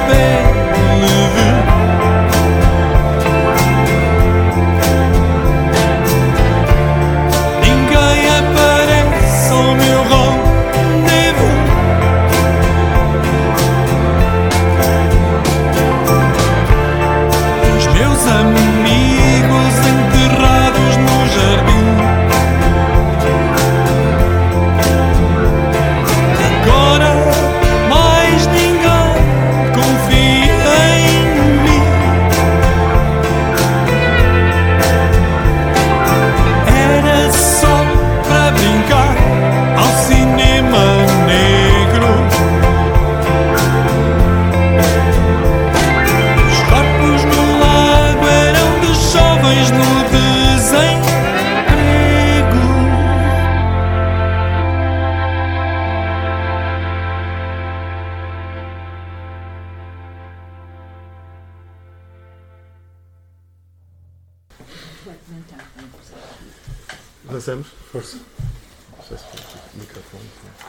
Avançamos? Força. Não sei se tem o microfone.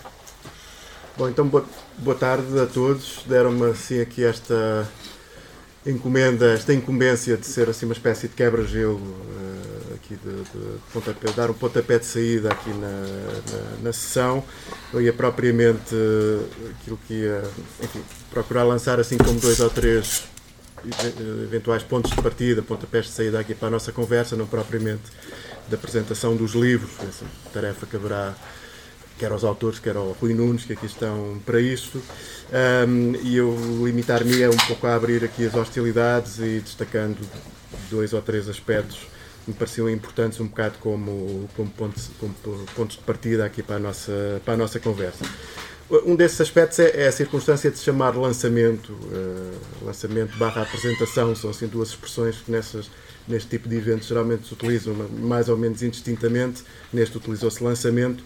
Bom, então boa tarde a todos. Deram-me assim aqui esta incumbência de ser assim uma espécie de quebra-gelo, aqui de pontapé, dar um pontapé de saída aqui na sessão. Eu ia propriamente aquilo que ia, enfim, procurar lançar assim como 2 ou 3 eventuais pontos de partida, pontapés de saída aqui para a nossa conversa, não propriamente da apresentação dos livros. Essa tarefa caberá quer aos autores, quer ao Rui Nunes, que aqui estão para isto. E eu limitar-me um pouco a abrir aqui as hostilidades e destacando 2 ou 3 aspectos que me pareciam importantes, um bocado como pontos de partida aqui para a nossa conversa. Um desses aspectos é a circunstância de se chamar lançamento barra apresentação. São assim 2 expressões que neste tipo de eventos geralmente se utilizam mais ou menos indistintamente. Neste utilizou-se lançamento,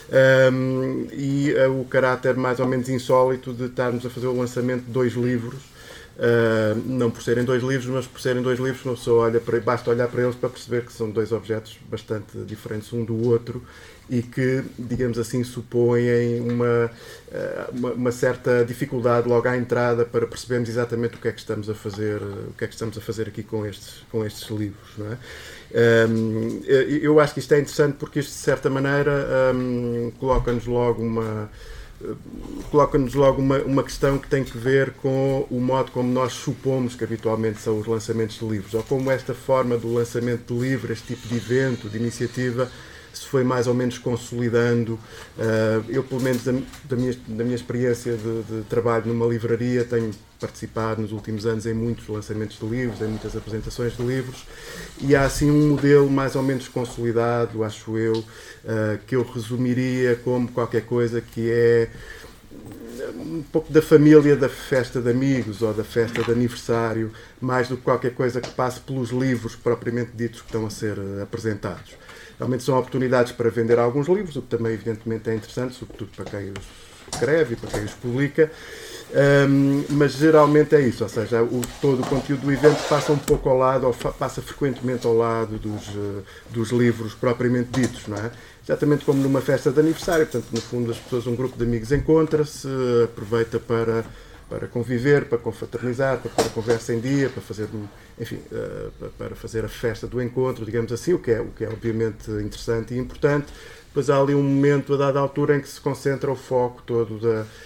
e o caráter mais ou menos insólito de estarmos a fazer o lançamento de 2 livros, não por serem 2 livros, mas por serem 2 livros, uma pessoa basta olhar para eles para perceber que são 2 objetos bastante diferentes um do outro e que, digamos assim, supõem uma certa dificuldade logo à entrada para percebermos exatamente o que é que estamos a fazer aqui com estes livros, não é? Eu acho que isto é interessante porque isto, de certa maneira, coloca-nos logo uma questão que tem que ver com o modo como nós supomos que habitualmente são os lançamentos de livros, ou como esta forma do lançamento de livro, este tipo de evento, de iniciativa, se foi mais ou menos consolidando. Eu, pelo menos da minha experiência de trabalho numa livraria, tenho participado nos últimos anos em muitos lançamentos de livros, em muitas apresentações de livros, e há assim um modelo mais ou menos consolidado, acho eu, que eu resumiria como qualquer coisa que é um pouco da família da festa de amigos ou da festa de aniversário, mais do que qualquer coisa que passe pelos livros propriamente ditos que estão a ser apresentados. Realmente são oportunidades para vender alguns livros, o que também evidentemente é interessante, sobretudo para quem os escreve e para quem os publica, mas geralmente é isso, ou seja, todo o conteúdo do evento passa um pouco ao lado, ou passa frequentemente ao lado dos livros propriamente ditos, não é? Exatamente como numa festa de aniversário. Portanto, no fundo, as pessoas, um grupo de amigos encontra-se, aproveita para conviver, para confraternizar, para pôr a conversa em dia, para fazer, enfim, para fazer a festa do encontro, digamos assim, o que é obviamente interessante e importante. Depois há ali um momento, a dada altura, em que se concentra o foco todo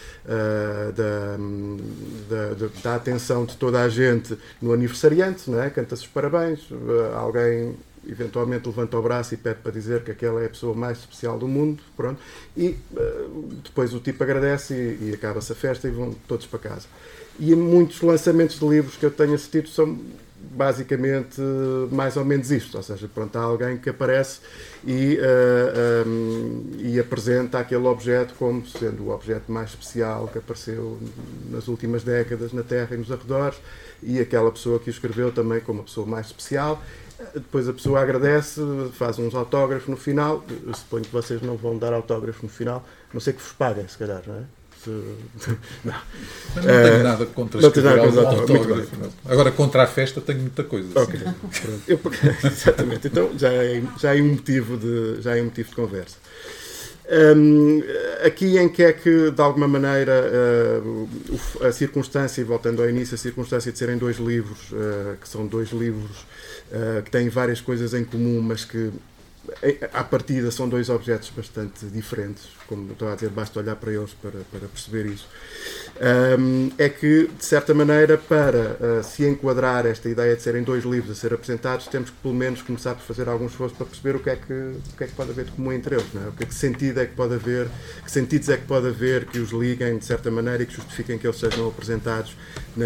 da atenção de toda a gente no aniversariante, não é? Canta-se os parabéns, alguém eventualmente levanta o braço e pede para dizer que aquela é a pessoa mais especial do mundo, pronto, e depois o tipo agradece e acaba-se a festa e vão todos para casa. E muitos lançamentos de livros que eu tenho assistido são basicamente mais ou menos isto, ou seja, pronto, há alguém que aparece e apresenta aquele objeto como sendo o objeto mais especial que apareceu nas últimas décadas na Terra e nos arredores, e aquela pessoa que o escreveu também como a pessoa mais especial. Depois a pessoa agradece, faz uns autógrafos no final. Eu suponho que vocês não vão dar autógrafos no final, a não ser que vos paguem, se calhar, não é? Não. Mas não tenho nada contra escrever algum autógrafo. Agora, contra a festa, tenho muita coisa. Ok, pronto. Exatamente. Então já é um motivo de conversa. Aqui em que é que, de alguma maneira, a circunstância, e voltando ao início, a circunstância de serem 2 livros, que são 2 livros que têm várias coisas em comum, mas que à partida são 2 objetos bastante diferentes, como estou a dizer, basta olhar para eles para perceber isso. É que, de certa maneira, para se enquadrar esta ideia de serem 2 livros a ser apresentados, temos que pelo menos começar por fazer algum esforço para perceber o que é que pode haver de comum entre eles, não é? Que sentido é que pode haver, que sentidos é que pode haver que os liguem de certa maneira e que justifiquem que eles sejam apresentados no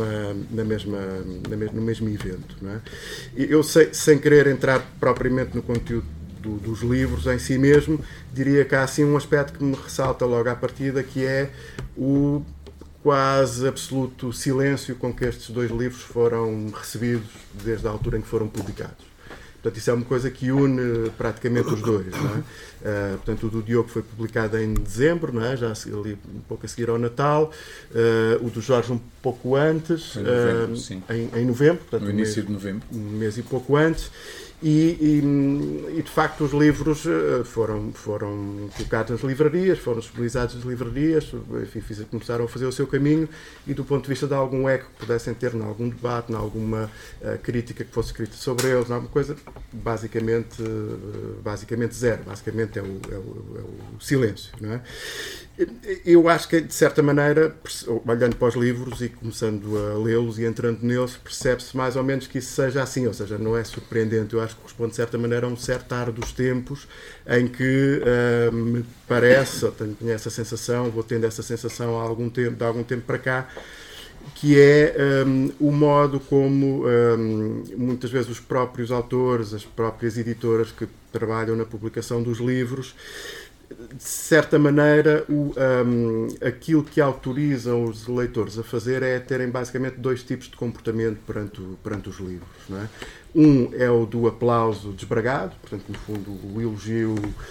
mesmo evento, não é? Eu sei, sem querer entrar propriamente no conteúdo dos livros em si mesmo, diria que há assim um aspecto que me ressalta logo à partida, que é o quase absoluto silêncio com que estes 2 livros foram recebidos desde a altura em que foram publicados. Portanto, isso é uma coisa que une praticamente os 2, não é? Portanto, o do Diogo foi publicado em dezembro, não é? Já ali um pouco a seguir ao Natal. O do Jorge um pouco antes, em novembro. Portanto, no início de novembro. Um mês e pouco antes. E de facto os livros foram colocados nas livrarias, foram disponibilizados nas livrarias, enfim, começaram a fazer o seu caminho, e do ponto de vista de algum eco que pudessem ter em algum debate, em alguma crítica que fosse escrita sobre eles, em alguma coisa, basicamente zero. Basicamente é o silêncio, não é? Eu acho que, de certa maneira, olhando para os livros e começando a lê-los e entrando neles, percebe-se mais ou menos que isso seja assim, ou seja, não é surpreendente. Eu acho que corresponde, de certa maneira, a um certo ar dos tempos em que me parece, ou tenho essa sensação, vou tendo essa sensação de algum tempo para cá, que é o modo como muitas vezes os próprios autores, as próprias editoras que trabalham na publicação dos livros, de certa maneira, aquilo que autorizam os leitores a fazer é terem basicamente 2 tipos de comportamento perante os livros, não é? Um é o do aplauso desbragado, portanto, no fundo, o elogio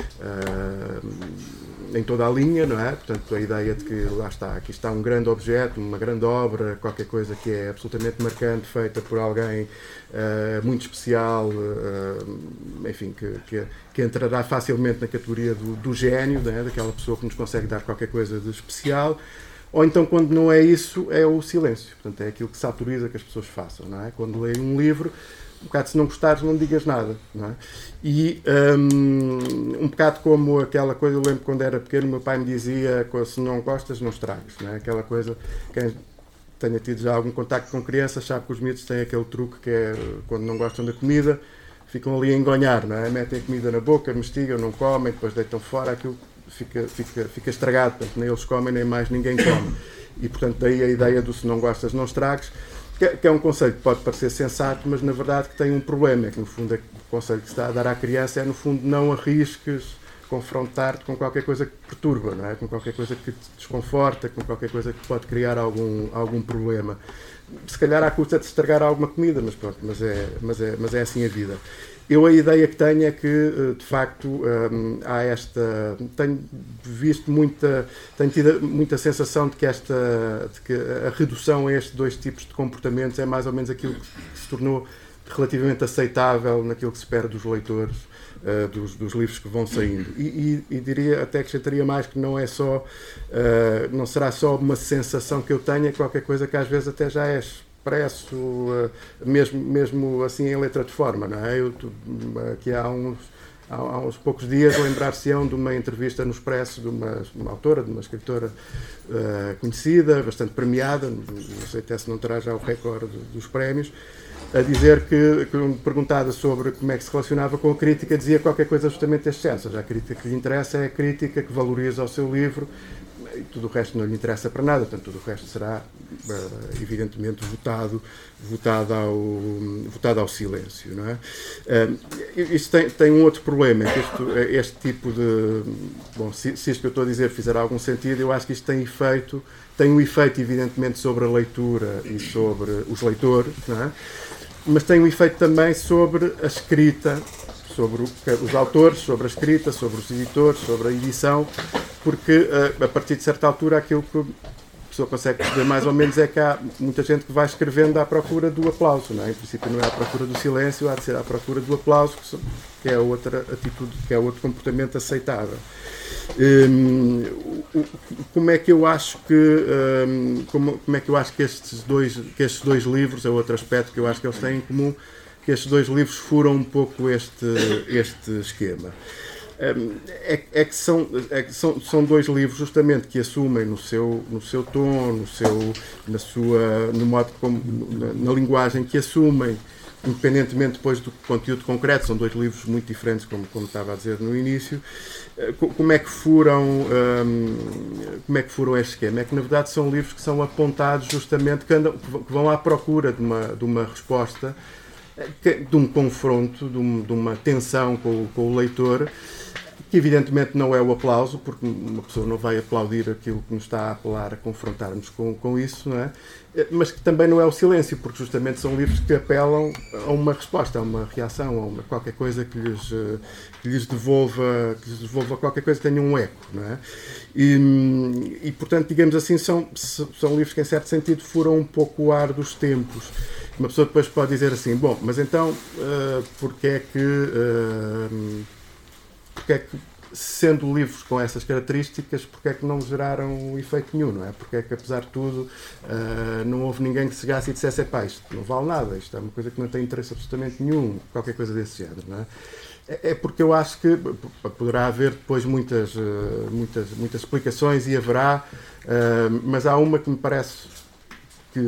em toda a linha, não é? Portanto, a ideia de que, lá está, aqui está um grande objeto, uma grande obra, qualquer coisa que é absolutamente marcante, feita por alguém muito especial, enfim, que entrará facilmente na categoria do gênio, não é? Daquela pessoa que nos consegue dar qualquer coisa de especial. Ou então, quando não é isso, é o silêncio. Portanto, é aquilo que se autoriza que as pessoas façam, não é? Quando leem um livro, um bocado, se não gostares, não digas nada, não é? E um bocado como aquela coisa, eu lembro quando era pequeno, meu pai me dizia, se não gostas, não estragues, não é? Aquela coisa, quem tenha tido já algum contacto com crianças sabe que os miúdos têm aquele truque que é, quando não gostam da comida, ficam ali a engonhar, não é? Metem a comida na boca, mastigam, não comem, depois deitam fora, aquilo fica estragado, portanto, nem eles comem, nem mais ninguém come. E, portanto, daí a ideia do se não gostas, não estragues, que é um conselho que pode parecer sensato, mas na verdade que tem um problema, é que no fundo o conselho que se está a dar à criança é, no fundo, não arrisques confrontar-te com qualquer coisa que perturba, não é? Com qualquer coisa que te desconforta, com qualquer coisa que pode criar algum problema. Se calhar à custa de estragar alguma comida, mas pronto, mas é assim a vida. Eu a ideia que tenho é que, de facto, há tenho tido muita sensação de que a redução a estes 2 tipos de comportamentos é mais ou menos aquilo que se tornou relativamente aceitável naquilo que se espera dos leitores dos livros que vão saindo. E diria, até acrescentaria mais, que não não será só uma sensação que eu tenho, é qualquer coisa que às vezes até já é expresso, mesmo assim em letra de forma, não é? Aqui há uns poucos dias lembrar-se-ão de uma entrevista no Expresso de uma autora, de uma escritora conhecida, bastante premiada, não sei até se não terá já o recorde dos prémios, a dizer que perguntada sobre como é que se relacionava com a crítica, dizia qualquer coisa justamente deste género. Ou seja, a crítica que lhe interessa é a crítica que valoriza o seu livro, e tudo o resto não lhe interessa para nada, portanto tudo o resto será evidentemente votado ao silêncio, não é? Isto tem um outro problema, é que este tipo de... Bom, se isto que eu estou a dizer fizer algum sentido, eu acho que isto tem um efeito evidentemente sobre a leitura e sobre os leitores, não é? Mas tem um efeito também sobre a escrita, sobre os autores, sobre a escrita, sobre os editores, sobre a edição, porque a partir de certa altura aquilo que pessoa consegue perceber mais ou menos é que há muita gente que vai escrevendo à procura do aplauso, não é? Em princípio não é à procura do silêncio, há de ser à procura do aplauso, que é outra atitude, que é outro comportamento aceitável. Como é que eu acho que estes dois livros, é outro aspecto que eu acho que eles têm em comum, que estes dois livros furam um pouco este esquema. É que são dois livros justamente que assumem no seu tom, no modo como, na linguagem que assumem, independentemente depois do conteúdo concreto. São dois livros muito diferentes, como estava a dizer no início. Como é que furam este esquema? É que na verdade são livros que são apontados justamente, que vão à procura de uma resposta, de um confronto, de uma tensão com o leitor, que evidentemente não é o aplauso, porque uma pessoa não vai aplaudir aquilo que nos está a apelar a confrontar-nos com isso, não é? Mas que também não é o silêncio, porque justamente são livros que apelam a uma resposta, a uma reação, a qualquer coisa que lhes devolva qualquer coisa que tenha um eco, não é? E portanto, digamos assim, são livros que em certo sentido furam um pouco o ar dos tempos. Uma pessoa depois pode dizer assim, bom, mas então porque é que, sendo livros com essas características, porque é que não geraram efeito nenhum, não é? Porque é que, apesar de tudo, não houve ninguém que chegasse e dissesse, isto não vale nada, isto é uma coisa que não tem interesse absolutamente nenhum, qualquer coisa desse género, não é? É porque eu acho que poderá haver depois muitas explicações, e haverá, mas há uma que me parece que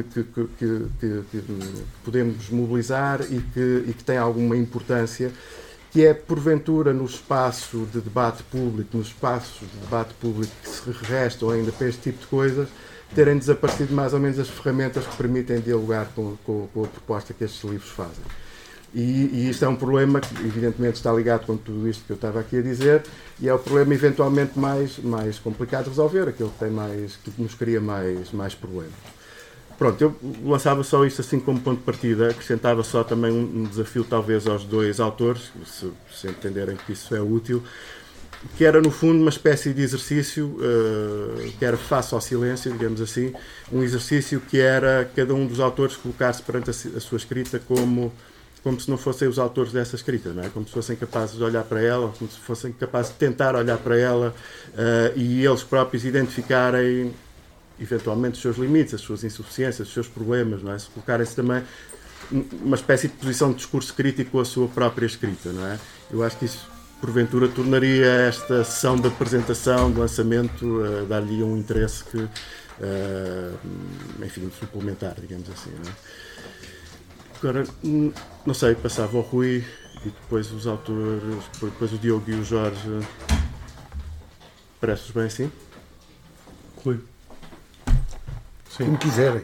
podemos mobilizar e que tem alguma importância, que é, porventura, no espaço de debate público, nos espaços de debate público que se restam ainda para este tipo de coisas, terem desaparecido mais ou menos as ferramentas que permitem dialogar com a proposta que estes livros fazem. E isto é um problema que, evidentemente, está ligado com tudo isto que eu estava aqui a dizer, e é o problema, eventualmente, mais complicado de resolver, aquele que nos cria mais problemas. Pronto, eu lançava só isto assim como ponto de partida, acrescentava só também um desafio talvez aos dois autores, se entenderem que isso é útil, que era no fundo uma espécie de exercício que era face ao silêncio, digamos assim, um exercício que era cada um dos autores colocar-se perante a sua escrita como se não fossem os autores dessa escrita, não é? Como se fossem capazes de olhar para ela, como se fossem capazes de tentar olhar para ela e eles próprios identificarem eventualmente os seus limites, as suas insuficiências, os seus problemas, não é? Se colocarem-se também uma espécie de posição de discurso crítico com a sua própria escrita, não é? Eu acho que isso, porventura, tornaria esta sessão de apresentação, de lançamento, dar-lhe um interesse que, enfim, suplementar, digamos assim, não é? Agora, não sei, passava ao Rui e depois os autores, depois o Diogo e o Jorge. Parece-vos bem assim? Rui. Sim. Como quiserem.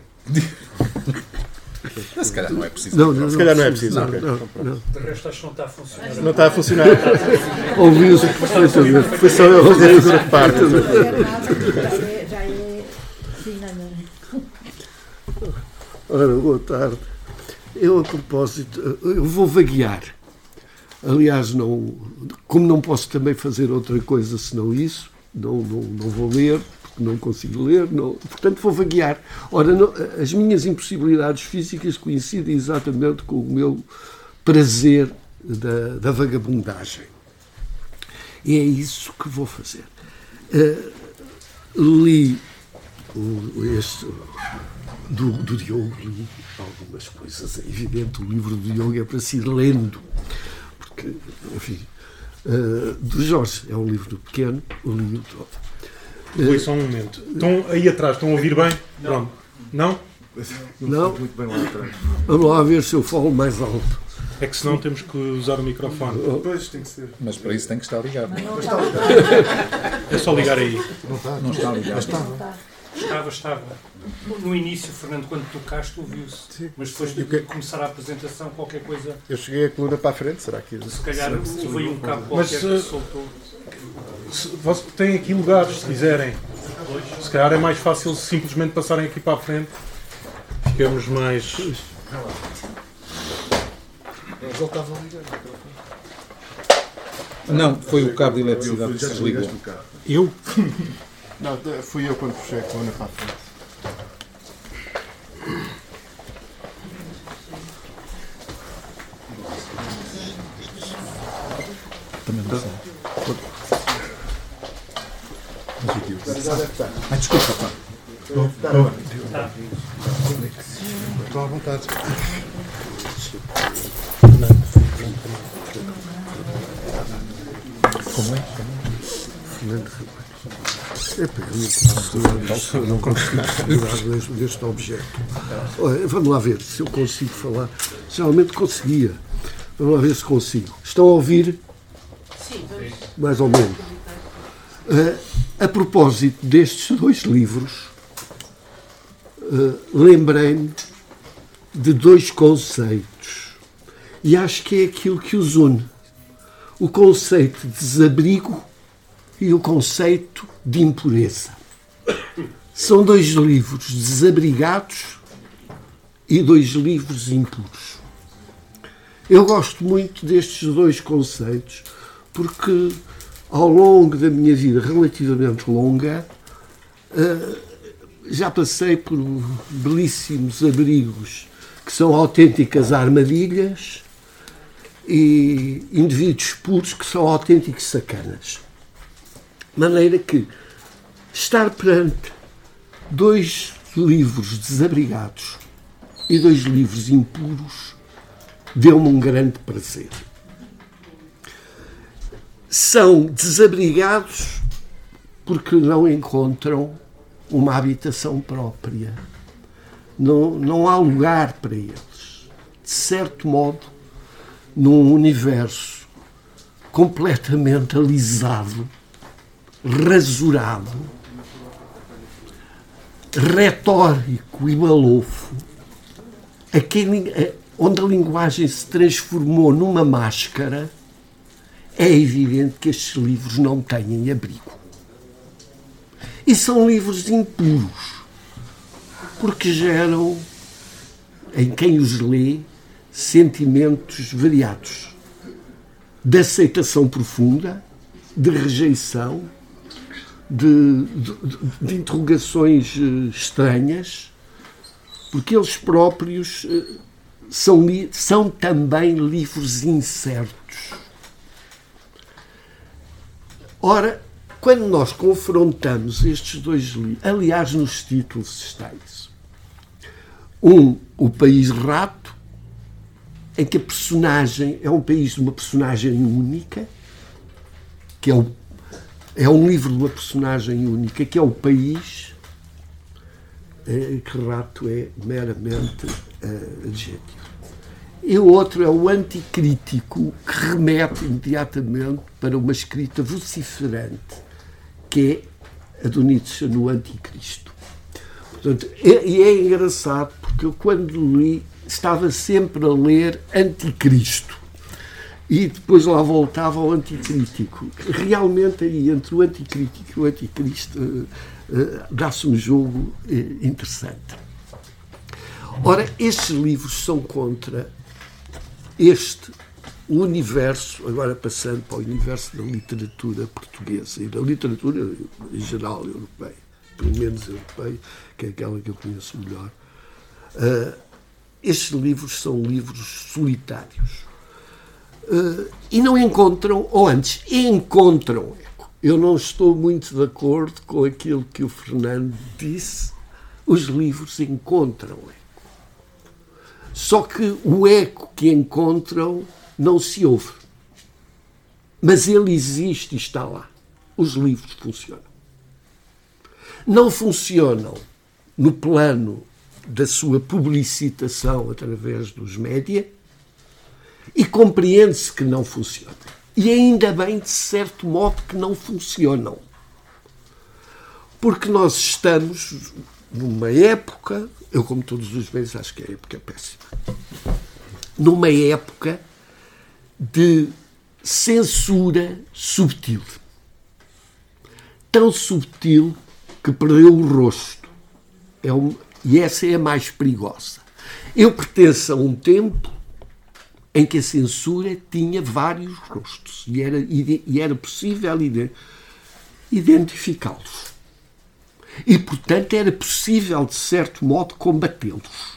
Se calhar não é preciso. Se calhar não é preciso. Não. De resto, acho que não está a funcionar. Não está a funcionar. Ouviu-se perfeitamente. Foi só eu fazer a figura de parte. Já é dinâmico. Ora, boa tarde. Eu, a propósito, eu vou vaguear. Aliás, como não posso também fazer outra coisa senão isso, não vou ler, porque não consigo ler, portanto vou vaguear. Ora, as minhas impossibilidades físicas coincidem exatamente com o meu prazer da vagabundagem. E é isso que vou fazer. Li este do Diogo, li algumas coisas. É evidente, o livro do Diogo é para se ir lendo, porque, enfim, do Jorge é um livro pequeno, li-o todo. Foi só um momento. Estão aí atrás, estão a ouvir bem? Não. Não? Não? Muito bem lá atrás. Vamos lá ver se eu falo mais alto. É que senão temos que usar o microfone. Pois, tem que ser. Mas para isso tem que estar ligado. É só ligar aí. Não está ligado. Estava. No início, Fernando, quando tocaste, ouviu-se. Mas depois de começar a apresentação, qualquer coisa. Eu cheguei a coluna para a frente, será que... Se calhar houve um cabo qualquer que soltou. Tem aqui lugares, se quiserem. Se calhar é mais fácil simplesmente passarem aqui para a frente. Ficamos mais... Eles não estavam ligados. Não, foi o cabo de eletricidade que se desligou. Eu? Não, fui eu quando puxei a coluna para a frente. Desculpa, pá. Estou à vontade. Como é? Fernando eu não consigo falar deste objeto. Olha, vamos lá ver se eu consigo falar. Geralmente conseguia. Vamos lá ver se consigo. Estão a ouvir? Sim, vamos. Mais ou menos. A propósito destes 2 livros, lembrei-me de 2 conceitos. E acho que é aquilo que os une. O conceito de desabrigo e o conceito de impureza. São 2 livros desabrigados e 2 livros impuros. Eu gosto muito destes 2 conceitos porque, ao longo da minha vida relativamente longa, já passei por belíssimos abrigos que são autênticas armadilhas e indivíduos puros que são autênticos sacanas. De maneira que estar perante 2 livros desabrigados e 2 livros impuros deu-me um grande prazer. São desabrigados porque não encontram uma habitação própria. Não há lugar para eles. De certo modo, num universo completamente alisado, rasurado, retórico e balofo, onde a linguagem se transformou numa máscara, é evidente que estes livros não têm abrigo. E são livros impuros, porque geram, em quem os lê, sentimentos variados, de aceitação profunda, de rejeição, de interrogações estranhas, porque eles próprios são também livros incertos. Ora, quando nós confrontamos estes 2 livros, aliás, nos títulos está isso. O País Rato, em que a personagem é um país de uma personagem única, que é um livro de uma personagem única, que é o país, que rato é meramente adjetivo. E o outro é o anticrítico, que remete imediatamente para uma escrita vociferante, que é a do Nietzsche no Anticristo. Portanto, é engraçado, porque eu, quando li, estava sempre a ler Anticristo. E depois lá voltava ao Anticrítico. Realmente, aí, entre o Anticrítico e o Anticristo, dá-se um jogo interessante. Ora, estes livros são contra este universo, agora passando para o universo da literatura portuguesa e da literatura em geral europeia, pelo menos europeia, que é aquela que eu conheço melhor. Estes livros são livros solitários. E não encontram, ou antes, encontram eco. Eu não estou muito de acordo com aquilo que o Fernando disse. Os livros encontram eco. Só que o eco que encontram não se ouve. Mas ele existe e está lá. Os livros funcionam. Não funcionam no plano da sua publicitação através dos média, e compreende-se que não funcionam. E ainda bem, de certo modo, que não funcionam. Porque nós estamos numa época, eu como todos os meses acho que a época é péssima, numa época de censura subtil. Tão subtil que perdeu o rosto. E essa é a mais perigosa. Eu pertenço a um tempo em que a censura tinha vários rostos e era possível identificá-los. E, portanto, era possível, de certo modo, combatê-los.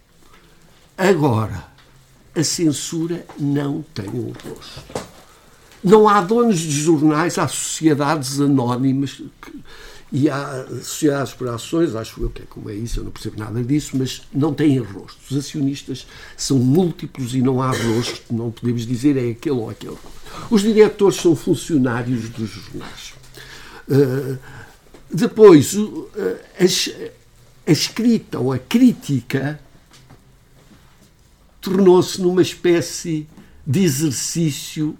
Agora, a censura não tem um rosto. Não há donos de jornais, há sociedades anónimas e há sociedades por ações, acho eu que é como é isso, eu não percebo nada disso, mas não têm rostos. Os acionistas são múltiplos e não há rosto, não podemos dizer é aquele ou aquele. Os diretores são funcionários dos jornais. Depois, a escrita ou a crítica tornou-se numa espécie de exercício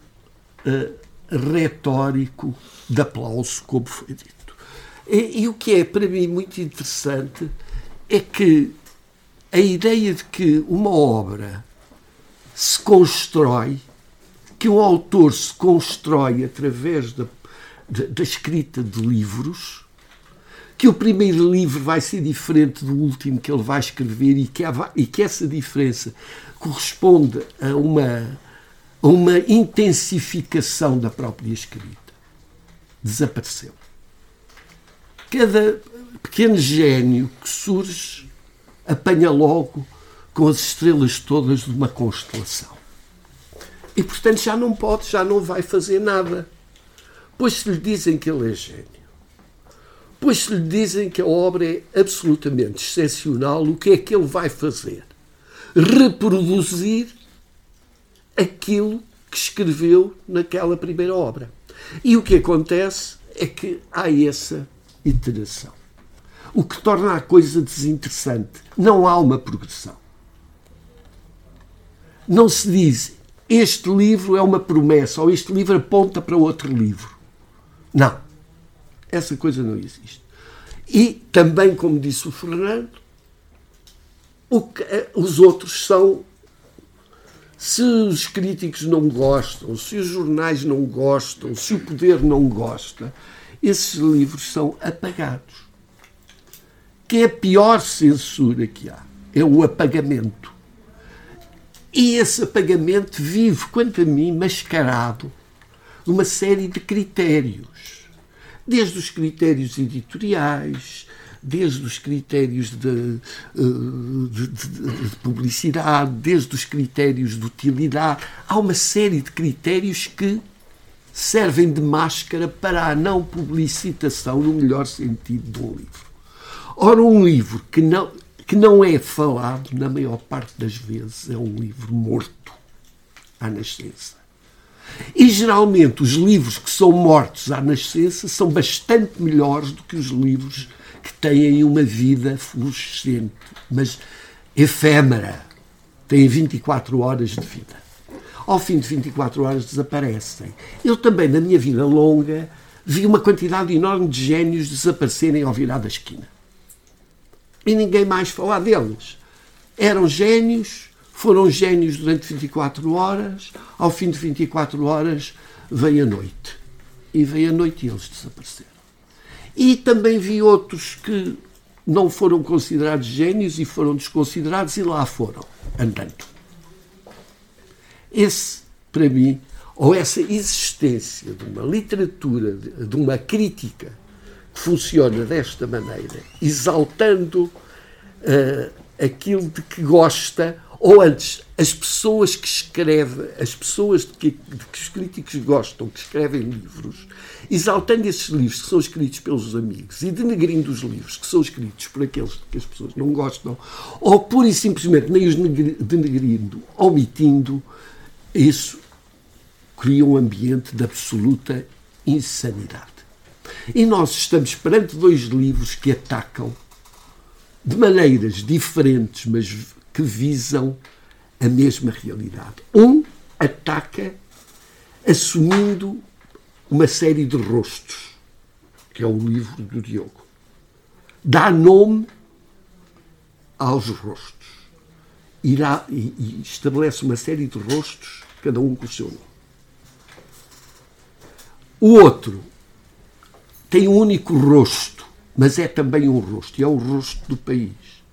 retórico de aplauso, como foi dito. E o que é para mim muito interessante é que a ideia de que uma obra se constrói, que um autor se constrói através da escrita de livros, que o primeiro livro vai ser diferente do último que ele vai escrever e que essa diferença corresponde a uma intensificação da própria escrita. Desapareceu. Cada pequeno gênio que surge apanha logo com as estrelas todas de uma constelação. E, portanto, já não vai fazer nada. Pois se lhe dizem que ele é gênio, pois se lhe dizem que a obra é absolutamente excepcional, o que é que ele vai fazer? Reproduzir aquilo que escreveu naquela primeira obra. E o que acontece é que há essa iteração. O que torna a coisa desinteressante. Não há uma progressão. Não se diz este livro é uma promessa ou este livro aponta para outro livro. Não. Essa coisa não existe. E também, como disse o Fernando, os outros são, se os críticos não gostam, se os jornais não gostam, se o poder não gosta, esses livros são apagados. Que é a pior censura que há. É o apagamento. E esse apagamento vive, quanto a mim, mascarado de uma série de critérios. Desde os critérios editoriais, desde os critérios de publicidade, desde os critérios de utilidade. Há uma série de critérios que servem de máscara para a não publicitação, no melhor sentido, de um livro. Ora, um livro que não é falado, na maior parte das vezes, é um livro morto à nascença. E, geralmente, os livros que são mortos à nascença são bastante melhores do que os livros que têm uma vida fluorescente, mas efêmera. Têm 24 horas de vida. Ao fim de 24 horas desaparecem. Eu também, na minha vida longa, vi uma quantidade enorme de génios desaparecerem ao virar da esquina. E ninguém mais falar deles. Eram génios, foram génios durante 24 horas, ao fim de 24 horas veio a noite. E veio a noite e eles desapareceram. E também vi outros que não foram considerados génios e foram desconsiderados e lá foram, andando. Esse, para mim, ou essa existência de uma literatura, de uma crítica que funciona desta maneira, exaltando aquilo de que gosta, ou antes, as pessoas que escrevem, as pessoas de que os críticos gostam, que escrevem livros, exaltando esses livros que são escritos pelos amigos e denegrindo os livros que são escritos por aqueles que as pessoas não gostam, ou pura e simplesmente nem os denegrindo, omitindo, isso cria um ambiente de absoluta insanidade. E nós estamos perante dois livros que atacam de maneiras diferentes, mas que visam a mesma realidade. Um ataca assumindo uma série de rostos, que é o livro do Diogo. Dá nome aos rostos. E estabelece uma série de rostos, cada um com o seu nome. O outro tem um único rosto, mas é também um rosto, e é o rosto do país.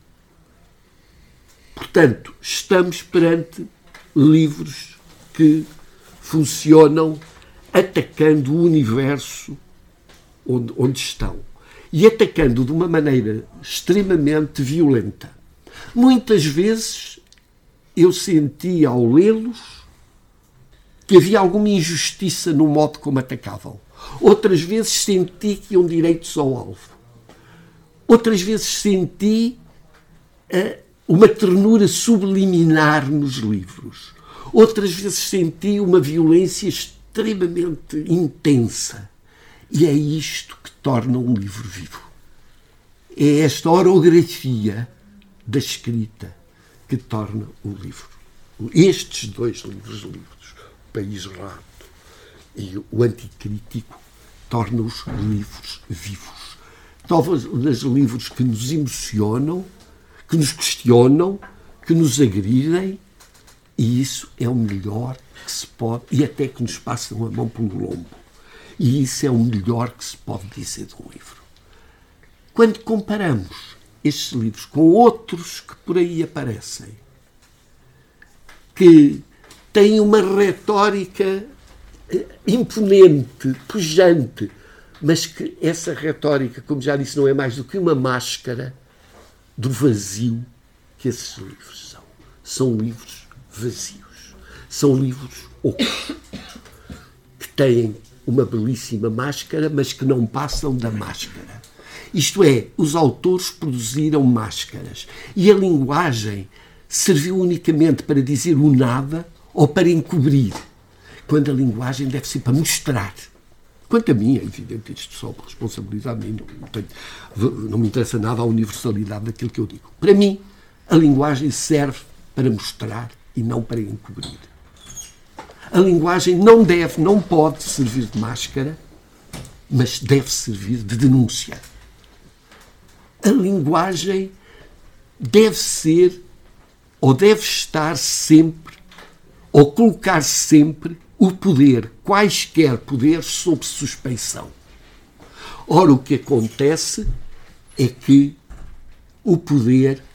Portanto, estamos perante livros que funcionam atacando o universo onde estão. E atacando de uma maneira extremamente violenta. Muitas vezes eu senti, ao lê-los, que havia alguma injustiça no modo como atacavam. Outras vezes senti que iam direitos ao alvo. Outras vezes senti uma ternura subliminar nos livros. Outras vezes senti uma violência extremamente intensa. E é isto que torna um livro vivo. É esta orografia da escrita que torna o livro. Estes dois livros, O País Rato e o Anticrítico, tornam os livros vivos. Talvez os livros que nos emocionam, que nos questionam, que nos agridem, e isso é o melhor que se pode, e até que nos passam a mão pelo lombo. E isso é o melhor que se pode dizer de um livro. Quando comparamos estes livros com outros que por aí aparecem, que têm uma retórica imponente, pujante, mas que essa retórica, como já disse, não é mais do que uma máscara do vazio que esses livros são. São livros vazios. São livros ocos, que têm uma belíssima máscara, mas que não passam da máscara. Isto é, os autores produziram máscaras e a linguagem serviu unicamente para dizer o nada ou para encobrir, quando a linguagem deve ser para mostrar. Quanto a mim, é evidente, isto só por responsabilidade, não me interessa nada a universalidade daquilo que eu digo. Para mim, a linguagem serve para mostrar e não para encobrir. A linguagem não pode servir de máscara, mas deve servir de denúncia. A linguagem deve ser, ou deve estar sempre, ou colocar sempre o poder, quaisquer poderes, sob suspeição. Ora, o que acontece é que o poder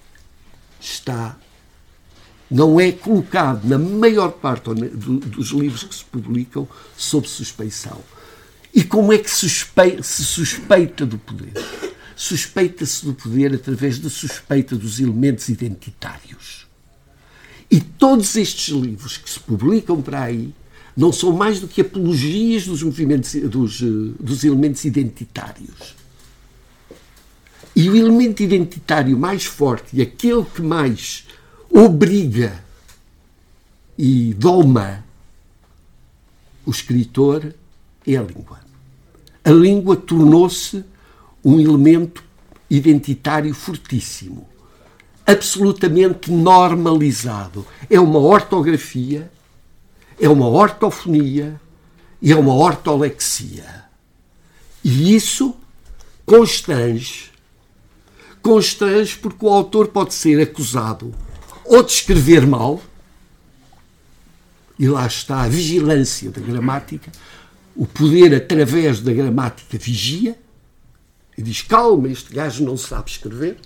não é colocado, na maior parte dos livros que se publicam, sob suspeição. E como é que se suspeita do poder? Suspeita-se do poder através da suspeita dos elementos identitários. E todos estes livros que se publicam para aí não são mais do que apologias dos movimentos, dos elementos identitários. E o elemento identitário mais forte e aquele que mais obriga e doma o escritor é a língua. A língua tornou-se um elemento identitário fortíssimo, absolutamente normalizado. É uma ortografia, é uma ortofonia e é uma ortolexia. E isso constrange porque o autor pode ser acusado ou de escrever mal, e lá está a vigilância da gramática, o poder através da gramática vigia, e diz, calma, este gajo não sabe escrever.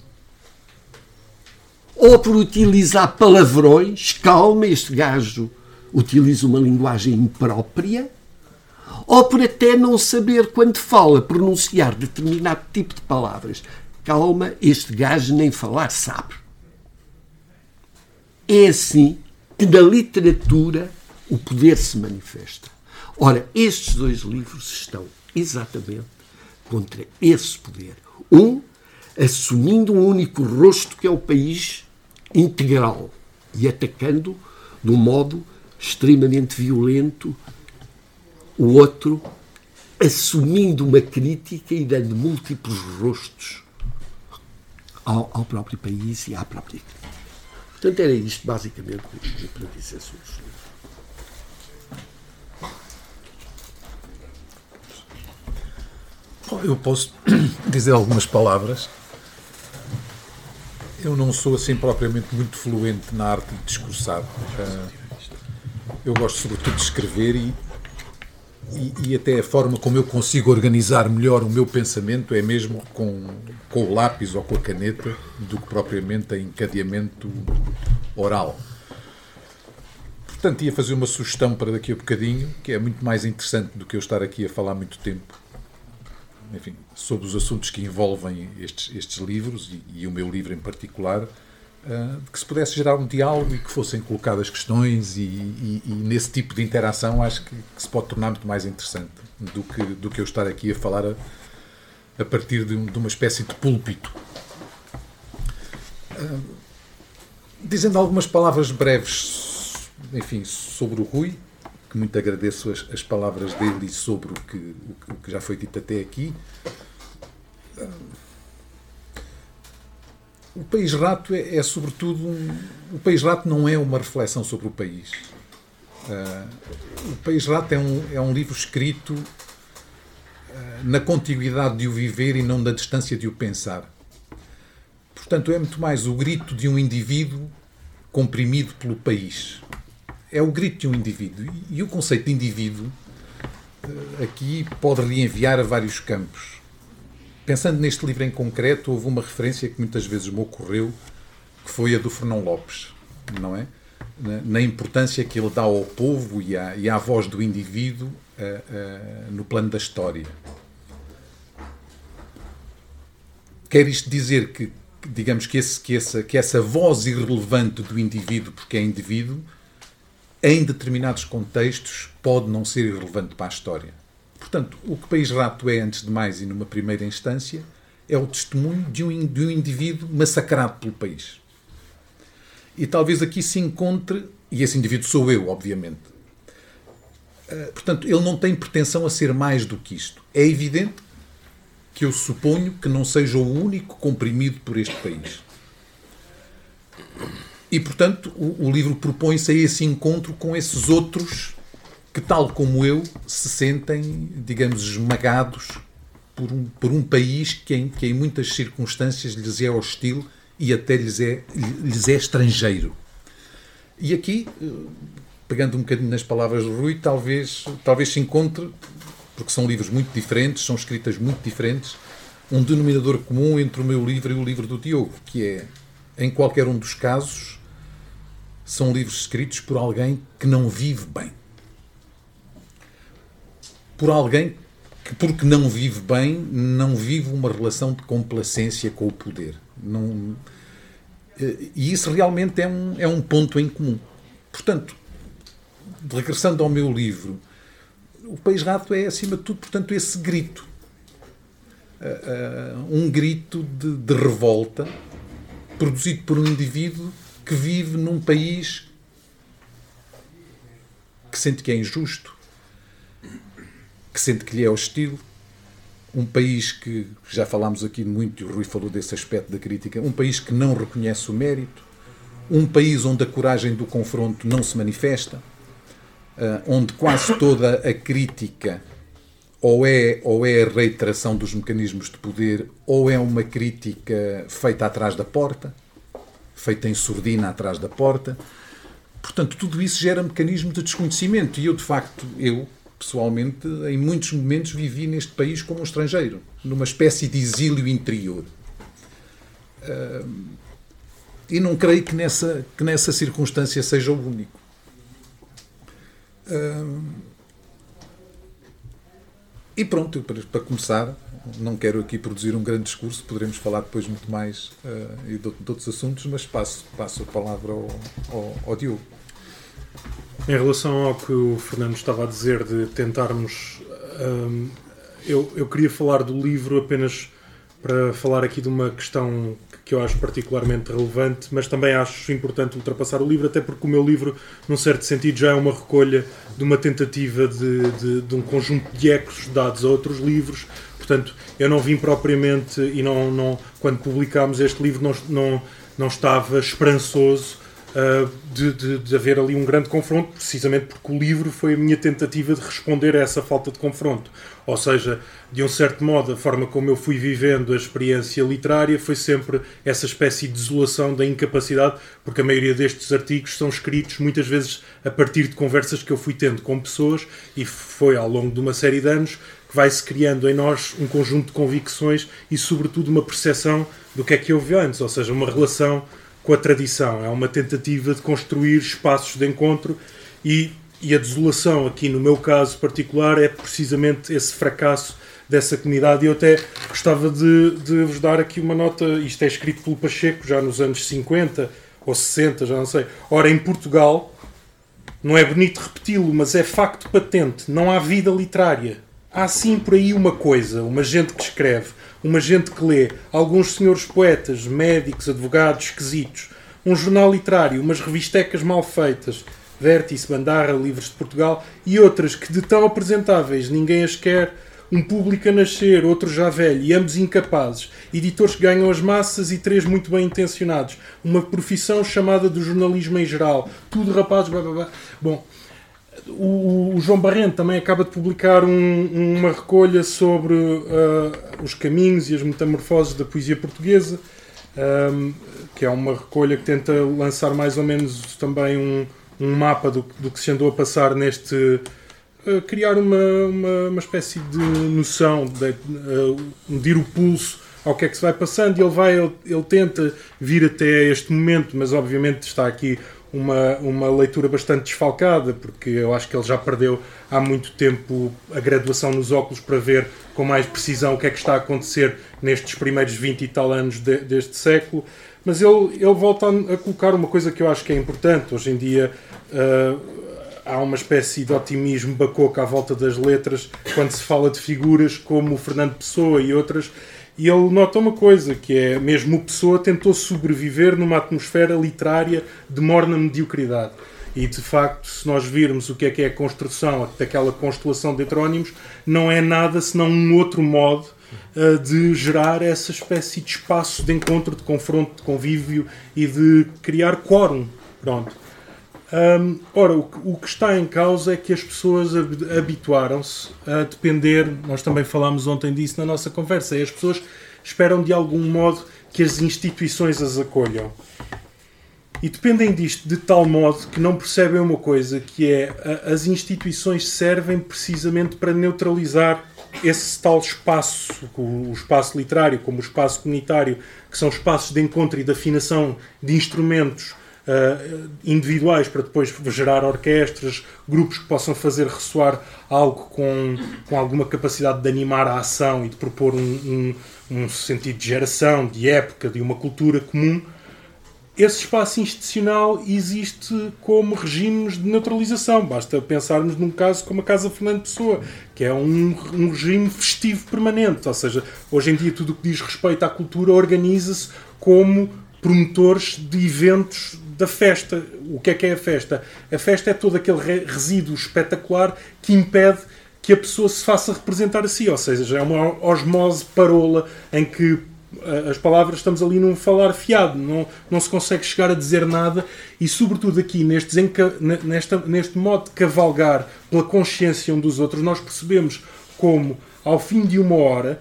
Ou por utilizar palavrões, calma, este gajo utiliza uma linguagem imprópria. Ou por até não saber, quando fala, pronunciar determinado tipo de palavras. Calma, este gajo nem falar sabe. É assim que na literatura o poder se manifesta. Ora, estes dois livros estão exatamente contra esse poder. Assumindo um único rosto que é o país integral e atacando de um modo extremamente violento o outro, assumindo uma crítica e dando múltiplos rostos ao próprio país e à própria crítica. Portanto, era isto basicamente para dizer sobre os livros. Eu posso dizer algumas palavras. Eu não sou assim propriamente muito fluente na arte de discursar. Eu gosto sobretudo de escrever e até a forma como eu consigo organizar melhor o meu pensamento é mesmo com o lápis ou com a caneta do que propriamente a encadeamento oral. Portanto, ia fazer uma sugestão para daqui a bocadinho, que é muito mais interessante do que eu estar aqui a falar muito tempo, enfim, sobre os assuntos que envolvem estes livros e o meu livro em particular, de que se pudesse gerar um diálogo e que fossem colocadas questões e nesse tipo de interação acho que se pode tornar muito mais interessante do que eu estar aqui a falar a partir de uma espécie de púlpito. Dizendo algumas palavras breves, enfim, sobre o Rui, que muito agradeço as palavras dele e sobre o que já foi dito até aqui. O País Rato é sobretudo o País Rato não é uma reflexão sobre o país. O País Rato é um livro escrito na contiguidade de o viver e não da distância de o pensar. Portanto, é muito mais o grito de um indivíduo comprimido pelo país. É o grito de um indivíduo. E o conceito de indivíduo aqui pode reenviar a vários campos. Pensando neste livro em concreto, houve uma referência que muitas vezes me ocorreu, que foi a do Fernão Lopes, não é? Na importância que ele dá ao povo e à voz do indivíduo no plano da história. Quer isto dizer que, digamos que essa voz irrelevante do indivíduo, porque é indivíduo, em determinados contextos pode não ser irrelevante para a história. Portanto, o que País Rato é, antes de mais e numa primeira instância, é o testemunho de um indivíduo massacrado pelo país. E talvez aqui se encontre, e esse indivíduo sou eu, obviamente. Portanto, ele não tem pretensão a ser mais do que isto. É evidente que eu suponho que não seja o único comprimido por este país. E, portanto, o livro propõe-se a esse encontro com esses outros que, tal como eu, se sentem, digamos, esmagados por um país que em muitas circunstâncias lhes é hostil e até lhes é estrangeiro. E aqui, pegando um bocadinho nas palavras do Rui, talvez se encontre, porque são livros muito diferentes, são escritas muito diferentes, um denominador comum entre o meu livro e o livro do Diogo, que é, em qualquer um dos casos, são livros escritos por alguém que não vive bem. Por alguém que, porque não vive bem, não vive uma relação de complacência com o poder. E isso realmente é um ponto em comum. Portanto, regressando ao meu livro, o País Rato é, acima de tudo, portanto, esse grito. Um grito de revolta produzido por um indivíduo que vive num país que sente que é injusto, que sente que lhe é hostil, um país que, já falámos aqui muito, e o Rui falou desse aspecto da crítica, um país que não reconhece o mérito, um país onde a coragem do confronto não se manifesta, onde quase toda a crítica ou é a reiteração dos mecanismos de poder, ou é uma crítica feita atrás da porta, feita em surdina atrás da porta. Portanto, tudo isso gera mecanismo de desconhecimento. E eu, de facto, pessoalmente, em muitos momentos vivi neste país como um estrangeiro, numa espécie de exílio interior. E não creio que nessa circunstância seja o único. E pronto, para começar, não quero aqui produzir um grande discurso, poderemos falar depois muito mais de outros assuntos, mas passo a palavra ao Diogo. Em relação ao que o Fernando estava a dizer de tentarmos... eu queria falar do livro apenas para falar aqui de uma questão que eu acho particularmente relevante, mas também acho importante ultrapassar o livro, até porque o meu livro, num certo sentido, já é uma recolha de uma tentativa de um conjunto de ecos dados a outros livros. Portanto, eu não vim propriamente, e não quando publicámos este livro, não estava esperançoso de haver ali um grande confronto, precisamente porque o livro foi a minha tentativa de responder a essa falta de confronto. Ou seja, de um certo modo, a forma como eu fui vivendo a experiência literária foi sempre essa espécie de desolação da incapacidade, porque a maioria destes artigos são escritos muitas vezes a partir de conversas que eu fui tendo com pessoas, e foi ao longo de uma série de anos que vai-se criando em nós um conjunto de convicções e, sobretudo, uma percepção do que é que houve antes, ou seja, uma relação com a tradição. É uma tentativa de construir espaços de encontro e a desolação, aqui no meu caso particular, é precisamente esse fracasso dessa comunidade. E eu até gostava de vos dar aqui uma nota. Isto é escrito pelo Pacheco já nos anos 50 ou 60, já não sei. Ora, em Portugal, não é bonito repeti-lo, mas é facto patente, não há vida literária. Há sim por aí uma coisa, uma gente que escreve, uma gente que lê, alguns senhores poetas, médicos, advogados, esquisitos, um jornal literário, umas revistecas mal feitas, Vértice, Bandarra, Livros de Portugal, e outras que de tão apresentáveis ninguém as quer, um público a nascer, outro já velho, e ambos incapazes, editores que ganham as massas e 3 muito bem intencionados, uma profissão chamada do jornalismo em geral, tudo rapazes, blá blá blá. Bom, o João Barrente também acaba de publicar uma recolha sobre os caminhos e as metamorfoses da poesia portuguesa, que é uma recolha que tenta lançar mais ou menos também um mapa do que se andou a passar neste... criar uma espécie de noção, medir o pulso ao que é que se vai passando, e ele tenta vir até este momento, mas obviamente está aqui uma leitura bastante desfalcada, porque eu acho que ele já perdeu há muito tempo a graduação nos óculos para ver com mais precisão o que é que está a acontecer nestes primeiros 20 e tal anos deste século. Mas ele volta a colocar uma coisa que eu acho que é importante. Hoje em dia há uma espécie de otimismo bacoco à volta das letras quando se fala de figuras como o Fernando Pessoa e outras. E ele nota uma coisa, que é mesmo o Pessoa tentou sobreviver numa atmosfera literária de morna mediocridade. E, de facto, se nós virmos o que é a construção daquela constelação de heterónimos, não é nada senão um outro modo de gerar essa espécie de espaço de encontro, de confronto, de convívio e de criar quórum. Pronto. Ora, o que está em causa é que as pessoas habituaram-se a depender, nós também falámos ontem disso na nossa conversa, e as pessoas esperam de algum modo que as instituições as acolham. E dependem disto de tal modo que não percebem uma coisa, que é as instituições servem precisamente para neutralizar esse tal espaço, o espaço literário como o espaço comunitário, que são espaços de encontro e de afinação de instrumentos individuais para depois gerar orquestras, grupos que possam fazer ressoar algo com alguma capacidade de animar a ação e de propor um sentido de geração, de época, de uma cultura comum. Esse espaço institucional existe como regimes de neutralização. Basta pensarmos num caso como a Casa Fernando Pessoa, que é um regime festivo permanente. Ou seja, hoje em dia tudo o que diz respeito à cultura organiza-se como promotores de eventos da festa. O que é a festa? A festa é todo aquele resíduo espetacular que impede que a pessoa se faça representar a si. Ou seja, é uma osmose parola em que as palavras, estamos ali num falar fiado, não se consegue chegar a dizer nada, e sobretudo aqui neste modo de cavalgar pela consciência um dos outros, nós percebemos como, ao fim de uma hora,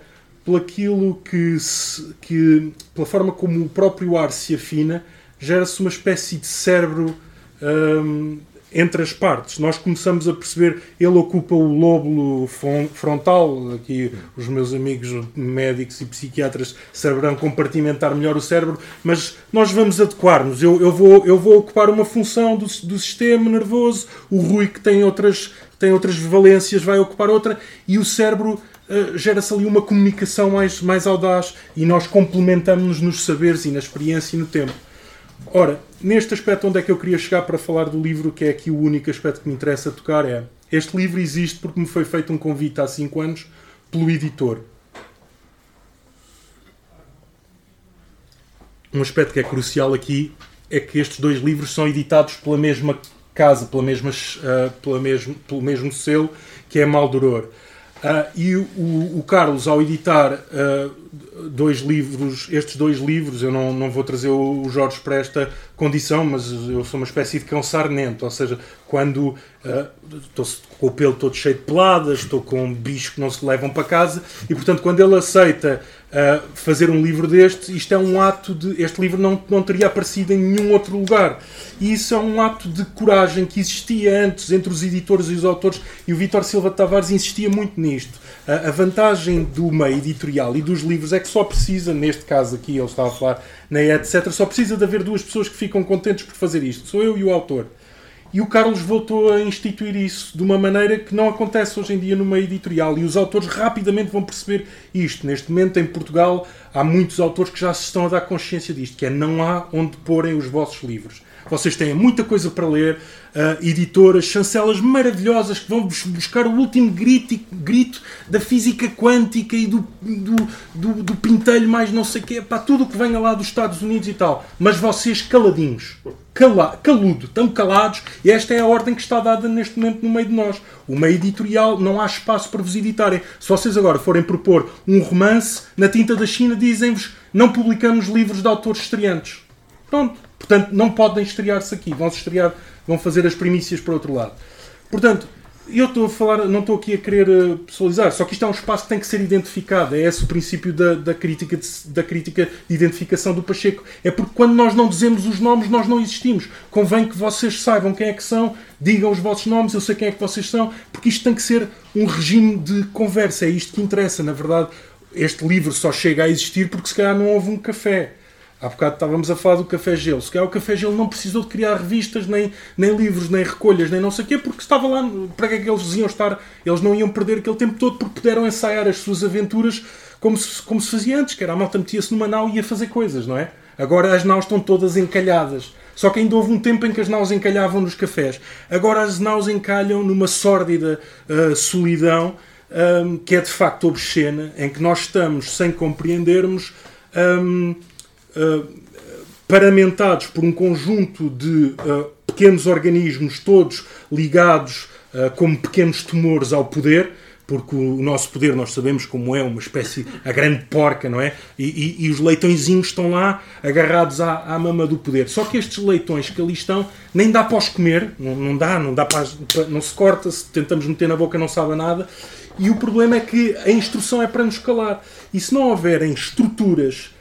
pela forma como o próprio ar se afina, gera-se uma espécie de cérebro entre as partes. Nós começamos a perceber, ele ocupa o lóbulo frontal, aqui os meus amigos médicos e psiquiatras saberão compartimentar melhor o cérebro, mas nós vamos adequar-nos. Eu vou ocupar uma função do sistema nervoso, o Rui, que tem outras valências, vai ocupar outra, e o cérebro gera-se ali uma comunicação mais audaz, e nós complementamos-nos nos saberes e na experiência e no tempo. Ora, neste aspecto onde é que eu queria chegar para falar do livro, que é aqui o único aspecto que me interessa tocar, é: este livro existe porque me foi feito um convite há 5 anos pelo editor. Um aspecto que é crucial aqui é que estes 2 livros são editados pela mesma casa, pelo mesmo selo, que é Maldoror. E o Carlos, ao editar estes dois livros, eu não vou trazer o Jorge para esta condição, mas eu sou uma espécie de cão sarnento, ou seja, quando estou com o pelo todo cheio de peladas, estou com bichos que não se levam para casa, e portanto quando ele aceita fazer um livro deste, isto é um ato de... Este livro não teria aparecido em nenhum outro lugar, e isso é um ato de coragem que existia antes entre os editores e os autores, e o Vítor Silva de Tavares insistia muito nisto. A vantagem do meio editorial e dos livros é que só precisa, neste caso aqui ele estava a falar na etc, só precisa de haver 2 pessoas que ficam contentes por fazer isto, sou eu e o autor. E o Carlos voltou a instituir isso de uma maneira que não acontece hoje em dia no meio editorial. E os autores rapidamente vão perceber isto. Neste momento, em Portugal, há muitos autores que já se estão a dar consciência disto, que é não há onde porem os vossos livros. Vocês têm muita coisa para ler, editoras, chancelas maravilhosas que vão buscar o último grito da física quântica e do pintelho mais não sei o quê, para tudo o que venha lá dos Estados Unidos e tal. Mas vocês caladinhos, caludo, tão calados, e esta é a ordem que está dada neste momento no meio de nós. O meio editorial, não há espaço para vos editarem. Se vocês agora forem propor um romance, na tinta da China dizem-vos: não publicamos livros de autores estreantes. Pronto. Portanto, não podem estrear-se aqui. Vão fazer as primícias para o outro lado. Portanto, eu estou a falar, não estou aqui a querer pessoalizar, só que isto é um espaço que tem que ser identificado. É esse o princípio da crítica de identificação do Pacheco. É porque quando nós não dizemos os nomes, nós não existimos. Convém que vocês saibam quem é que são, digam os vossos nomes, eu sei quem é que vocês são, porque isto tem que ser um regime de conversa. É isto que interessa. Na verdade, este livro só chega a existir porque se calhar não houve um café. Há bocado estávamos a falar do Café Gelo. Se calhar o Café Gelo não precisou de criar revistas, nem livros, nem recolhas, nem não sei o quê, porque estava lá. Para que é que eles iam estar? Eles não iam perder aquele tempo todo porque puderam ensaiar as suas aventuras como se fazia antes, que era a malta metia-se numa nau e ia fazer coisas, não é? Agora as naus estão todas encalhadas. Só que ainda houve um tempo em que as naus encalhavam nos cafés. Agora as naus encalham numa sórdida solidão que é de facto obscena, em que nós estamos, sem compreendermos, paramentados por um conjunto de pequenos organismos todos ligados como pequenos tumores ao poder, porque o nosso poder, nós sabemos como é, uma espécie, a grande porca, não é? E os leitõezinhos estão lá agarrados à mama do poder. Só que estes leitões que ali estão, nem dá para os comer, não dá para, não se corta, se tentamos meter na boca não sabe nada. E o problema é que a instrução é para nos calar. E se não houverem estruturas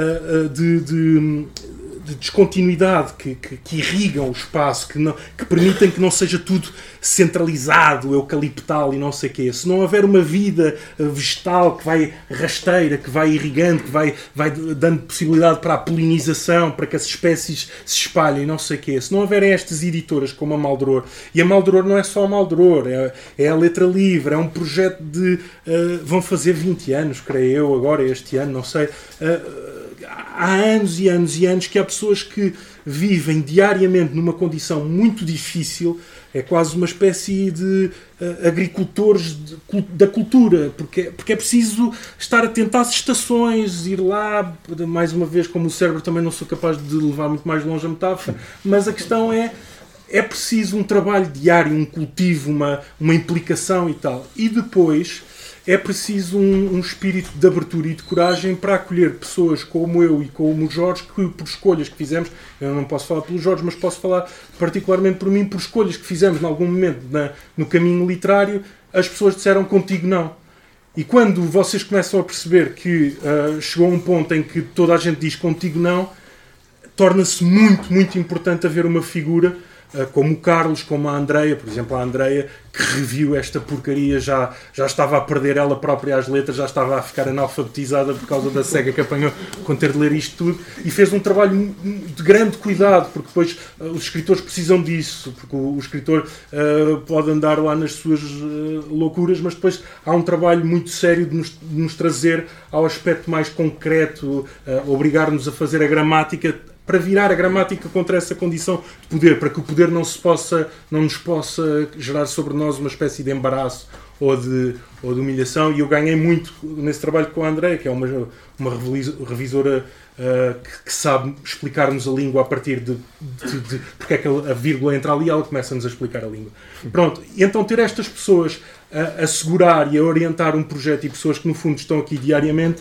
de descontinuidade que irrigam o espaço, que permitem que não seja tudo centralizado, eucaliptal e não sei o quê. Se não houver uma vida vegetal que vai rasteira, que vai irrigando, que vai dando possibilidade para a polinização, para que as espécies se espalhem e não sei o quê. Se não houverem estas editoras como a Maldoror, e a Maldoror não é só a Maldoror, é a Letra Livre, é um projeto de... vão fazer 20 anos, creio eu, agora este ano, não sei... há anos e anos e anos que há pessoas que vivem diariamente numa condição muito difícil, é quase uma espécie de agricultores da cultura, porque é preciso estar atento às estações, ir lá, mais uma vez, como o cérebro também não sou capaz de levar muito mais longe a metáfora, mas a questão é preciso um trabalho diário, um cultivo, uma implicação e tal. E depois... é preciso um espírito de abertura e de coragem para acolher pessoas como eu e como o Jorge, que por escolhas que fizemos, eu não posso falar pelo Jorge, mas posso falar particularmente por mim, por escolhas que fizemos em algum momento no caminho literário, as pessoas disseram contigo não. E quando vocês começam a perceber que chegou um ponto em que toda a gente diz contigo não, torna-se muito, muito importante haver uma figura como o Carlos, como a Andreia, por exemplo, a Andreia, que reviu esta porcaria, já estava a perder ela própria as letras, já estava a ficar analfabetizada por causa da cega que apanhou com ter de ler isto tudo, e fez um trabalho de grande cuidado, porque depois os escritores precisam disso, porque o escritor pode andar lá nas suas loucuras, mas depois há um trabalho muito sério de nos trazer ao aspecto mais concreto, obrigar-nos a fazer a gramática, para virar a gramática contra essa condição de poder, para que o poder não nos possa gerar sobre nós uma espécie de embaraço ou de humilhação. E eu ganhei muito nesse trabalho com a Andreia, que é uma revisora que sabe explicar-nos a língua a partir de porque é que a vírgula entra ali e ela começa-nos a explicar a língua. Pronto, e então ter estas pessoas a segurar e a orientar um projeto, e pessoas que no fundo estão aqui diariamente,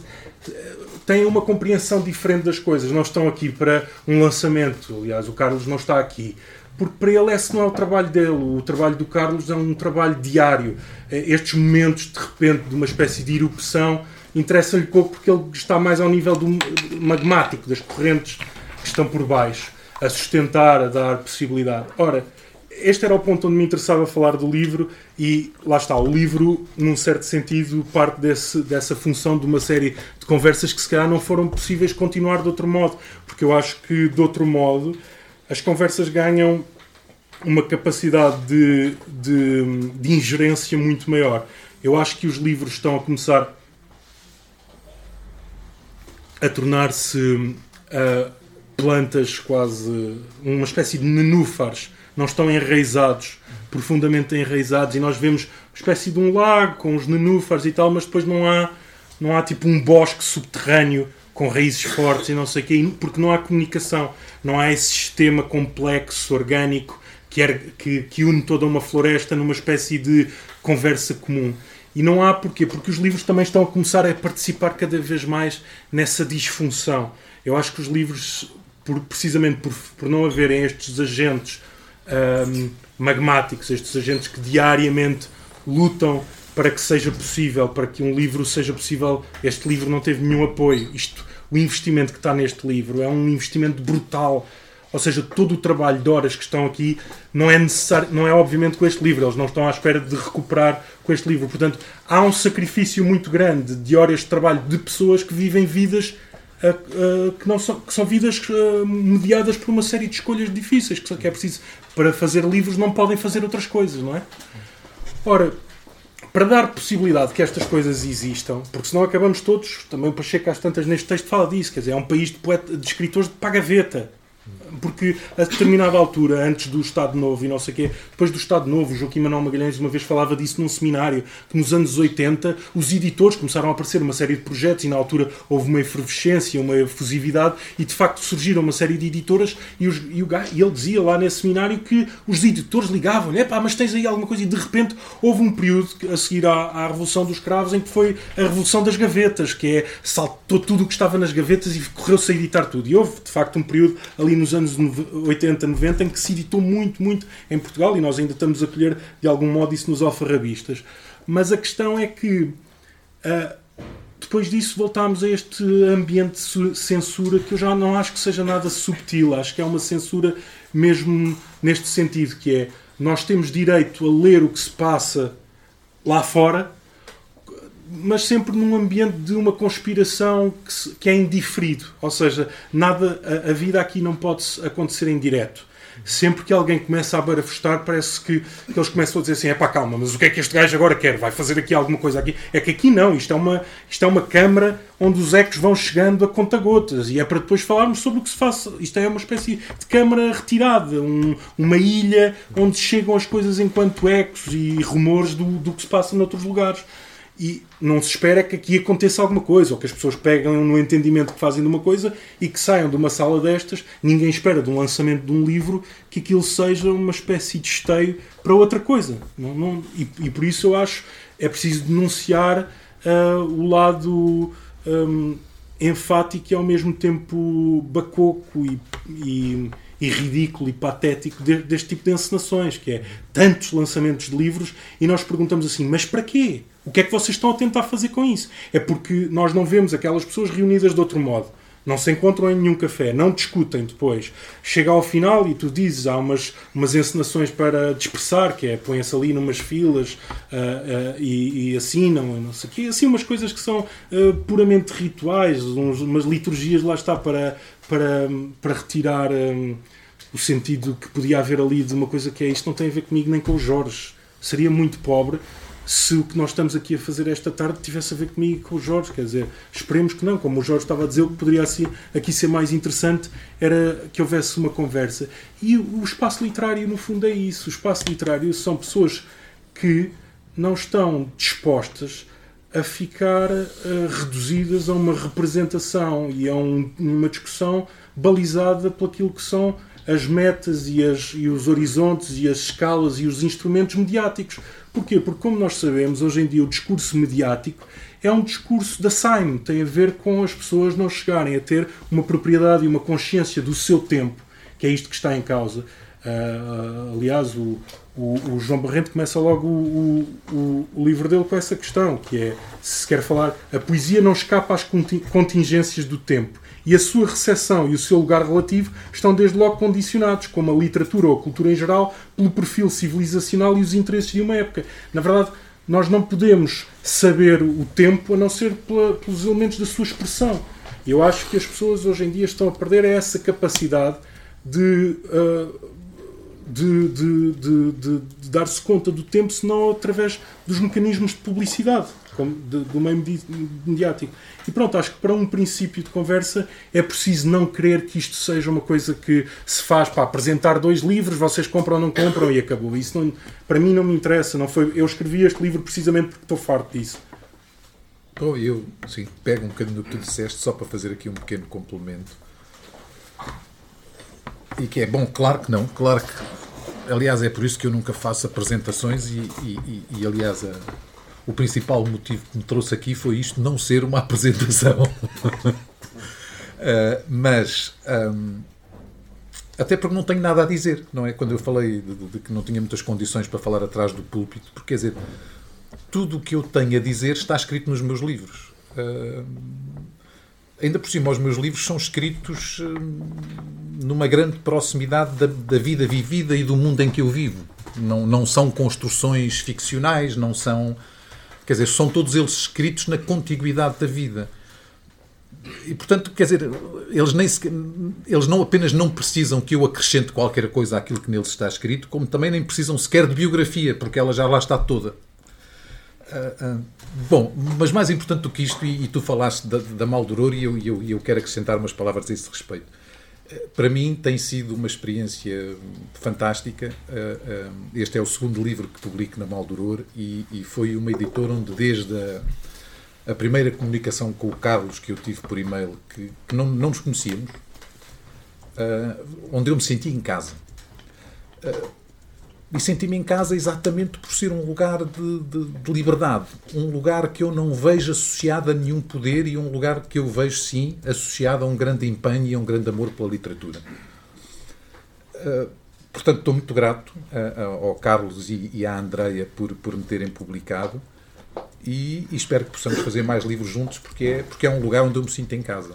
têm uma compreensão diferente das coisas. Não estão aqui para um lançamento. Aliás, o Carlos não está aqui. Porque para ele esse não é o trabalho dele. O trabalho do Carlos é um trabalho diário. Estes momentos, de repente, de uma espécie de erupção, interessam-lhe pouco porque ele está mais ao nível do magmático, das correntes que estão por baixo, a sustentar, a dar possibilidade. Ora, este era o ponto onde me interessava falar do livro, e lá está, o livro, num certo sentido, parte dessa função de uma série de conversas que se calhar não foram possíveis continuar de outro modo, porque eu acho que de outro modo as conversas ganham uma capacidade de ingerência muito maior. Eu acho que os livros estão a começar a tornar-se plantas quase, uma espécie de nenúfares. Não estão enraizados, profundamente enraizados, e nós vemos uma espécie de um lago com os nenúfares e tal, mas depois não há tipo um bosque subterrâneo com raízes fortes e não sei o quê, porque não há comunicação, não há esse sistema complexo, orgânico, que une toda uma floresta numa espécie de conversa comum. E não há porquê? Porque os livros também estão a começar a participar cada vez mais nessa disfunção. Eu acho que os livros, precisamente por não haverem estes agentes magmáticos, estes agentes que diariamente lutam para que seja possível, para que um livro seja possível. Este livro não teve nenhum apoio. O investimento que está neste livro é um investimento brutal. Ou seja, todo o trabalho de horas que estão aqui não é necessário, não é obviamente com este livro. Eles não estão à espera de recuperar com este livro. Portanto, há um sacrifício muito grande de horas de trabalho de pessoas que vivem vidas que são vidas mediadas por uma série de escolhas difíceis, que é preciso, para fazer livros não podem fazer outras coisas, não é? Ora, para dar possibilidade que estas coisas existam, porque senão acabamos todos, também o Pacheco às tantas neste texto fala disso, quer dizer, é um país de escritores de pagaveta. Porque a determinada altura, antes do Estado Novo e não sei o quê, depois do Estado Novo, o Joaquim Manuel Magalhães uma vez falava disso num seminário, que nos anos 80 os editores começaram a aparecer uma série de projetos e na altura houve uma efervescência, uma efusividade e de facto surgiram uma série de editoras e ele dizia lá nesse seminário que os editores ligavam-lhe, mas tens aí alguma coisa, e de repente houve um período a seguir à Revolução dos Cravos em que foi a Revolução das Gavetas, que saltou tudo o que estava nas gavetas e correu-se a editar tudo. E houve de facto um período ali nos anos 80, 90, em que se editou muito, muito em Portugal, e nós ainda estamos a colher de algum modo isso nos alfarrabistas. Mas a questão é que depois disso voltámos a este ambiente de censura que eu já não acho que seja nada subtil, acho que é uma censura mesmo neste sentido, que é, nós temos direito a ler o que se passa lá fora, mas sempre num ambiente de uma conspiração que é indiferido. Ou seja, a vida aqui não pode acontecer em direto. Sempre que alguém começa a barafustar, parece que eles começam a dizer assim, calma, mas o que é que este gajo agora quer? Vai fazer aqui alguma coisa aqui? É que aqui não, isto é uma câmara onde os ecos vão chegando a conta-gotas, e é para depois falarmos sobre o que se faça. Isto é uma espécie de câmara retirada, uma ilha onde chegam as coisas enquanto ecos e rumores do que se passa noutros lugares. E não se espera que aqui aconteça alguma coisa, ou que as pessoas peguem no entendimento que fazem de uma coisa e que saiam de uma sala destas. Ninguém espera de um lançamento de um livro que aquilo seja uma espécie de esteio para outra coisa. E por isso eu acho é preciso denunciar o lado enfático e ao mesmo tempo bacoco e ridículo e patético deste tipo de encenações, que é tantos lançamentos de livros, e nós perguntamos assim, mas para quê? O que é que vocês estão a tentar fazer com isso? É porque nós não vemos aquelas pessoas reunidas de outro modo. Não se encontram em nenhum café, não discutem depois. Chega ao final e tu dizes, há umas encenações para dispersar, que é, põem-se ali numas filas e assinam, não sei o quê. Assim, umas coisas que são puramente rituais, umas liturgias, lá está, para retirar o sentido que podia haver ali de uma coisa que é, isto não tem a ver comigo nem com o Jorge. Seria muito pobre se o que nós estamos aqui a fazer esta tarde tivesse a ver comigo e com o Jorge. Quer dizer, esperemos que não. Como o Jorge estava a dizer, o que poderia aqui ser mais interessante era que houvesse uma conversa. E o espaço literário, no fundo, é isso. O espaço literário são pessoas que não estão dispostas a ficar reduzidas a uma representação e a uma discussão balizada por aquilo que são as metas e os horizontes e as escalas e os instrumentos mediáticos. Porquê? Porque, como nós sabemos, hoje em dia o discurso mediático é um discurso da Saime, tem a ver com as pessoas não chegarem a ter uma propriedade e uma consciência do seu tempo, que é isto que está em causa. Aliás, o João Barrente começa logo o livro dele com essa questão, que é, se quer falar, a poesia não escapa às contingências do tempo, e a sua recepção e o seu lugar relativo estão desde logo condicionados, como a literatura ou a cultura em geral, pelo perfil civilizacional e os interesses de uma época. Na verdade, nós não podemos saber o tempo a não ser pelos elementos da sua expressão. E eu acho que as pessoas hoje em dia estão a perder essa capacidade de de dar-se conta do tempo, senão através dos mecanismos de publicidade, do meio mediático. E pronto, acho que para um princípio de conversa é preciso não querer que isto seja uma coisa que se faz para apresentar 2 livros, vocês compram ou não compram e acabou. Isso não, para mim não me interessa. Não foi, eu escrevi este livro precisamente porque estou farto disso. Então, eu sim, pego um bocadinho do que tu disseste só para fazer aqui um pequeno complemento. E que é bom, claro que não, claro que, aliás, é por isso que eu nunca faço apresentações e aliás, o principal motivo que me trouxe aqui foi isto, não ser uma apresentação. Até porque não tenho nada a dizer, não é? Quando eu falei de que não tinha muitas condições para falar atrás do púlpito, porque, quer dizer, tudo o que eu tenho a dizer está escrito nos meus livros. Ainda por cima, os meus livros são escritos numa grande proximidade da vida vivida e do mundo em que eu vivo. Não são construções ficcionais, não são... Quer dizer, são todos eles escritos na contiguidade da vida. E, portanto, quer dizer, eles não apenas não precisam que eu acrescente qualquer coisa àquilo que neles está escrito, como também nem precisam sequer de biografia, porque ela já lá está toda. Bom, mas mais importante do que isto, e tu falaste da Maldoror, e eu quero acrescentar umas palavras a esse respeito. Para mim tem sido uma experiência fantástica. Este é o segundo livro que publico na Maldoror e foi uma editora onde, desde a primeira comunicação com o Carlos que eu tive por e-mail, que não nos conhecíamos, onde eu me senti em casa. E senti-me em casa exatamente por ser um lugar de liberdade. Um lugar que eu não vejo associado a nenhum poder e um lugar que eu vejo, sim, associado a um grande empenho e a um grande amor pela literatura. Portanto, estou muito grato ao Carlos e à Andreia por me terem publicado e espero que possamos fazer mais livros juntos porque é um lugar onde eu me sinto em casa.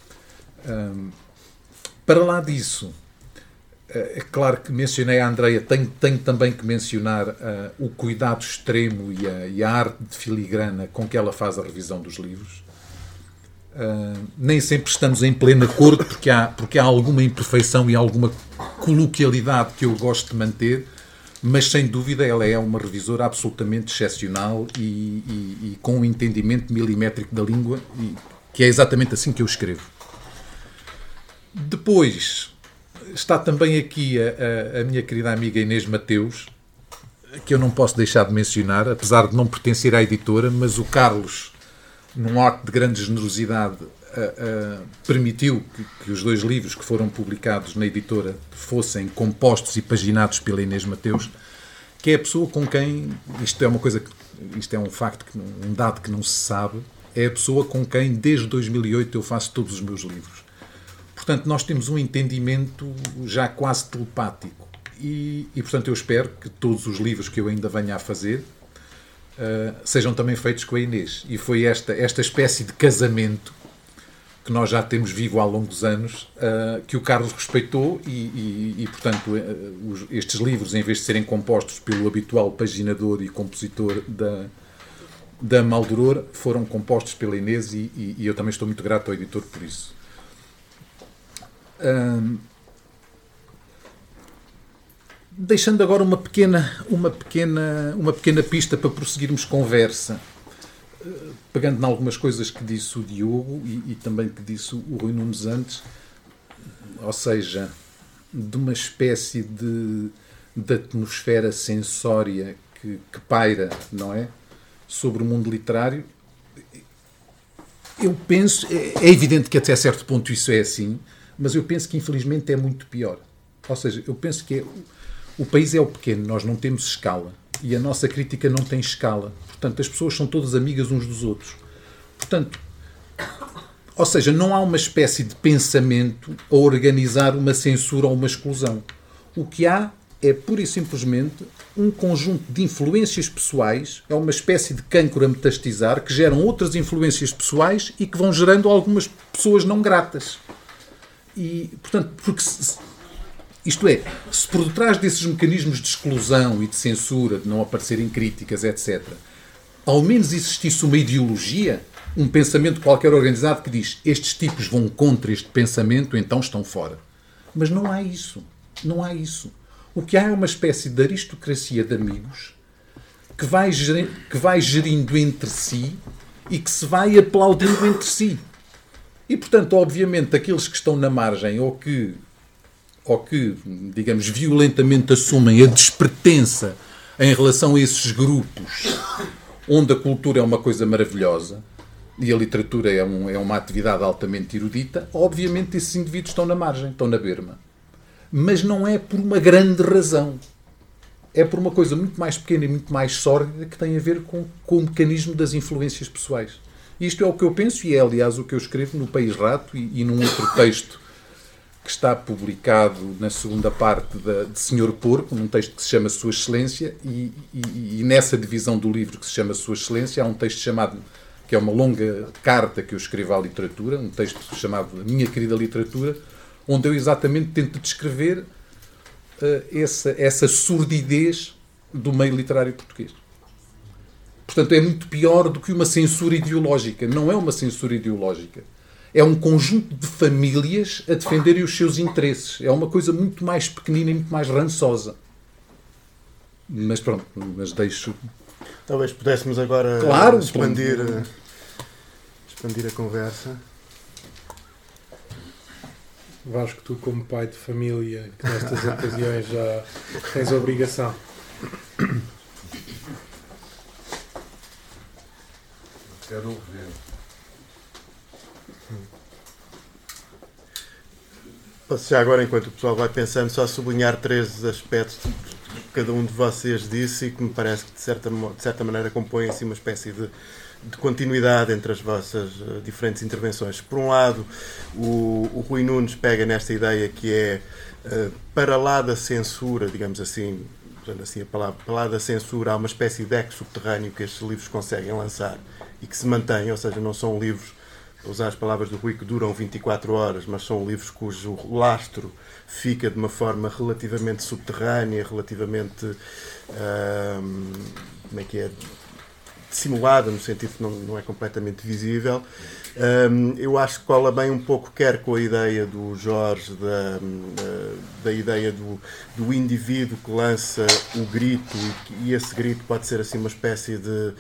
Para lá disso, é claro que mencionei a Andreia, tenho também que mencionar o cuidado extremo e a arte de filigrana com que ela faz a revisão dos livros. Nem sempre estamos em pleno acordo porque há alguma imperfeição e alguma coloquialidade que eu gosto de manter, mas sem dúvida ela é uma revisora absolutamente excepcional e com um entendimento milimétrico da língua, que é exatamente assim que eu escrevo. Depois está também aqui a minha querida amiga Inês Mateus, que eu não posso deixar de mencionar, apesar de não pertencer à editora, mas o Carlos, num ato de grande generosidade, permitiu que os 2 livros que foram publicados na editora fossem compostos e paginados pela Inês Mateus, que é a pessoa com quem, isto é um facto, um dado que não se sabe, é a pessoa com quem desde 2008 eu faço todos os meus livros. Portanto, nós temos um entendimento já quase telepático e portanto, eu espero que todos os livros que eu ainda venha a fazer sejam também feitos com a Inês. E foi esta espécie de casamento que nós já temos vivo há longos anos, que o Carlos respeitou e portanto, estes livros, em vez de serem compostos pelo habitual paginador e compositor da Maldoror, foram compostos pela Inês e eu também estou muito grato ao editor por isso. Deixando agora uma pequena pista para prosseguirmos conversa, pegando em algumas coisas que disse o Diogo e também que disse o Rui Nunes antes, ou seja, de uma espécie de atmosfera sensória que paira, não é, sobre o mundo literário. Eu penso, é evidente que até certo ponto isso é assim, mas eu penso que infelizmente é muito pior. Ou seja, eu penso que o país é o pequeno, nós não temos escala e a nossa crítica não tem escala. Portanto, as pessoas são todas amigas uns dos outros. Portanto, ou seja, não há uma espécie de pensamento a organizar uma censura ou uma exclusão. O que há é pura e simplesmente um conjunto de influências pessoais, é uma espécie de cancro a metastizar que geram outras influências pessoais e que vão gerando algumas pessoas não gratas. E, portanto, porque isto é, se por detrás desses mecanismos de exclusão e de censura, de não aparecerem críticas, etc., ao menos existisse uma ideologia, um pensamento qualquer organizado que diz estes tipos vão contra este pensamento, então estão fora. Mas não há isso. Não há isso. O que há é uma espécie de aristocracia de amigos que vai gerindo entre si e que se vai aplaudindo entre si. E, portanto, obviamente, aqueles que estão na margem ou que, digamos, violentamente assumem a despertença em relação a esses grupos onde a cultura é uma coisa maravilhosa e a literatura é uma atividade altamente erudita, obviamente esses indivíduos estão na margem, estão na berma. Mas não é por uma grande razão. É por uma coisa muito mais pequena e muito mais sórdida que tem a ver com o mecanismo das influências pessoais. Isto é o que eu penso e é, aliás, o que eu escrevo no País Rato e num outro texto que está publicado na segunda parte de Senhor Porco, num texto que se chama Sua Excelência, e nessa divisão do livro que se chama Sua Excelência há um texto chamado, que é uma longa carta que eu escrevo à literatura, um texto chamado A Minha Querida Literatura, onde eu exatamente tento descrever essa surdidez do meio literário português. Portanto, é muito pior do que uma censura ideológica. Não é uma censura ideológica. É um conjunto de famílias a defenderem os seus interesses. É uma coisa muito mais pequenina e muito mais rançosa. Mas pronto, mas deixo... Talvez pudéssemos agora expandir a conversa. Vasco, tu como pai de família, que nestas ocasiões já tens a obrigação. Quero ouvir. Posso já agora, enquanto o pessoal vai pensando, só sublinhar 3 aspectos que cada um de vocês disse e que me parece que de certa maneira compõem assim uma espécie de continuidade entre as vossas diferentes intervenções. Por um lado, o Rui Nunes pega nesta ideia que é para lá da censura, digamos assim, usando assim a palavra, para lá da censura, há uma espécie de eco subterrâneo que estes livros conseguem lançar e que se mantém, ou seja, não são livros, para usar as palavras do Rui, que duram 24 horas, mas são livros cujo lastro fica de uma forma relativamente subterrânea, relativamente como é que é, dissimulada, no sentido que não é completamente visível. Eu acho que cola bem um pouco, quer com a ideia do Jorge, da ideia do indivíduo que lança o grito, e esse grito pode ser assim uma espécie de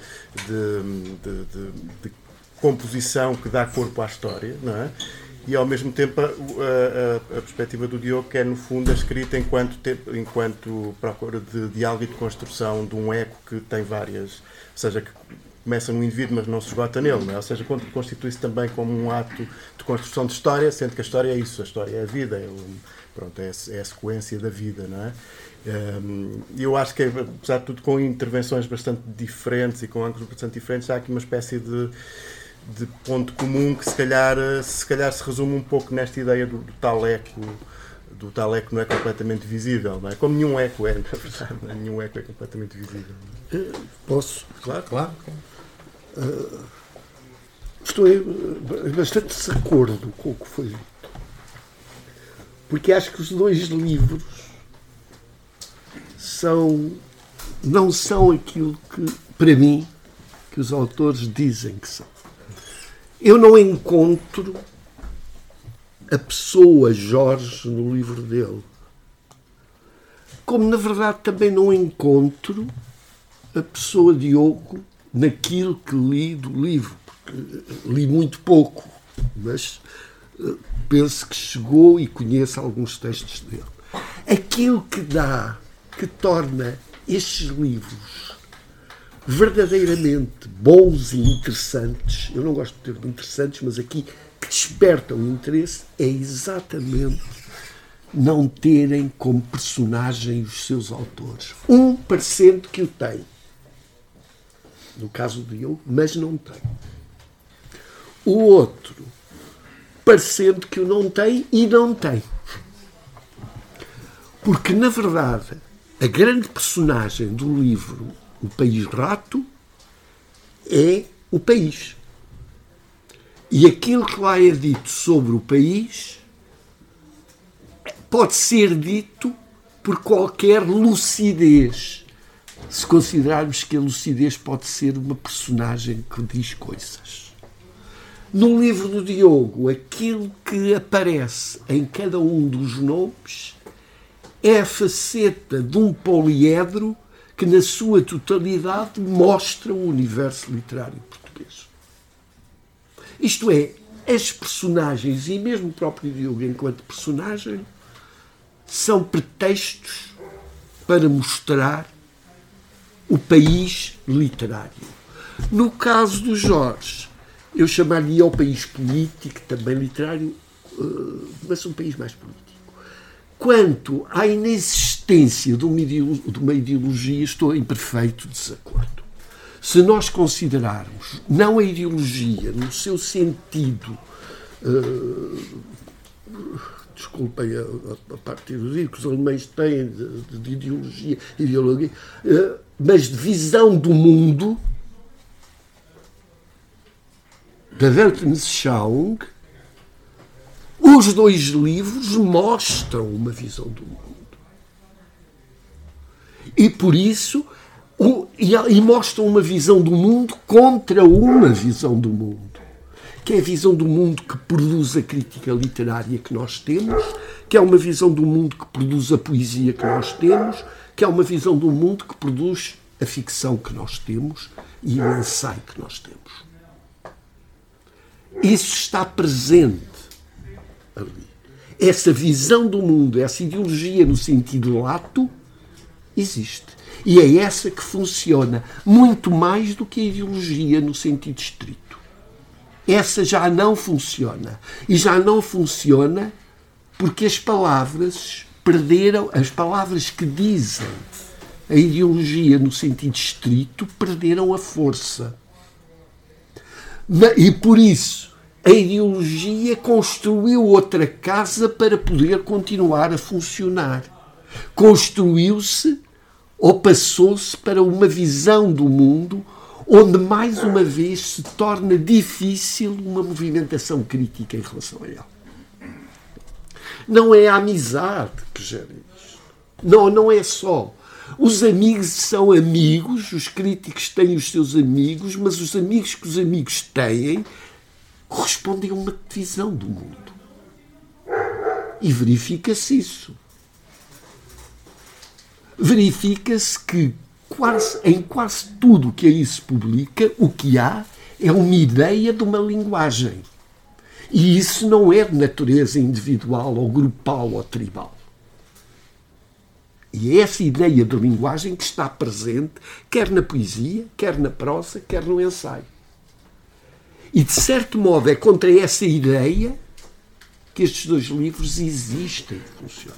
composição que dá corpo à história, não é? E ao mesmo tempo a perspectiva do Diogo, que é no fundo a escrita enquanto procura de diálogo e de construção de um eco que tem várias, ou seja, que começa no indivíduo mas não se esgota nele, não é? Ou seja, constitui-se também como um ato de construção de história, sendo que a história é isso, a história é a vida, é a sequência da vida, não é? E eu acho que, apesar de tudo, com intervenções bastante diferentes e com ângulos bastante diferentes, há aqui uma espécie de ponto comum que se calhar se resume um pouco nesta ideia do tal eco não é completamente visível, não é? Como nenhum eco é, na verdade, nenhum eco é completamente visível. Posso? Claro. Estou bastante de acordo com o que foi dito. Porque acho que os 2 livros não são aquilo que, para mim, que os autores dizem que são. Eu não encontro a pessoa Jorge no livro dele. Como, na verdade, também não encontro a pessoa Diogo naquilo que li do livro. Porque li muito pouco, mas penso que chegou e conheço alguns textos dele. Aquilo que torna estes livros verdadeiramente bons e interessantes, eu não gosto de termos interessantes, mas aqui que despertam interesse, é exatamente não terem como personagem os seus autores. Um parecendo que o tem, no caso do Diogo, mas não tem. O outro parecendo que o não tem e não tem. Porque, na verdade, a grande personagem do livro O País Rato é o país. E aquilo que lá é dito sobre o país pode ser dito por qualquer lucidez, se considerarmos que a lucidez pode ser uma personagem que diz coisas. No livro do Diogo, aquilo que aparece em cada um dos nomes é a faceta de um poliedro que, na sua totalidade, mostra o universo literário português. Isto é, as personagens, e mesmo o próprio Diogo enquanto personagem, são pretextos para mostrar o país literário. No caso do Jorge, eu chamaria o país político, também literário, mas um país mais político. Quanto à inexistência de uma ideologia, estou em perfeito desacordo. Se nós considerarmos não a ideologia no seu sentido, desculpem a parte erudita que os alemães têm de ideologia, mas de visão do mundo, da Weltanschauung, os dois livros mostram uma visão do mundo. E por isso, e mostram uma visão do mundo contra uma visão do mundo. Que é a visão do mundo que produz a crítica literária que nós temos, que é uma visão do mundo que produz a poesia que nós temos, que é uma visão do mundo que produz a ficção que nós temos e o ensaio que nós temos. Isso está presente ali. Essa visão do mundo, essa ideologia no sentido lato, existe. E é essa que funciona muito mais do que a ideologia no sentido estrito. Essa já não funciona. E já não funciona porque as palavras perderam, as palavras que dizem a ideologia no sentido estrito perderam a força. E por isso a ideologia construiu outra casa para poder continuar a funcionar. Construiu-se ou passou-se para uma visão do mundo onde, mais uma vez, se torna difícil uma movimentação crítica em relação a ele. Não é a amizade que gera isto. Não é só. Os amigos são amigos, os críticos têm os seus amigos, mas os amigos que os amigos têm correspondem a uma visão do mundo. E verifica-se isso. Verifica-se que em quase tudo o que aí se publica, o que há é uma ideia de uma linguagem. E isso não é de natureza individual, ou grupal, ou tribal. E é essa ideia de linguagem que está presente, quer na poesia, quer na prosa, quer no ensaio. E, de certo modo, é contra essa ideia que estes dois livros existem e funcionam.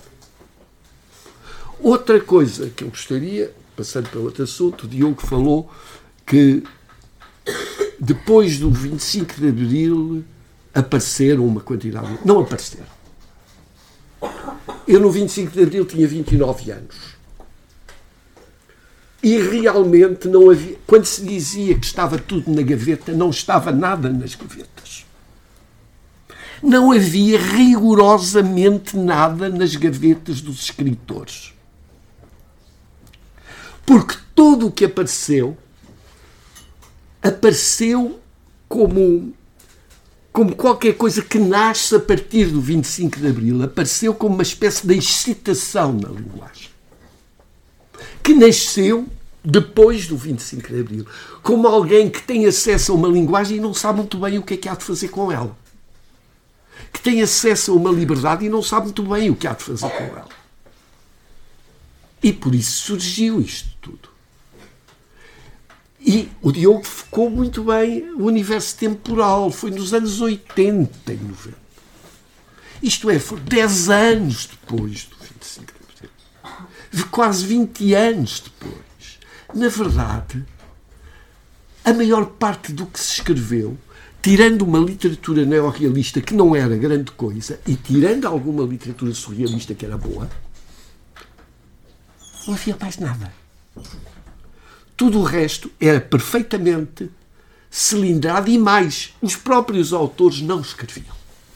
Outra coisa que eu gostaria, passando para outro assunto, o Diogo falou que depois do 25 de Abril apareceram uma quantidade... Não apareceram. Eu no 25 de Abril tinha 29 anos. E realmente não havia... Quando se dizia que estava tudo na gaveta, não estava nada nas gavetas. Não havia rigorosamente nada nas gavetas dos escritores. Porque tudo o que apareceu como qualquer coisa que nasce a partir do 25 de Abril. Apareceu como uma espécie de excitação na linguagem. Que nasceu depois do 25 de Abril. Como alguém que tem acesso a uma linguagem e não sabe muito bem o que é que há de fazer com ela. Que tem acesso a uma liberdade e não sabe muito bem o que há de fazer com ela. E por isso surgiu isto tudo. E o Diogo focou muito bem o universo temporal. Foi nos anos 80 e 90. Isto é, foi 10 anos depois do 25 de Abril. Quase 20 anos depois. Na verdade, a maior parte do que se escreveu, tirando uma literatura neorrealista que não era grande coisa, e tirando alguma literatura surrealista que era boa, não havia mais nada. Tudo o resto era perfeitamente cilindrado e mais. Os próprios autores não escreviam.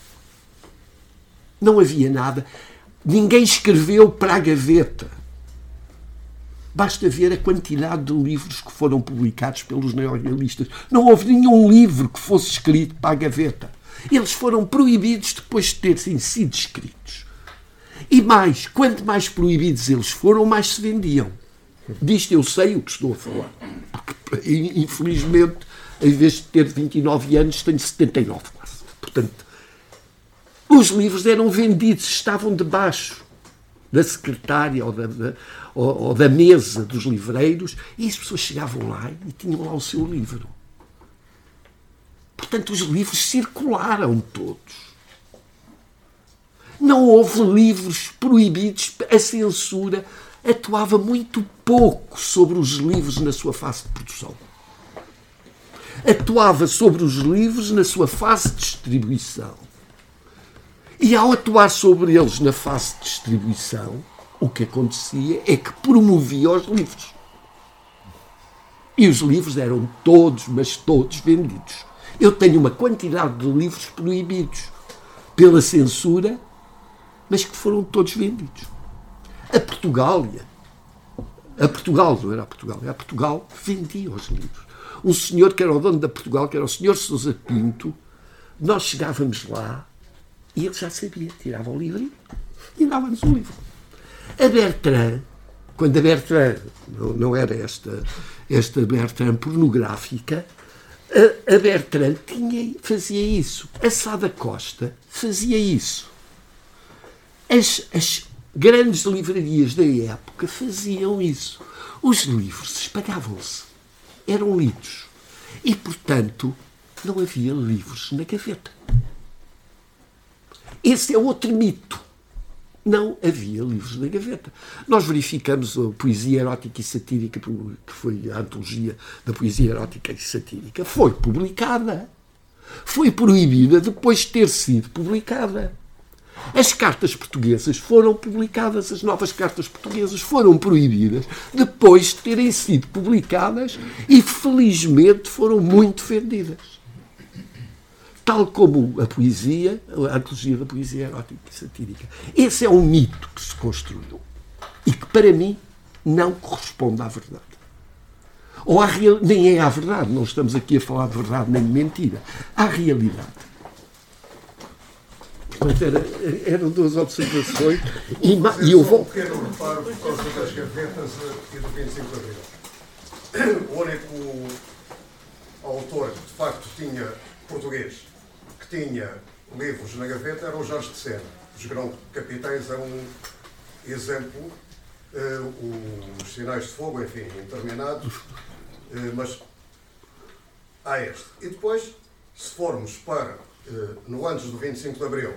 Não havia nada. Ninguém escreveu para a gaveta. Basta ver a quantidade de livros que foram publicados pelos neorrealistas. Não houve nenhum livro que fosse escrito para a gaveta. Eles foram proibidos depois de terem sido escritos. E mais, quanto mais proibidos eles foram, mais se vendiam. Disto eu sei o que estou a falar. Porque, infelizmente, em vez de ter 29 anos, tenho 79 quase. Portanto, os livros eram vendidos, estavam debaixo da secretária ou da mesa dos livreiros, e as pessoas chegavam lá e tinham lá o seu livro. Portanto, os livros circularam todos. Não houve livros proibidos. A censura atuava muito pouco sobre os livros na sua fase de produção. Atuava sobre os livros na sua fase de distribuição. E ao atuar sobre eles na fase de distribuição, o que acontecia é que promovia os livros. E os livros eram todos, mas todos vendidos. Eu tenho uma quantidade de livros proibidos pela censura, mas que foram todos vendidos. A Portugal, não era a Portugal, a Portugal vendia os livros. Um senhor que era o dono da Portugal, que era o senhor Sousa Pinto, nós chegávamos lá e ele já sabia, tirava o livro e dava-nos o livro. A Bertrand, quando a Bertrand, não era esta Bertrand pornográfica, a Bertrand fazia isso. A Sá da Costa fazia isso. As grandes livrarias da época faziam isso. Os livros espalhavam-se, eram lidos. E, portanto, não havia livros na gaveta. Esse é outro mito. Não havia livros na gaveta. Nós verificamos a poesia erótica e satírica, que foi a antologia da poesia erótica e satírica, foi publicada. Foi proibida depois de ter sido publicada. As cartas portuguesas foram publicadas, as novas cartas portuguesas foram proibidas depois de terem sido publicadas e, felizmente, foram muito vendidas. Tal como a poesia, a antologia da poesia erótica e satírica. Esse é um mito que se construiu e que, para mim, não corresponde à verdade. Nem é à verdade, não estamos aqui a falar de verdade nem de mentira. À realidade. Portanto, eram duas observações e eu vou... Um pequeno reparo por causa das gavetas e do 25 de Abril. O único autor que, de facto, tinha português, que tinha livros na gaveta, era o Jorge de Sena. Os Grão-Capitães é um exemplo, os Sinais de Fogo, enfim, interminados, mas há este. E depois, se formos para, no antes do 25 de Abril,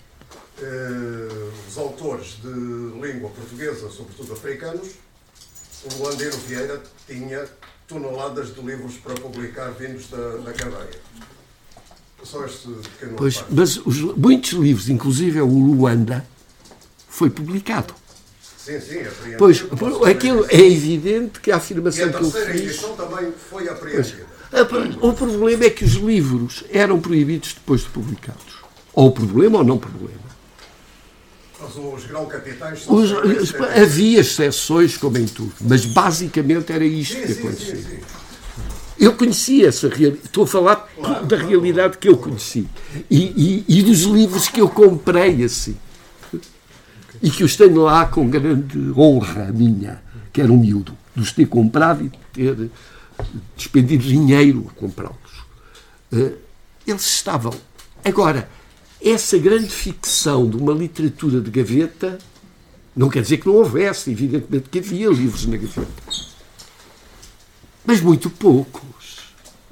os autores de língua portuguesa, sobretudo africanos, o Landeiro Vieira tinha toneladas de livros para publicar vindos da cadeia. Só este pequeno pois, mas muitos livros, inclusive o Luanda, foi publicado. Sim, apreendido. Pois, aquilo é evidente que a afirmação que eu fiz... E a terceira edição também foi apreendida. O problema é que os livros eram proibidos depois de publicados. Ou problema ou não problema. Mas os Grão-Capitães... Havia exceções, como em tudo, mas basicamente era isto que acontecia. Sim. Eu conhecia essa realidade, estou a falar da realidade que eu conheci e dos livros que eu comprei assim e que os tenho lá com grande honra minha, que era um miúdo, de os ter comprado e de ter despendido dinheiro a comprá-los. Eles estavam. Agora, essa grande ficção de uma literatura de gaveta não quer dizer que não houvesse, evidentemente que havia livros na gaveta. Mas muito poucos.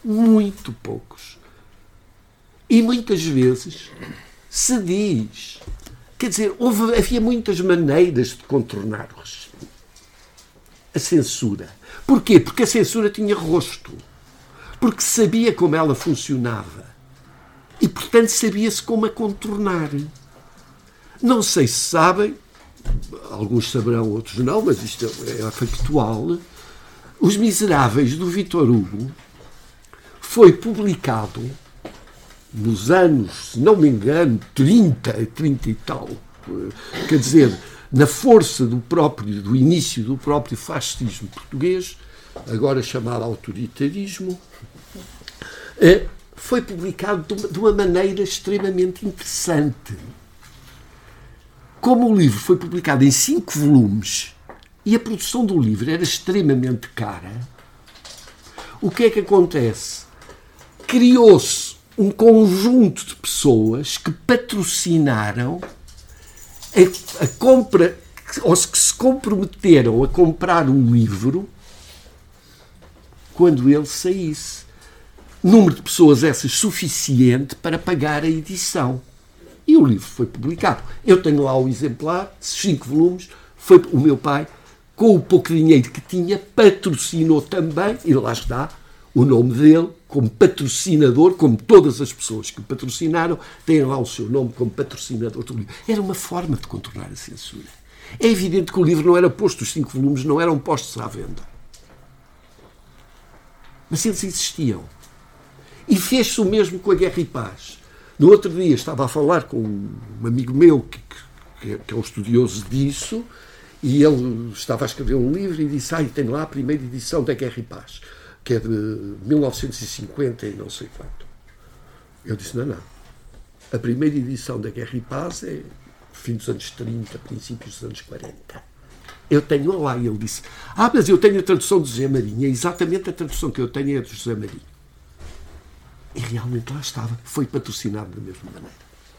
E muitas vezes se diz, quer dizer, havia muitas maneiras de contornar a censura. Porquê? Porque a censura tinha rosto. Porque sabia como ela funcionava. E, portanto, sabia-se como a contornar. Não sei se sabem, alguns saberão, outros não, mas isto é factual. Os Miseráveis, do Victor Hugo, foi publicado nos anos, se não me engano, 30 e tal. Quer dizer, na força do início do próprio fascismo português, agora chamado autoritarismo, foi publicado de uma maneira extremamente interessante. Como o livro foi publicado em 5 volumes e a produção do livro era extremamente cara, o que é que acontece? Criou-se um conjunto de pessoas que patrocinaram a compra, ou que se comprometeram a comprar um livro quando ele saísse. Número de pessoas essas suficiente para pagar a edição. E o livro foi publicado. Eu tenho lá o exemplar, 5 volumes, foi o meu pai, com o pouco dinheiro que tinha, patrocinou também, e lá está o nome dele, como patrocinador, como todas as pessoas que patrocinaram, têm lá o seu nome como patrocinador do livro. Era uma forma de contornar a censura. É evidente que o livro não era posto, os 5 volumes não eram postos à venda. Mas eles existiam. E fez-se o mesmo com a Guerra e Paz. No outro dia estava a falar com um amigo meu que é um estudioso disso, e ele estava a escrever um livro e disse: tenho lá a primeira edição da Guerra e Paz, que é de 1950 e não sei quanto. Eu disse: não. A primeira edição da Guerra e Paz é fim dos anos 30, princípios dos anos 40. Eu tenho lá. E ele disse: mas eu tenho a tradução de José Marinho. É exatamente a tradução que eu tenho, é a de José Marinho. E realmente lá estava. Foi patrocinado da mesma maneira.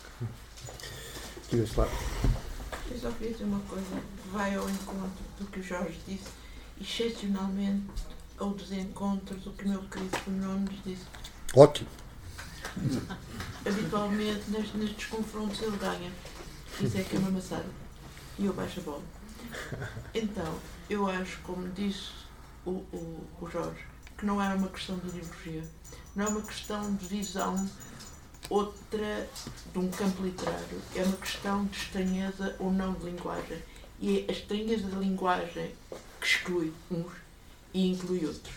Eu só queria dizer uma coisa que vai ao encontro do que o Jorge disse, excepcionalmente ao desencontro do que o meu querido Fernando nos disse. Ótimo. Habitualmente, nestes confrontos, ele ganha. Isso é que é uma maçada. E eu baixo a bola. Então, eu acho, como disse o Jorge, que não é uma questão de ideologia, não é uma questão de visão outra de um campo literário, é uma questão de estranheza ou não de linguagem. E é a estranheza da linguagem que exclui uns e inclui outros.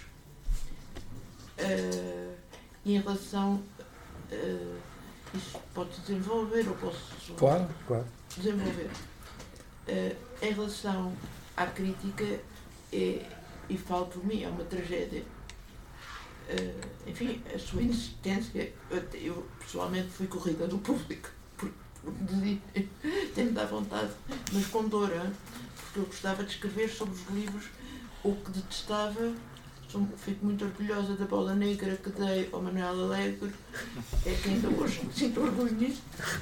E em relação... isso pode desenvolver, ou posso claro. desenvolver. Em relação à crítica, e falo por mim, é uma tragédia. Enfim, a sua insistência, eu pessoalmente fui corrida do público, porque tenho de dar vontade, mas com dor, porque eu gostava de escrever sobre os livros, o que detestava. Fico muito orgulhosa da bola negra que dei ao Manuel Alegre, é que ainda hoje sinto orgulho nisso.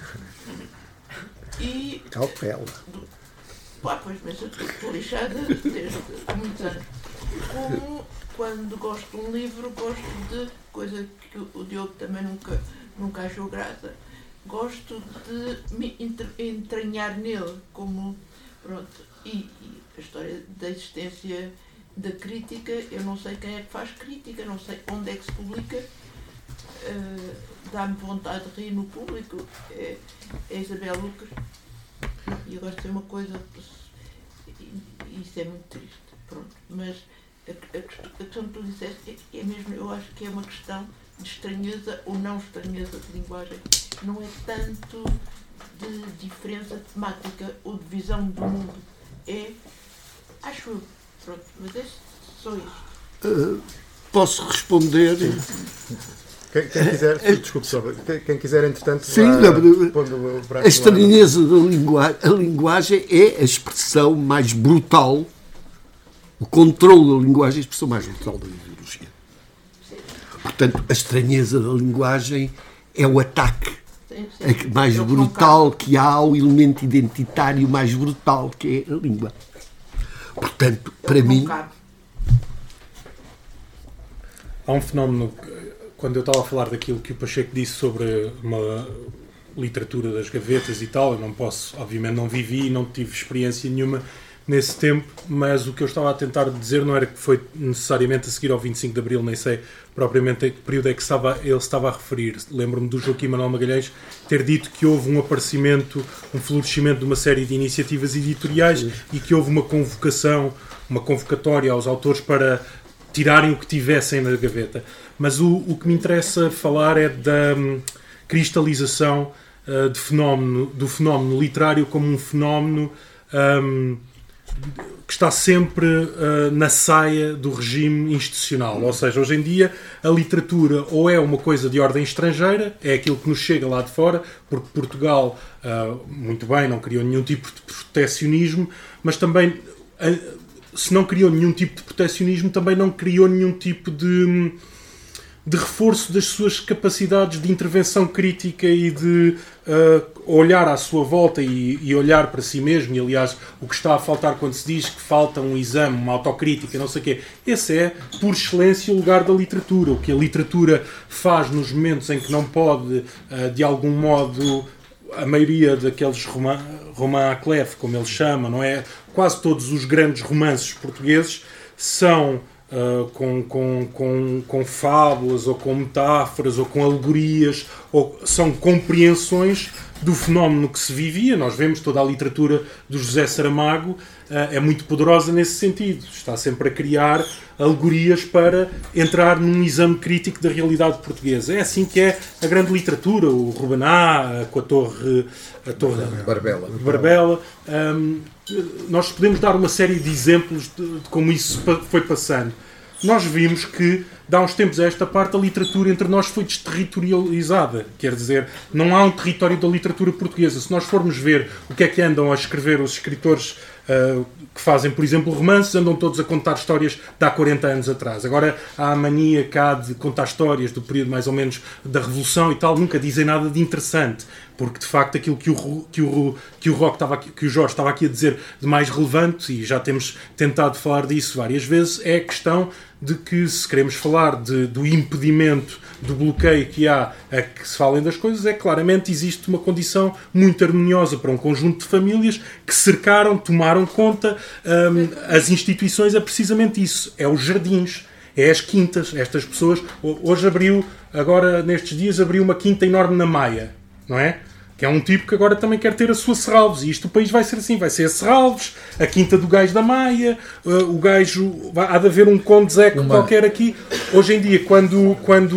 E... Cautela. Pois, mas eu estou lixada desde há muitos anos. Como quando gosto de um livro, gosto de coisa que o Diogo também nunca achou graça. Gosto de me entranhar nele, como, pronto, e a história da existência da crítica, eu não sei quem é que faz crítica, não sei onde é que se publica, dá-me vontade de rir no público, é Isabel Lucas. E agora tem uma coisa, isso é muito triste, pronto, mas a questão que tu disseste é mesmo, eu acho que é uma questão de estranheza ou não estranheza de linguagem, não é tanto de diferença temática ou de visão do mundo, acho eu. Pronto, mas é só isto. Posso responder? Quem quiser, desculpe só, quem quiser, entretanto, sim, a estranheza da linguagem é a expressão mais brutal, o controle da linguagem é a expressão mais brutal da ideologia. Portanto, a estranheza da linguagem é o ataque mais brutal que há ao elemento identitário mais brutal que é a língua. Portanto, para mim... Há um fenómeno, quando eu estava a falar daquilo que o Pacheco disse sobre uma literatura das gavetas e tal, eu não posso, obviamente não vivi e não tive experiência nenhuma nesse tempo, mas o que eu estava a tentar dizer não era que foi necessariamente a seguir ao 25 de Abril, nem sei propriamente a que período é que ele estava a referir. Lembro-me do Joaquim Manuel Magalhães ter dito que houve um aparecimento, um florescimento de uma série de iniciativas editoriais e que houve uma convocatória aos autores para tirarem o que tivessem na gaveta. Mas o que me interessa falar é da cristalização do fenómeno literário como um fenómeno que está sempre na saia do regime institucional. Ou seja, hoje em dia a literatura ou é uma coisa de ordem estrangeira, é aquilo que nos chega lá de fora, porque Portugal, muito bem, não criou nenhum tipo de proteccionismo, mas também, se não criou nenhum tipo de proteccionismo, também não criou nenhum tipo de reforço das suas capacidades de intervenção crítica e de olhar à sua volta e olhar para si mesmo. E, aliás, o que está a faltar quando se diz que falta um exame, uma autocrítica, não sei o quê, esse é, por excelência, o lugar da literatura. O que a literatura faz nos momentos em que não pode, de algum modo, a maioria daqueles romans à clef, como eles chamam, não é? Quase todos os grandes romances portugueses são com fábulas, ou com metáforas, ou com alegorias, ou são compreensões do fenómeno que se vivia. Nós vemos toda a literatura do José Saramago, é muito poderosa nesse sentido. Está sempre a criar alegorias para entrar num exame crítico da realidade portuguesa. É assim que é a grande literatura, o Rubená, com a Torre Barbela. Nós podemos dar uma série de exemplos de como isso foi passando. Nós vimos que, de há uns tempos a esta parte, a literatura entre nós foi desterritorializada. Quer dizer, não há um território da literatura portuguesa. Se nós formos ver o que é que andam a escrever os escritores que fazem, por exemplo, romances, andam todos a contar histórias de há 40 anos atrás. Agora há a mania cá de contar histórias do período mais ou menos da Revolução e tal, nunca dizem nada de interessante, porque de facto aquilo que o Jorge estava aqui a dizer de mais relevante, e já temos tentado falar disso várias vezes, é a questão de que, se queremos falar do impedimento, do bloqueio que há a que se falem das coisas, é claramente existe uma condição muito harmoniosa para um conjunto de famílias que cercaram, tomaram conta. As instituições é precisamente isso, é os jardins, é as quintas. Estas pessoas, hoje agora nestes dias abriu uma quinta enorme na Maia, não é? Que é um tipo que agora também quer ter a sua Serralves, e isto o país vai ser assim, vai ser a Serralves, a quinta do gajo da Maia, o gajo, há de haver um conde Zeco qualquer aqui. Hoje em dia, quando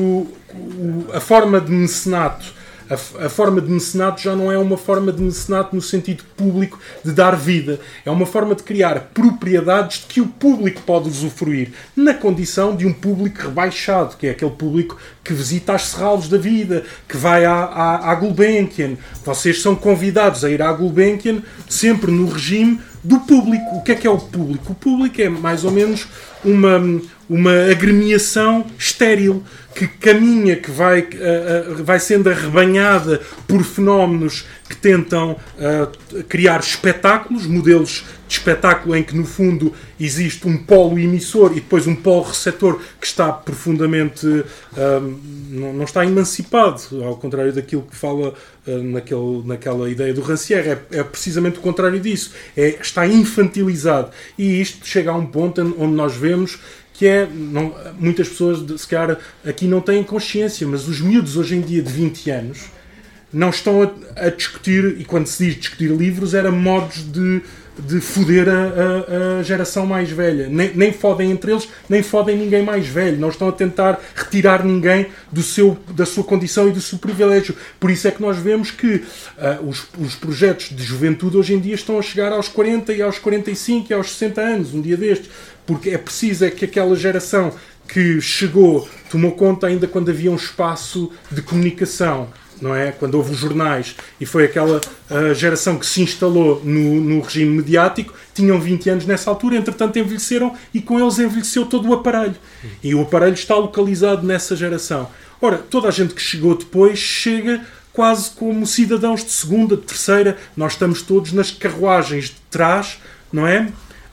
a forma de mecenato, a forma de mecenato já não é uma forma de mecenato no sentido público de dar vida, é uma forma de criar propriedades de que o público pode usufruir, na condição de um público rebaixado, que é aquele público que visita as Serralves da vida, que vai à Gulbenkian. Vocês são convidados a ir à Gulbenkian sempre no regime do público. O que é o público? O público é mais ou menos uma agremiação estéril que caminha, que vai sendo arrebanhada por fenómenos que tentam criar espetáculos, modelos de espetáculo em que, no fundo, existe um polo emissor e depois um polo receptor que está profundamente... não está emancipado, ao contrário daquilo que fala naquela ideia do Rancière. É precisamente o contrário disso. Está infantilizado. E isto chega a um ponto onde nós vemos que muitas pessoas, se calhar, aqui não têm consciência, mas os miúdos hoje em dia de 20 anos não estão a discutir, e quando se diz discutir livros, era modos de foder a geração mais velha. Nem fodem entre eles, nem fodem ninguém mais velho. Não estão a tentar retirar ninguém da sua condição e do seu privilégio. Por isso é que nós vemos que os projetos de juventude hoje em dia estão a chegar aos 40 e aos 45 e aos 60 anos, um dia destes. Porque é preciso que aquela geração que chegou, tomou conta ainda quando havia um espaço de comunicação, não é? Quando houve os jornais, e foi aquela geração que se instalou no regime mediático, tinham 20 anos nessa altura, entretanto envelheceram, e com eles envelheceu todo o aparelho. E o aparelho está localizado nessa geração. Ora, toda a gente que chegou depois chega quase como cidadãos de segunda, de terceira. Nós estamos todos nas carruagens de trás, não é?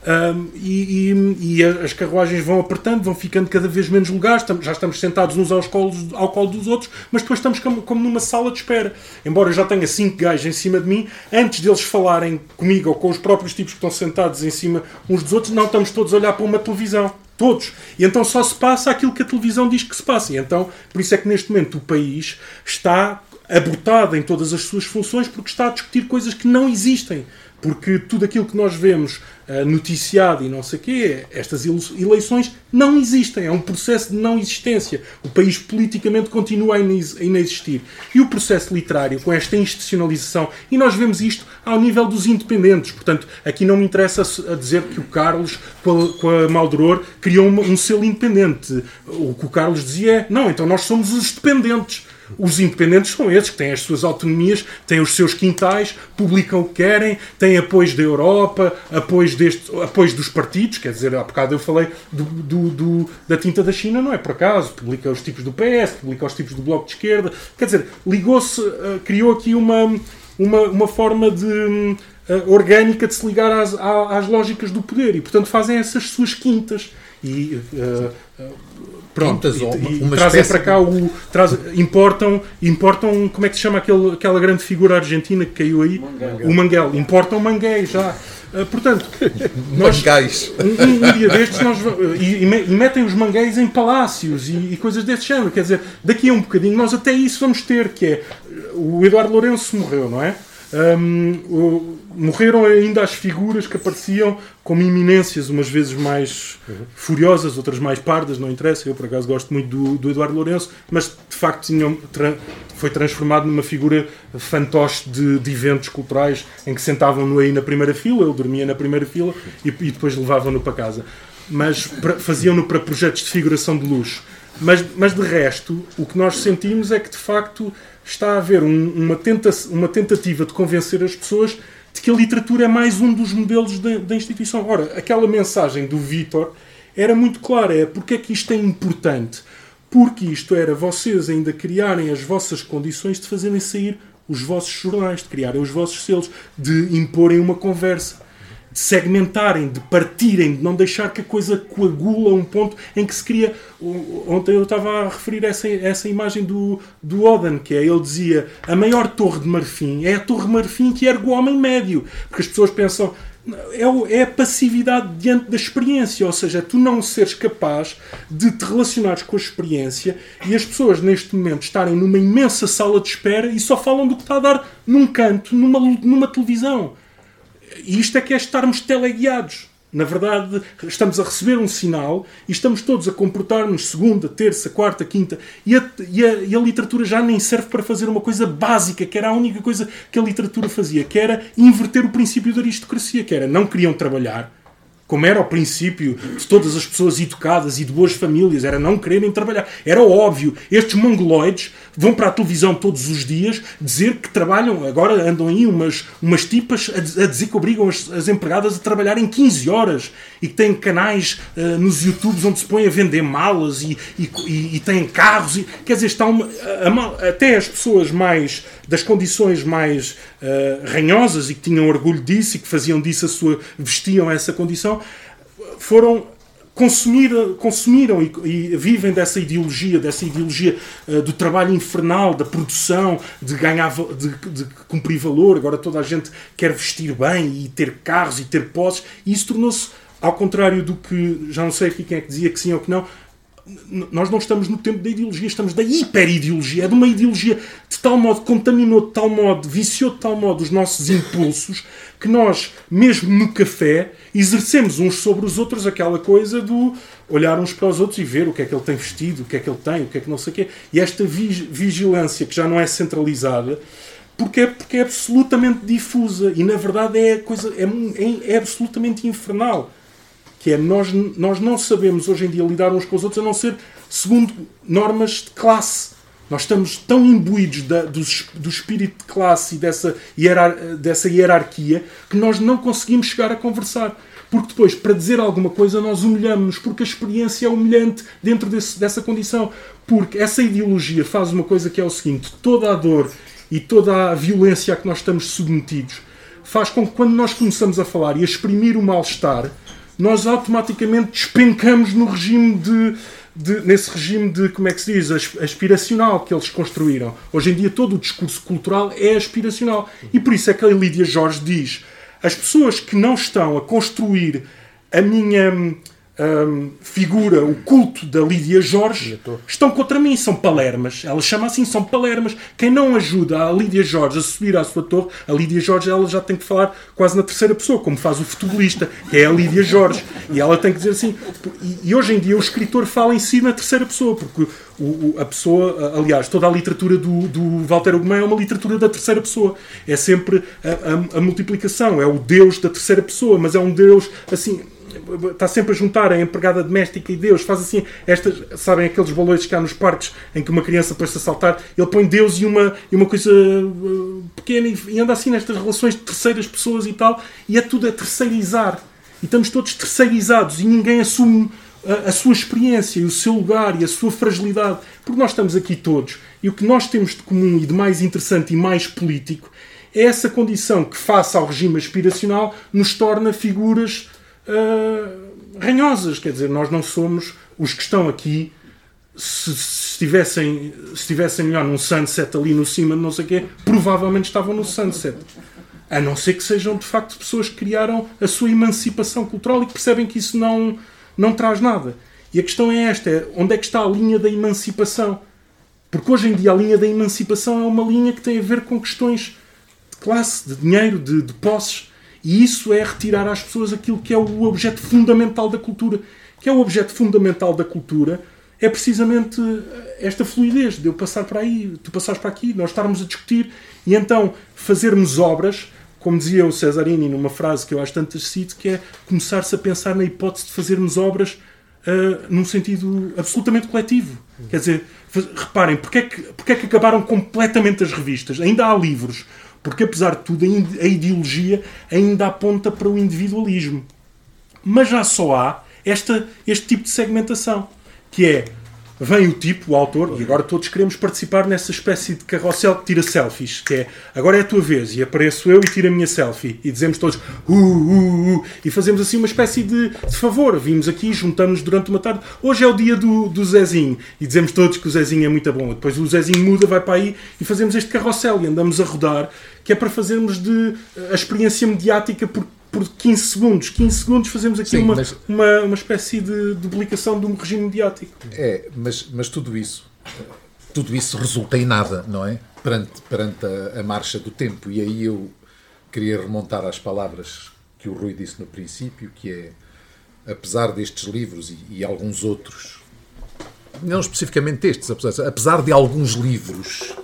E as carruagens vão apertando, vão ficando cada vez menos lugares, já estamos sentados uns ao colo dos outros, mas depois estamos como numa sala de espera. Embora eu já tenha 5 gajos em cima de mim, antes deles falarem comigo ou com os próprios tipos que estão sentados em cima uns dos outros, não, estamos todos a olhar para uma televisão. Todos. E então só se passa aquilo que a televisão diz que se passa. E então, por isso é que neste momento o país está abortada em todas as suas funções porque está a discutir coisas que não existem. Porque tudo aquilo que nós vemos noticiado e não sei o quê, estas eleições não existem. É um processo de não existência. O país politicamente continua a inexistir. E o processo literário, com esta institucionalização, e nós vemos isto ao nível dos independentes. Portanto, aqui não me interessa a dizer que o Carlos, com a Maldoror, criou um selo independente. O que o Carlos dizia é, não, então nós somos os dependentes. Os independentes são esses, que têm as suas autonomias, têm os seus quintais, publicam o que querem, têm apoios da Europa, apoios dos partidos, quer dizer, há bocado eu falei da tinta da China, não é por acaso, publica os tipos do PS, publica os tipos do Bloco de Esquerda, quer dizer, ligou-se, criou aqui uma forma de orgânica de se ligar às lógicas do poder e, portanto, fazem essas suas quintas e... Pronto, e trazem para cá importam, como é que se chama aquela grande figura argentina que caiu aí? O Manguel. Importam manguéis já. Portanto, nós, um dia destes e metem os manguéis em palácios e coisas desse género. Quer dizer, daqui a um bocadinho nós até isso vamos ter, que é o Eduardo Lourenço morreu, não é? Morreram ainda as figuras que apareciam como iminências, umas vezes mais furiosas, outras mais pardas, não interessa. Eu, por acaso, gosto muito do Eduardo Lourenço, mas de facto foi transformado numa figura fantoche de eventos culturais em que sentavam-no aí na primeira fila, ele dormia na primeira fila e depois levavam-no para casa. Mas faziam-no para projetos de figuração de luxo. Mas de resto, o que nós sentimos é que de facto está a haver uma tentativa de convencer as pessoas de que a literatura é mais um dos modelos da instituição. Ora, aquela mensagem do Vítor era muito clara, porque é que isto é importante? Porque isto era vocês ainda criarem as vossas condições de fazerem sair os vossos jornais, de criarem os vossos selos, de imporem uma conversa, de segmentarem, de partirem, de não deixar que a coisa coagula a um ponto em que se cria... Ontem eu estava a referir essa imagem do Oden, que é, ele dizia, a maior torre de marfim é a torre de marfim que ergue o homem médio. Porque as pessoas pensam... É a passividade diante da experiência, ou seja, tu não seres capaz de te relacionares com a experiência e as pessoas neste momento estarem numa imensa sala de espera e só falam do que está a dar num canto, numa televisão. E isto é que é estarmos teleguiados. Na verdade, estamos a receber um sinal e estamos todos a comportar-nos segunda, terça, quarta, quinta e a literatura já nem serve para fazer uma coisa básica, que era a única coisa que a literatura fazia, que era inverter o princípio da aristocracia, que era não queriam trabalhar, como era o princípio de todas as pessoas educadas e de boas famílias, era não quererem trabalhar. Era óbvio, estes mongoloides vão para a televisão todos os dias dizer que trabalham, agora andam aí umas tipas a dizer que obrigam as empregadas a trabalhar em 15 horas e que têm canais nos YouTubes onde se põem a vender malas e têm carros. Quer dizer, até as pessoas das condições mais ranhosas e que tinham orgulho disso e que faziam disso vestiam essa condição, consumiram e vivem dessa ideologia do trabalho infernal, da produção, de cumprir valor. Agora toda a gente quer vestir bem e ter carros e ter posses, e isso tornou-se, ao contrário do que, já não sei aqui quem é que dizia que sim ou que não, nós não estamos no tempo da ideologia, estamos da hiperideologia. É de uma ideologia de tal modo, contaminou de tal modo, viciou de tal modo os nossos impulsos, que nós, mesmo no café, exercemos uns sobre os outros aquela coisa do olhar uns para os outros e ver o que é que ele tem vestido, o que é que ele tem, o que é que não sei o quê. E esta vigilância que já não é centralizada, porque é absolutamente difusa e, na verdade, é absolutamente infernal. Que é, nós não sabemos hoje em dia lidar uns com os outros a não ser segundo normas de classe. Nós estamos tão imbuídos do espírito de classe e dessa hierarquia que nós não conseguimos chegar a conversar. Porque depois, para dizer alguma coisa, nós humilhamos-nos, porque a experiência é humilhante dentro dessa condição. Porque essa ideologia faz uma coisa que é o seguinte: toda a dor e toda a violência a que nós estamos submetidos faz com que, quando nós começamos a falar e a exprimir o mal-estar, nós automaticamente despencamos no regime nesse regime de, como é que se diz, aspiracional que eles construíram. Hoje em dia todo o discurso cultural é aspiracional. E por isso é que a Lídia Jorge diz: as pessoas que não estão a construir a minha figura, o culto da Lídia Jorge, estão contra mim, são palermas. Ela chama assim, são palermas. Quem não ajuda a Lídia Jorge a subir à sua torre, a Lídia Jorge ela já tem que falar quase na terceira pessoa, como faz o futebolista, que é a Lídia Jorge. E ela tem que dizer assim. E hoje em dia o escritor fala em si na terceira pessoa, porque a pessoa, aliás, toda a literatura do Walter Ugumem é uma literatura da terceira pessoa. É sempre a multiplicação, é o Deus da terceira pessoa, mas é um Deus assim. Está sempre a juntar a empregada doméstica e Deus, faz assim estas, sabem aqueles balões que há nos parques em que uma criança põe-se a saltar, ele põe Deus e uma coisa pequena e anda assim nestas relações de terceiras pessoas e tal, e é tudo a terceirizar, e estamos todos terceirizados e ninguém assume a sua experiência e o seu lugar e a sua fragilidade, porque nós estamos aqui todos, e o que nós temos de comum e de mais interessante e mais político é essa condição que, face ao regime aspiracional, nos torna figuras ranhosas. Quer dizer, nós não somos os que estão aqui. Se estivessem melhor num sunset ali no cima de não sei o quê, provavelmente estavam no sunset, a não ser que sejam de facto pessoas que criaram a sua emancipação cultural e que percebem que isso não traz nada. E a questão é esta, onde é que está a linha da emancipação? Porque hoje em dia a linha da emancipação é uma linha que tem a ver com questões de classe, de dinheiro, de posses. E isso é retirar às pessoas aquilo que é o objeto fundamental da cultura. Que é o objeto fundamental da cultura é precisamente esta fluidez de eu passar para aí, tu passares para aqui, nós estarmos a discutir e então fazermos obras, como dizia o Cesarini numa frase que eu acho tanto cito, que é começar-se a pensar na hipótese de fazermos obras num sentido absolutamente coletivo. Quer dizer, reparem, porque é que acabaram completamente as revistas? Ainda há livros. Porque, apesar de tudo, a ideologia ainda aponta para o individualismo. Mas já só há este tipo de segmentação, que é, vem o tipo, o autor, e agora todos queremos participar nessa espécie de carrossel que tira selfies, que é, agora é a tua vez, e apareço eu e tiro a minha selfie, e dizemos todos, e fazemos assim uma espécie de favor, vimos aqui, juntamos-nos durante uma tarde, hoje é o dia do Zezinho, e dizemos todos que o Zezinho é muito bom, depois o Zezinho muda, vai para aí, e fazemos este carrossel, e andamos a rodar, que é para fazermos a experiência mediática por 15 segundos. 15 segundos fazemos aqui uma espécie de duplicação de um regime mediático. Mas tudo isso resulta em nada, não é? Perante a marcha do tempo. E aí eu queria remontar às palavras que o Rui disse no princípio, que é, apesar destes livros e alguns outros, não especificamente estes, apesar de alguns livros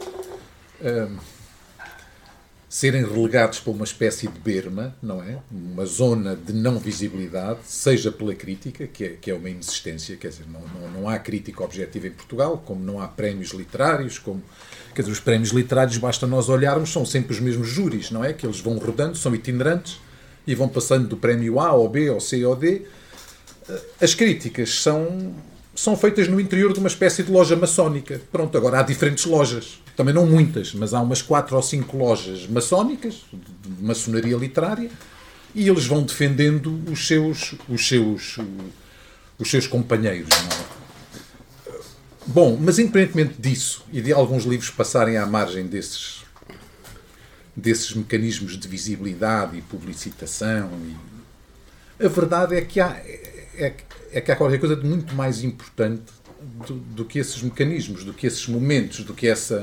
serem relegados para uma espécie de berma, não é? Uma zona de não visibilidade, seja pela crítica, que é uma inexistência, quer dizer, não há crítica objetiva em Portugal, como não há prémios literários, quer dizer, os prémios literários, basta nós olharmos, são sempre os mesmos júris, não é? Que eles vão rodando, são itinerantes, e vão passando do prémio A ao B, ao C ao D. As críticas são feitas no interior de uma espécie de loja maçónica. Pronto, agora há diferentes lojas. Também não muitas, mas há umas 4 ou 5 lojas maçónicas, de maçonaria literária, e eles vão defendendo os seus companheiros. Não é? Bom, mas independentemente disso, e de alguns livros passarem à margem desses mecanismos de visibilidade e publicitação, a verdade é que há qualquer coisa de muito mais importante do que esses mecanismos, do que esses momentos, do que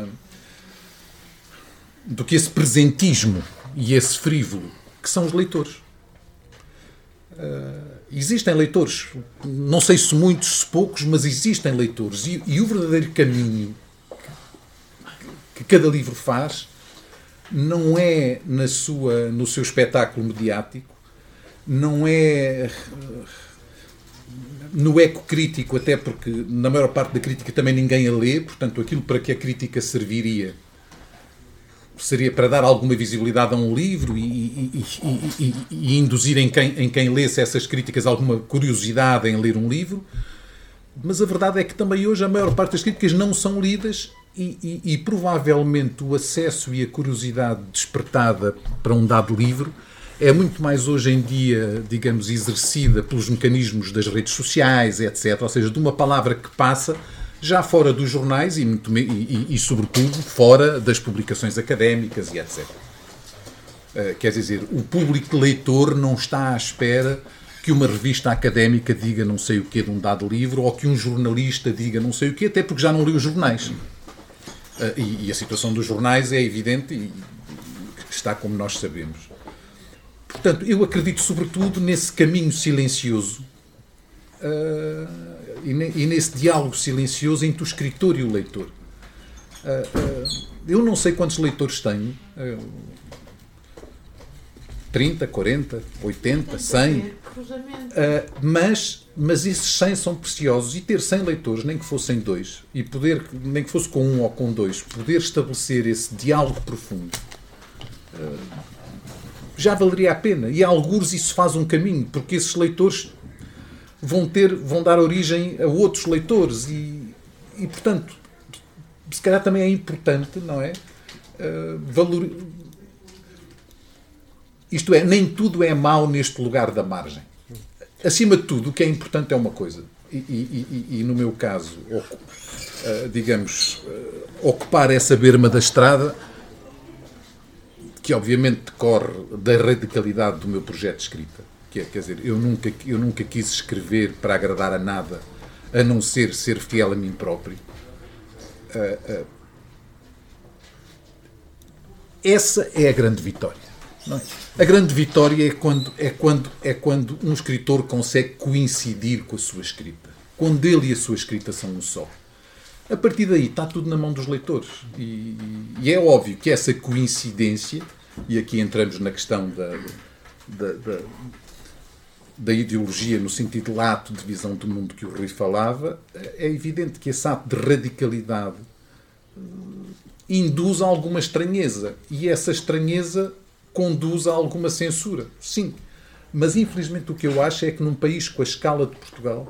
esse presentismo e esse frívolo, que são os leitores. Existem leitores, não sei se muitos, se poucos, mas existem leitores. E o verdadeiro caminho que cada livro faz não é no seu espetáculo mediático, não é no eco crítico, até porque na maior parte da crítica também ninguém a lê, portanto aquilo para que a crítica serviria seria para dar alguma visibilidade a um livro e induzir em quem lesse essas críticas alguma curiosidade em ler um livro, mas a verdade é que também hoje a maior parte das críticas não são lidas e provavelmente o acesso e a curiosidade despertada para um dado livro é muito mais hoje em dia, digamos, exercida pelos mecanismos das redes sociais, etc. Ou seja, de uma palavra que passa já fora dos jornais e sobretudo, fora das publicações académicas e etc. Quer dizer, o público leitor não está à espera que uma revista académica diga não sei o quê de um dado livro, ou que um jornalista diga não sei o quê, até porque já não li os jornais. E a situação dos jornais é evidente e está como nós sabemos. Portanto, eu acredito sobretudo nesse caminho silencioso e nesse diálogo silencioso entre o escritor e o leitor. Eu não sei quantos leitores tenho. 30, 40, 80, 100. Mas esses 100 são preciosos. E ter 100 leitores, nem que fossem 2, e poder, nem que fosse com 1 ou com 2, poder estabelecer esse diálogo profundo, já valeria a pena. E a algures isso faz um caminho, porque esses leitores vão dar origem a outros leitores. E portanto, se calhar também é importante, não é? Isto é, nem tudo é mau neste lugar da margem. Acima de tudo, o que é importante é uma coisa. E no meu caso, digamos, ocupar essa berma da estrada, que obviamente decorre da radicalidade do meu projeto de escrita. Que é, quer dizer, eu nunca quis escrever para agradar a nada, a não ser fiel a mim próprio. Essa é a grande vitória. Não é? A grande vitória é quando um escritor consegue coincidir com a sua escrita. Quando ele e a sua escrita são um só. A partir daí está tudo na mão dos leitores. E é óbvio que essa coincidência, e aqui entramos na questão da ideologia no sentido lato de visão do mundo que o Rui falava, é evidente que esse ato de radicalidade induz a alguma estranheza. E essa estranheza conduz a alguma censura. Sim. Mas, infelizmente, o que eu acho é que num país com a escala de Portugal,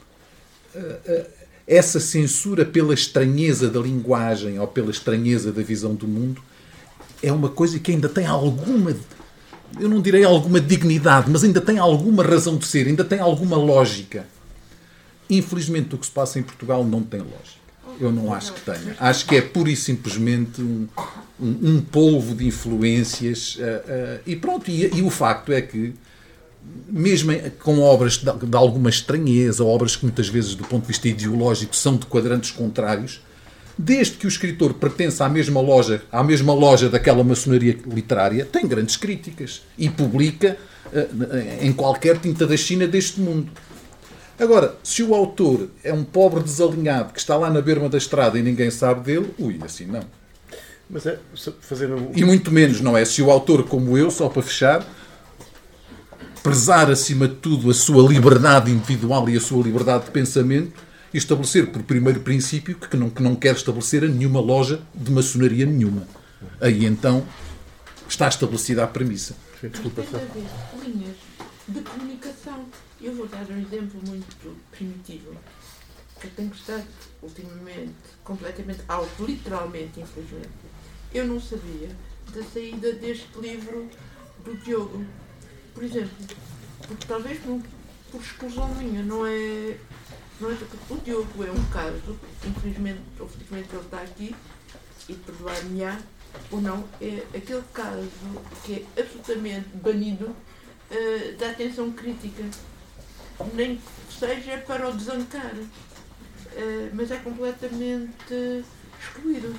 essa censura pela estranheza da linguagem ou pela estranheza da visão do mundo é uma coisa que ainda tem alguma, eu não direi alguma dignidade, mas ainda tem alguma razão de ser, ainda tem alguma lógica. Infelizmente, o que se passa em Portugal não tem lógica. Eu não acho que tenha. Acho que é pura e simplesmente um polvo de influências e pronto. E o facto é que, mesmo com obras de alguma estranheza, obras que muitas vezes, do ponto de vista ideológico, são de quadrantes contrários, desde que o escritor pertença à mesma loja daquela maçonaria literária, tem grandes críticas e publica em qualquer tinta da China deste mundo. Agora, se o autor é um pobre desalinhado que está lá na berma da estrada e ninguém sabe dele, assim não. Mas fazendo... E muito menos, não é? Se o autor, como eu, só para fechar, prezar acima de tudo a sua liberdade individual e a sua liberdade de pensamento e estabelecer por primeiro princípio que não quer estabelecer a nenhuma loja de maçonaria nenhuma. Aí então está estabelecida a premissa. Desculpa, tem a ver com linhas de comunicação. Eu vou dar um exemplo muito primitivo. Eu tenho estado ultimamente completamente alto, literalmente, infelizmente. Eu não sabia da saída deste livro do Diogo, por exemplo, porque talvez por exclusão minha, não é o Diogo é um caso, infelizmente ou felizmente ele está aqui e perdoar-me-á ou não, é aquele caso que é absolutamente banido da atenção crítica, nem que seja para o desancar, mas é completamente excluído.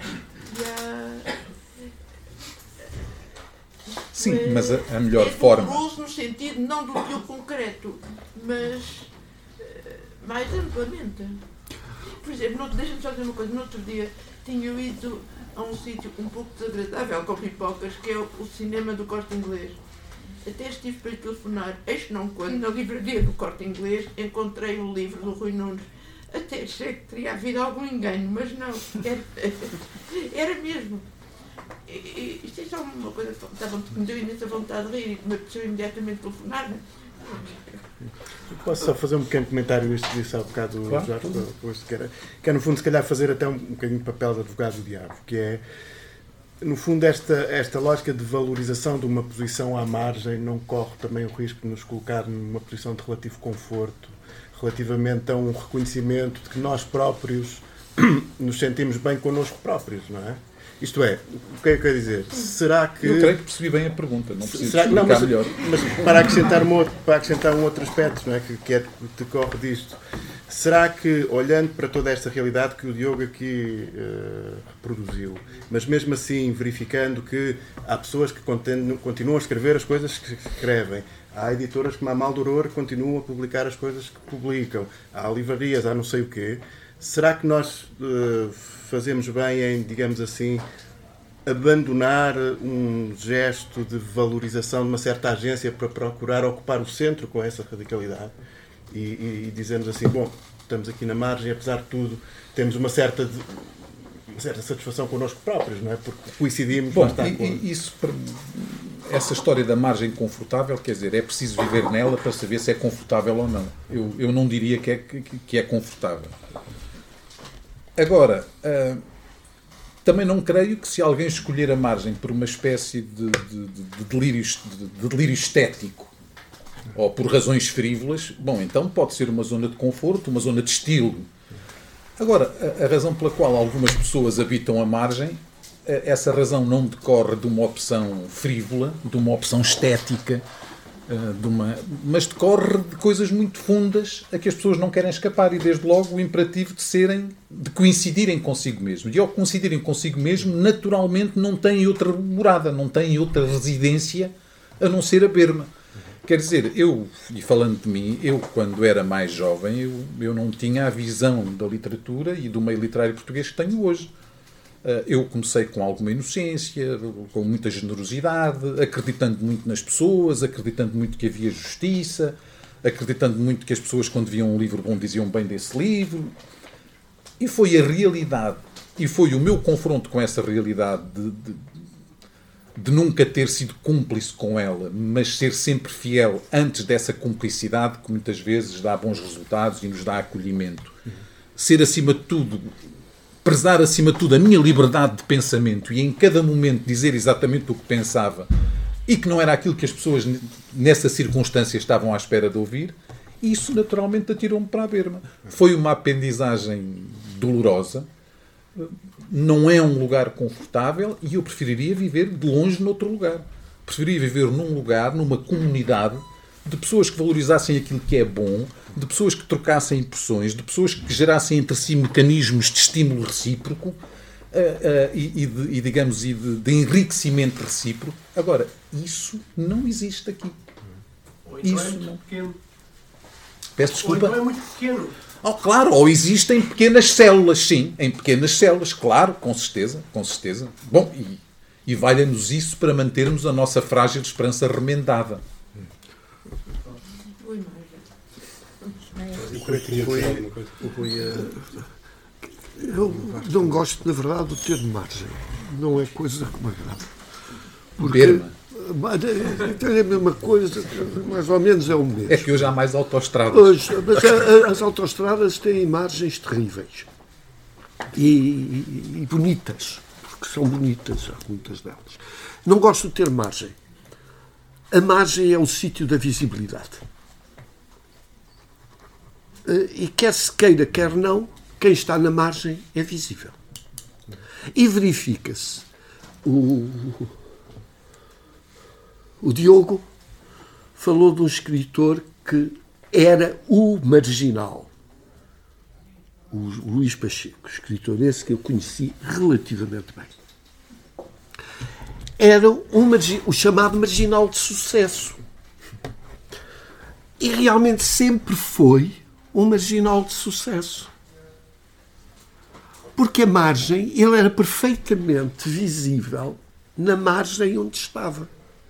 Sim, mas a melhor forma... É doloroso no sentido, não do que o concreto, mas mais amplamente. Por exemplo, deixa-me só dizer uma coisa. No outro dia tinha ido a um sítio um pouco desagradável com pipocas, que é o cinema do Corte Inglês. Até estive para lhe telefonar, eis não quando, na livraria do Corte Inglês, encontrei o livro do Rui Nunes. Até achei que teria havido algum engano, mas não, era mesmo. Isto é só uma coisa que me deu imensa vontade de rir e que me apeteceu imediatamente telefonar. Posso só fazer um pequeno comentário isto que disse há bocado, claro, Jorge, que é no fundo se calhar fazer até um bocadinho de papel de advogado do diabo, que é no fundo esta lógica de valorização de uma posição à margem não corre também o risco de nos colocar numa posição de relativo conforto relativamente a um reconhecimento de que nós próprios nos sentimos bem connosco próprios, não é? Isto é, o que é que eu quero dizer? Será que... Eu creio que percebi bem a pergunta, não preciso Será, explicar não, melhor. mas para acrescentar um outro aspecto, não é, que decorre disto, será que, olhando para toda esta realidade que o Diogo aqui reproduziu, mas mesmo assim verificando que há pessoas que continuam a escrever as coisas que escrevem, há editoras como a Maldoror que continuam a publicar as coisas que publicam, há livrarias, há não sei o quê, será que nós fazemos bem em, digamos assim, abandonar um gesto de valorização de uma certa agência para procurar ocupar o centro com essa radicalidade e dizemos assim, bom, estamos aqui na margem, apesar de tudo, temos uma certa satisfação connosco próprios, não é? Porque coincidimos. Bom, essa história da margem confortável, quer dizer, é preciso viver nela para saber se é confortável ou não. Eu não diria que é confortável. Agora, também não creio que se alguém escolher a margem por uma espécie de delírio estético ou por razões frívolas, bom, então pode ser uma zona de conforto, uma zona de estilo. Agora, a razão pela qual algumas pessoas habitam a margem, essa razão não decorre de uma opção frívola, de uma opção estética, mas decorre de coisas muito fundas a que as pessoas não querem escapar e, desde logo, o imperativo de coincidirem consigo mesmo. E ao coincidirem consigo mesmo, naturalmente não têm outra morada, não têm outra residência a não ser a berma. Quer dizer, e falando de mim, eu quando era mais jovem, eu não tinha a visão da literatura e do meio literário português que tenho hoje. Eu comecei com alguma inocência, com muita generosidade, acreditando muito nas pessoas, acreditando muito que havia justiça, acreditando muito que as pessoas, quando viam um livro bom, diziam bem desse livro. E foi a realidade, e foi o meu confronto com essa realidade de nunca ter sido cúmplice com ela, mas ser sempre fiel antes dessa cumplicidade, que muitas vezes dá bons resultados e nos dá acolhimento. Ser, acima de tudo, prezar acima de tudo a minha liberdade de pensamento e em cada momento dizer exatamente o que pensava e que não era aquilo que as pessoas nessa circunstância estavam à espera de ouvir, isso naturalmente atirou-me para a berma. Foi uma aprendizagem dolorosa, não é um lugar confortável e eu preferiria viver de longe noutro lugar. Preferiria viver num lugar, numa comunidade de pessoas que valorizassem aquilo que é bom, de pessoas que trocassem impressões, de pessoas que gerassem entre si mecanismos de estímulo recíproco de enriquecimento recíproco. Agora, isso não existe aqui. Ou então isso é muito pequeno. Peço desculpa. Ou então é muito pequeno. Claro, ou existem pequenas células, sim, em pequenas células, claro, com certeza. Bom, e valha-nos isso para mantermos a nossa frágil esperança remendada. Eu não gosto, na verdade, do termo margem. Não é coisa que me agrada. Berma. É a mesma coisa, mais ou menos é o mesmo. É que hoje há mais autoestradas. Mas as autoestradas têm margens terríveis. E bonitas. Porque são bonitas, muitas delas. Não gosto do termo margem. A margem é o sítio da visibilidade. E quer se queira, quer não, quem está na margem é visível. E verifica-se. O Diogo falou de um escritor que era o marginal. O Luís Pacheco, escritor esse que eu conheci relativamente bem. Era o chamado marginal de sucesso. E realmente sempre foi um marginal de sucesso. Porque a margem, ele era perfeitamente visível na margem onde estava.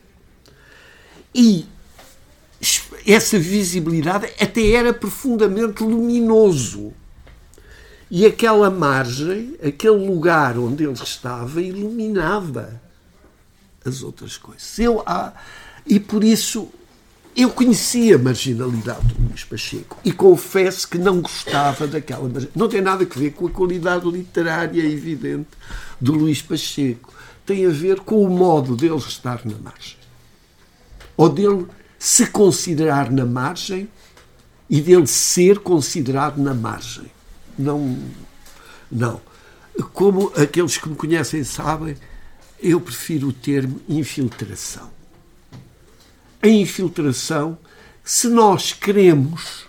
E essa visibilidade até era profundamente luminoso. E aquela margem, aquele lugar onde ele estava, iluminava as outras coisas. E por isso eu conhecia a marginalidade do Luís Pacheco e confesso que não gostava daquela marginalidade. Não tem nada a ver com a qualidade literária evidente do Luís Pacheco. Tem a ver com o modo dele estar na margem. Ou dele se considerar na margem e dele ser considerado na margem. Não. como aqueles que me conhecem sabem, eu prefiro o termo infiltração. A infiltração, se nós queremos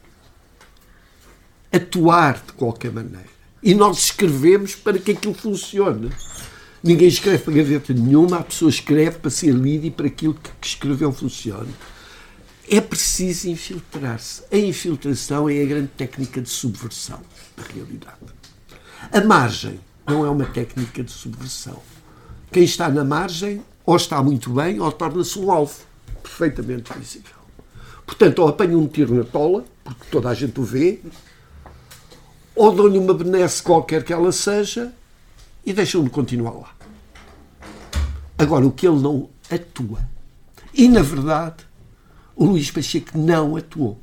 atuar de qualquer maneira, e nós escrevemos para que aquilo funcione. Ninguém escreve para gaveta nenhuma, a pessoa escreve para ser lida e para aquilo que escreveu funcione. É preciso infiltrar-se. A infiltração é a grande técnica de subversão da realidade. A margem não é uma técnica de subversão. Quem está na margem ou está muito bem ou torna-se um alvo perfeitamente visível. Portanto, ou apanho um tiro na tola, porque toda a gente o vê, ou dou-lhe uma benesse qualquer que ela seja e deixam-me continuar lá. Agora, o que ele não atua. E, na verdade, o Luís Pacheco não atuou.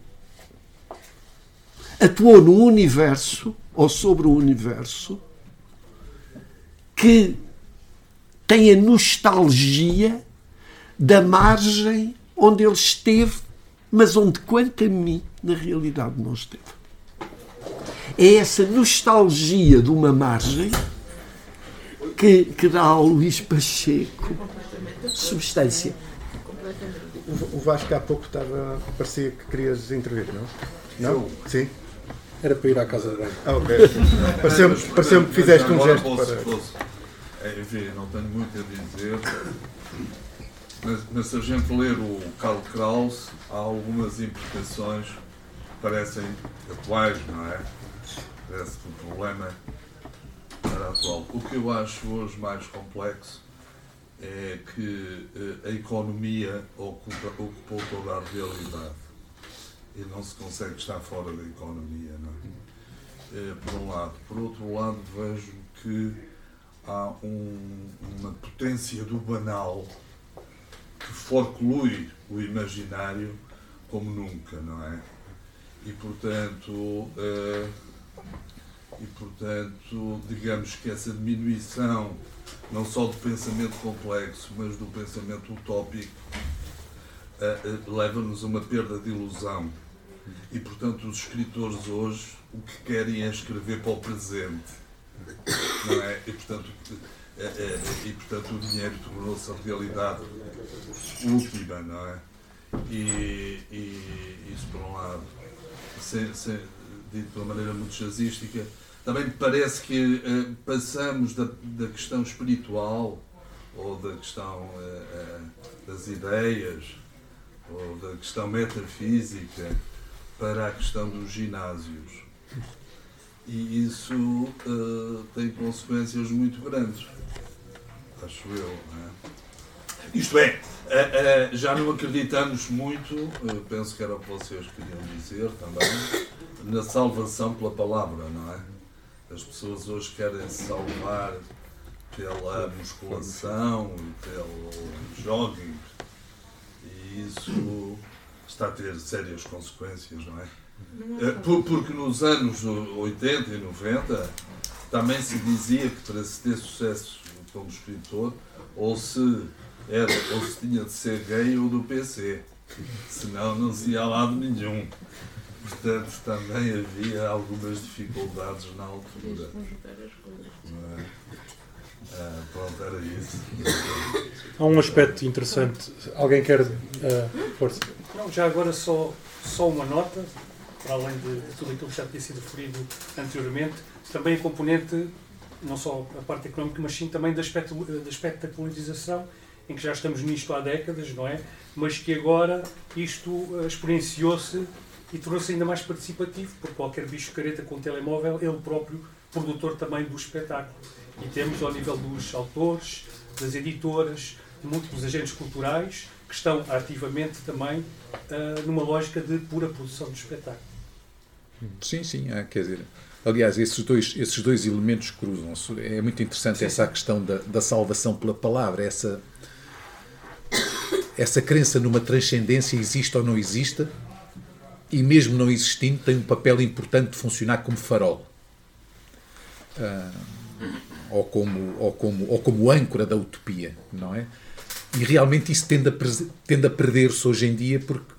Atuou num universo, ou sobre um universo, que tem a nostalgia da margem onde ele esteve, mas onde, quanto a mim, na realidade não esteve. É essa nostalgia de uma margem que dá ao Luís Pacheco substância. O Vasco há pouco parecia que querias intervir, não? Não? Sim? Era para ir à casa de banho. Ok. Pareceu-me que fizeste um gesto para... Enfim, não tenho muito a dizer, mas se a gente ler o Karl Kraus, há algumas implicações que parecem atuais, não é? Parece que o problema era atual. O que eu acho hoje mais complexo é que a economia ocupou toda a realidade e não se consegue estar fora da economia, não é? Por um lado. Por outro lado, vejo que há uma potência do banal que forclui o imaginário como nunca, não é? E portanto, digamos que essa diminuição não só do pensamento complexo, mas do pensamento utópico, leva-nos a uma perda de ilusão. E, portanto, os escritores hoje o que querem é escrever para o presente. Não é? E, portanto, o dinheiro tornou-se a realidade última, não é? E isso, por um lado, dito de uma maneira muito jazzística, também me parece que passamos da questão espiritual ou da questão das ideias ou da questão metafísica para a questão dos ginásios. E isso tem consequências muito grandes, acho eu. Não é? Isto é, já não acreditamos muito, penso que era o que vocês queriam dizer também, na salvação pela palavra, não é? As pessoas hoje querem se salvar pela musculação e pelo jogging e isso está a ter sérias consequências, não é? Porque nos anos 80 e 90 também se dizia que para se ter sucesso como escritor ou se tinha de ser gay ou do PC, senão não se ia a lado nenhum. Portanto, também havia algumas dificuldades na altura. Pronto, era isso. Há um aspecto interessante. Alguém quer força? Não, já agora só uma nota, para além de tudo aquilo que já tinha sido referido anteriormente, também a componente, não só a parte económica, mas sim também do aspecto da politização, em que já estamos nisto há décadas, não é? Mas que agora isto experienciou-se e tornou-se ainda mais participativo, porque qualquer bicho careta com telemóvel, ele próprio, produtor também do espetáculo. E temos ao nível dos autores, das editoras, de múltiplos agentes culturais, que estão ativamente também numa lógica de pura produção de espetáculo. Sim, quer dizer, aliás, esses dois elementos cruzam-se. É muito interessante essa questão da salvação pela palavra, essa crença numa transcendência, existe ou não exista, e mesmo não existindo, tem um papel importante de funcionar como farol. Ou como âncora da utopia, não é? E realmente isso tende a perder-se hoje em dia porque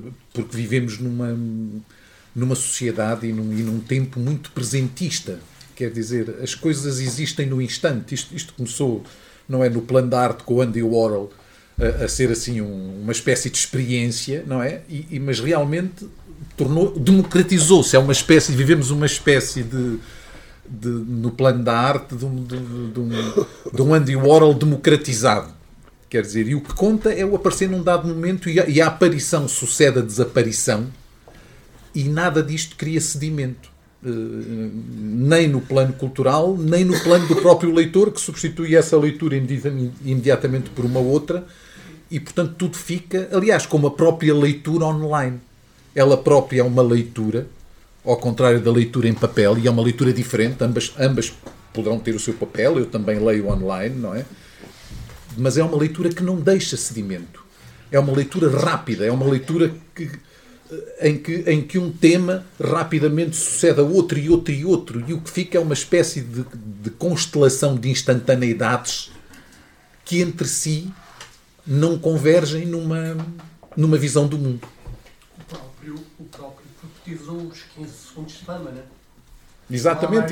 vivemos numa sociedade e num tempo muito presentista. Quer dizer, as coisas existem no instante. Isto começou, não é, no plano da arte com o Andy Warhol, a ser assim uma espécie de experiência, não é? Mas realmente democratizou-se. É uma espécie, vivemos uma espécie no plano da arte de um Andy Warhol democratizado. Quer dizer, e o que conta é o aparecer num dado momento e a aparição sucede a desaparição, e nada disto cria sedimento. Nem no plano cultural, nem no plano do próprio leitor, que substitui essa leitura imediatamente por uma outra, e portanto tudo fica, aliás, como a própria leitura online. Ela própria é uma leitura, ao contrário da leitura em papel, e é uma leitura diferente, ambas poderão ter o seu papel, eu também leio online, não é? Mas é uma leitura que não deixa sedimento. É uma leitura rápida, é uma leitura em que um tema rapidamente sucede a outro e outro e outro, e o que fica é uma espécie de constelação de instantaneidades que entre si não convergem numa visão do mundo. O próprio utilizou os 15 segundos de fama, não é? Exatamente.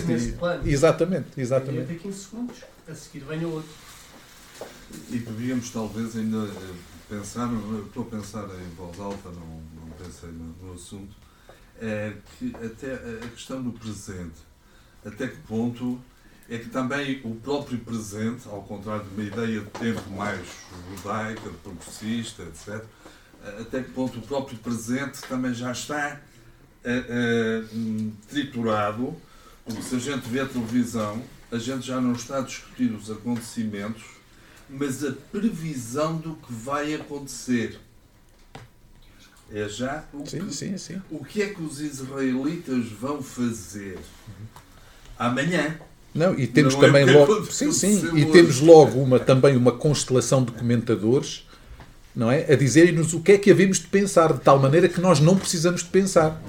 Tem 15 segundos, a seguir vem o outro. E podíamos talvez ainda pensar, estou a pensar em voz alta, não pensei no assunto, que até a questão do presente, até que ponto é que também o próprio presente, ao contrário de uma ideia de tempo mais judaica, progressista, etc., até que ponto o próprio presente também já está triturado, porque se a gente vê a televisão, a gente já não está a discutir os acontecimentos, mas a previsão do que vai acontecer. É já o que é que os israelitas vão fazer amanhã. Não, e temos também logo, e temos logo também uma constelação de comentadores, não é, a dizerem-nos o que é que havemos de pensar, de tal maneira que nós não precisamos de pensar.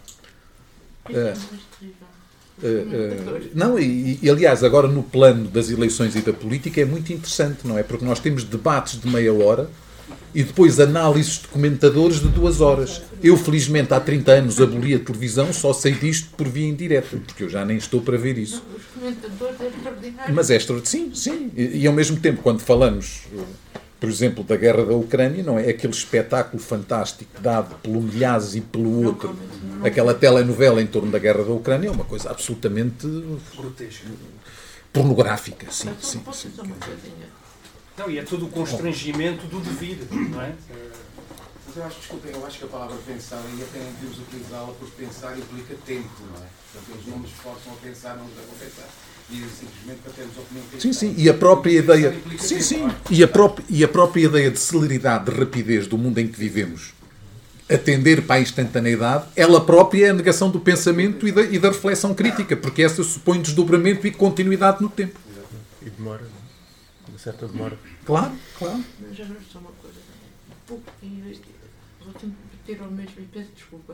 Não, e aliás, agora no plano das eleições e da política é muito interessante, não é? Porque nós temos debates de meia hora e depois análises de comentadores de 2 horas. Eu, felizmente, há 30 anos aboli a televisão, só sei disto por via indireta, porque eu já nem estou para ver isso. Os comentadores é extraordinário. Mas é extraordinário, sim. E ao mesmo tempo, quando falamos, por exemplo, da guerra da Ucrânia, não é? Aquele espetáculo fantástico dado pelo Milhazes e pelo outro, aquela telenovela em torno da guerra da Ucrânia, é uma coisa absolutamente grotesca, pornográfica, sim. Não, e é todo o constrangimento do dever, não é? Mas eu acho que a palavra pensar, e até não devemos utilizá-la, porque pensar implica tempo, não é? Portanto, eles não nos forçam a pensar, não nos a pensar. E simplesmente para termos opinião crítica. Sim, e a própria ideia. E a própria ideia de celeridade, de rapidez do mundo em que vivemos, atender para a instantaneidade, ela própria é a negação do pensamento e da reflexão crítica, porque essa supõe desdobramento e continuidade no tempo. E demora, uma certa demora. Claro. Mas já não só uma coisa. Vou sempre ter ao mesmo e peço desculpa.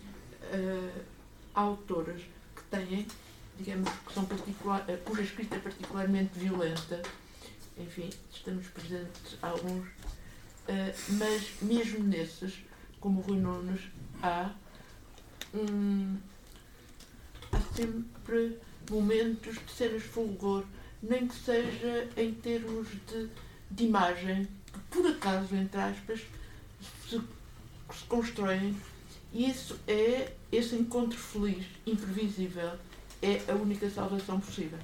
Há autoras que têm, digamos, que são cuja escrita é particularmente violenta. Enfim, estamos presentes a alguns. Mas mesmo nesses, como o Rui Nunes, há sempre momentos de cenas de fulgor, nem que seja em termos de imagem, que por acaso, entre aspas, se constroem, e isso é esse encontro feliz, imprevisível, é a única salvação possível.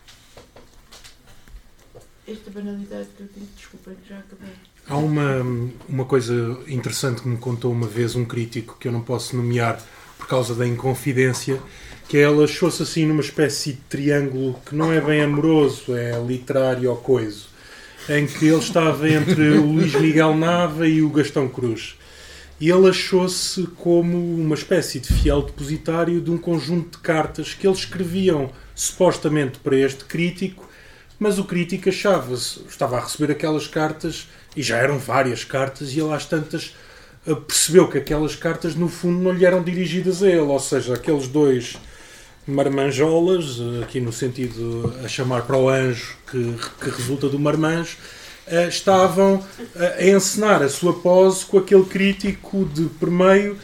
Esta banalidade que eu tenho, desculpa, que já acabei. Há uma coisa interessante que me contou uma vez um crítico, que eu não posso nomear por causa da inconfidência, que ela achou-se assim numa espécie de triângulo que não é bem amoroso, é literário ou coiso, em que ele estava entre o Luís Miguel Nava e o Gastão Cruz. E ele achou-se como uma espécie de fiel depositário de um conjunto de cartas que eles escreviam supostamente para este crítico, mas o crítico estava a receber aquelas cartas, e já eram várias cartas, e ele às tantas percebeu que aquelas cartas no fundo não lhe eram dirigidas a ele, ou seja, aqueles dois marmanjolas, aqui no sentido a chamar para o anjo que resulta do marmanjo, estavam a encenar a sua pose com aquele crítico de permeio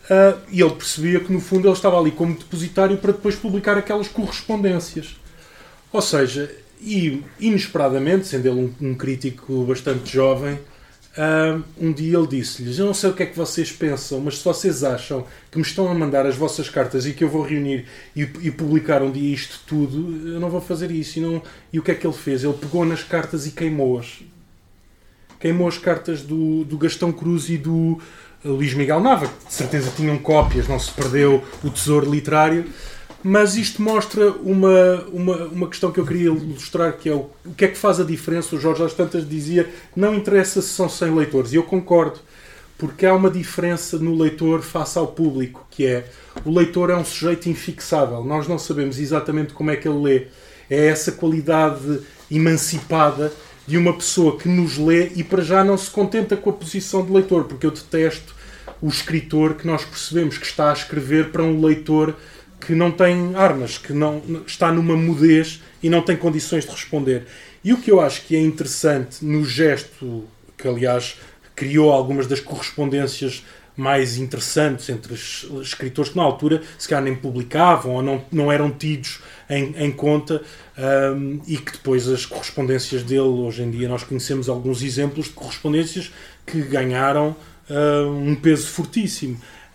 e ele percebia que no fundo ele estava ali como depositário para depois publicar aquelas correspondências. Ou seja, e inesperadamente, sendo ele um crítico bastante jovem, um dia ele disse-lhes: eu não sei o que é que vocês pensam, mas se vocês acham que me estão a mandar as vossas cartas e que eu vou reunir e publicar um dia isto tudo, eu não vou fazer isso. E o que é que ele fez? Ele pegou nas cartas e queimou-as. Queimou as cartas do Gastão Cruz e do Luís Miguel Nava, que de certeza tinham cópias, não se perdeu o tesouro literário. Mas isto mostra uma questão que eu queria ilustrar, que é o que é que faz a diferença. O Jorge às tantas dizia: não interessa se são 100 leitores. E eu concordo, porque há uma diferença no leitor face ao público, que é: o leitor é um sujeito infixável. Nós não sabemos exatamente como é que ele lê. É essa qualidade emancipada de uma pessoa que nos lê e para já não se contenta com a posição de leitor, porque eu detesto o escritor que nós percebemos que está a escrever para um leitor que não tem armas, que não está numa mudez e não tem condições de responder. E o que eu acho que é interessante no gesto, que aliás criou algumas das correspondências mais interessantes entre os escritores que na altura se calhar nem publicavam ou não eram tidos em conta, e que depois as correspondências dele, hoje em dia nós conhecemos alguns exemplos de correspondências que ganharam um peso fortíssimo.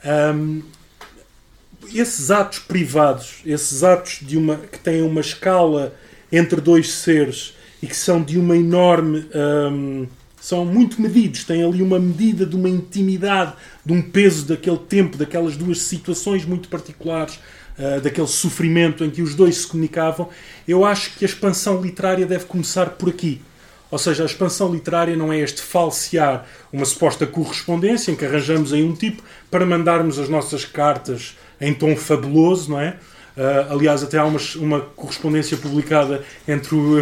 Esses atos privados, esses atos que têm uma escala entre dois seres e que são de uma enorme... são muito medidos, têm ali uma medida de uma intimidade, de um peso daquele tempo, daquelas duas situações muito particulares, daquele sofrimento em que os dois se comunicavam. Eu acho que a expansão literária deve começar por aqui. Ou seja, a expansão literária não é este falsear uma suposta correspondência em que arranjamos aí um tipo para mandarmos as nossas cartas em tom fabuloso, não é? Aliás, até há uma correspondência publicada entre o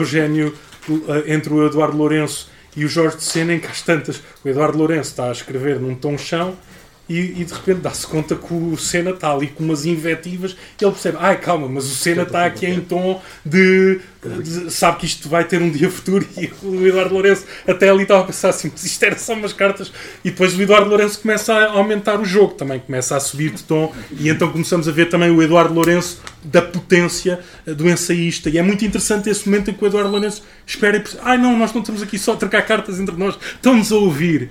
Eduardo Lourenço e o Jorge de Sena, em que às tantas o Eduardo Lourenço está a escrever num tom chão e de repente dá-se conta que o Sena está ali com umas invectivas e ele percebe: calma, mas o Sena está aqui em tom de sabe que isto vai ter um dia futuro. E o Eduardo Lourenço até ali estava a pensar assim: mas isto era só umas cartas. E depois o Eduardo Lourenço começa a aumentar o jogo, também começa a subir de tom, e então começamos a ver também o Eduardo Lourenço da potência do ensaísta. E é muito interessante esse momento em que o Eduardo Lourenço espera e pensa: não, nós não estamos aqui só a trocar cartas entre nós, estamos a ouvir.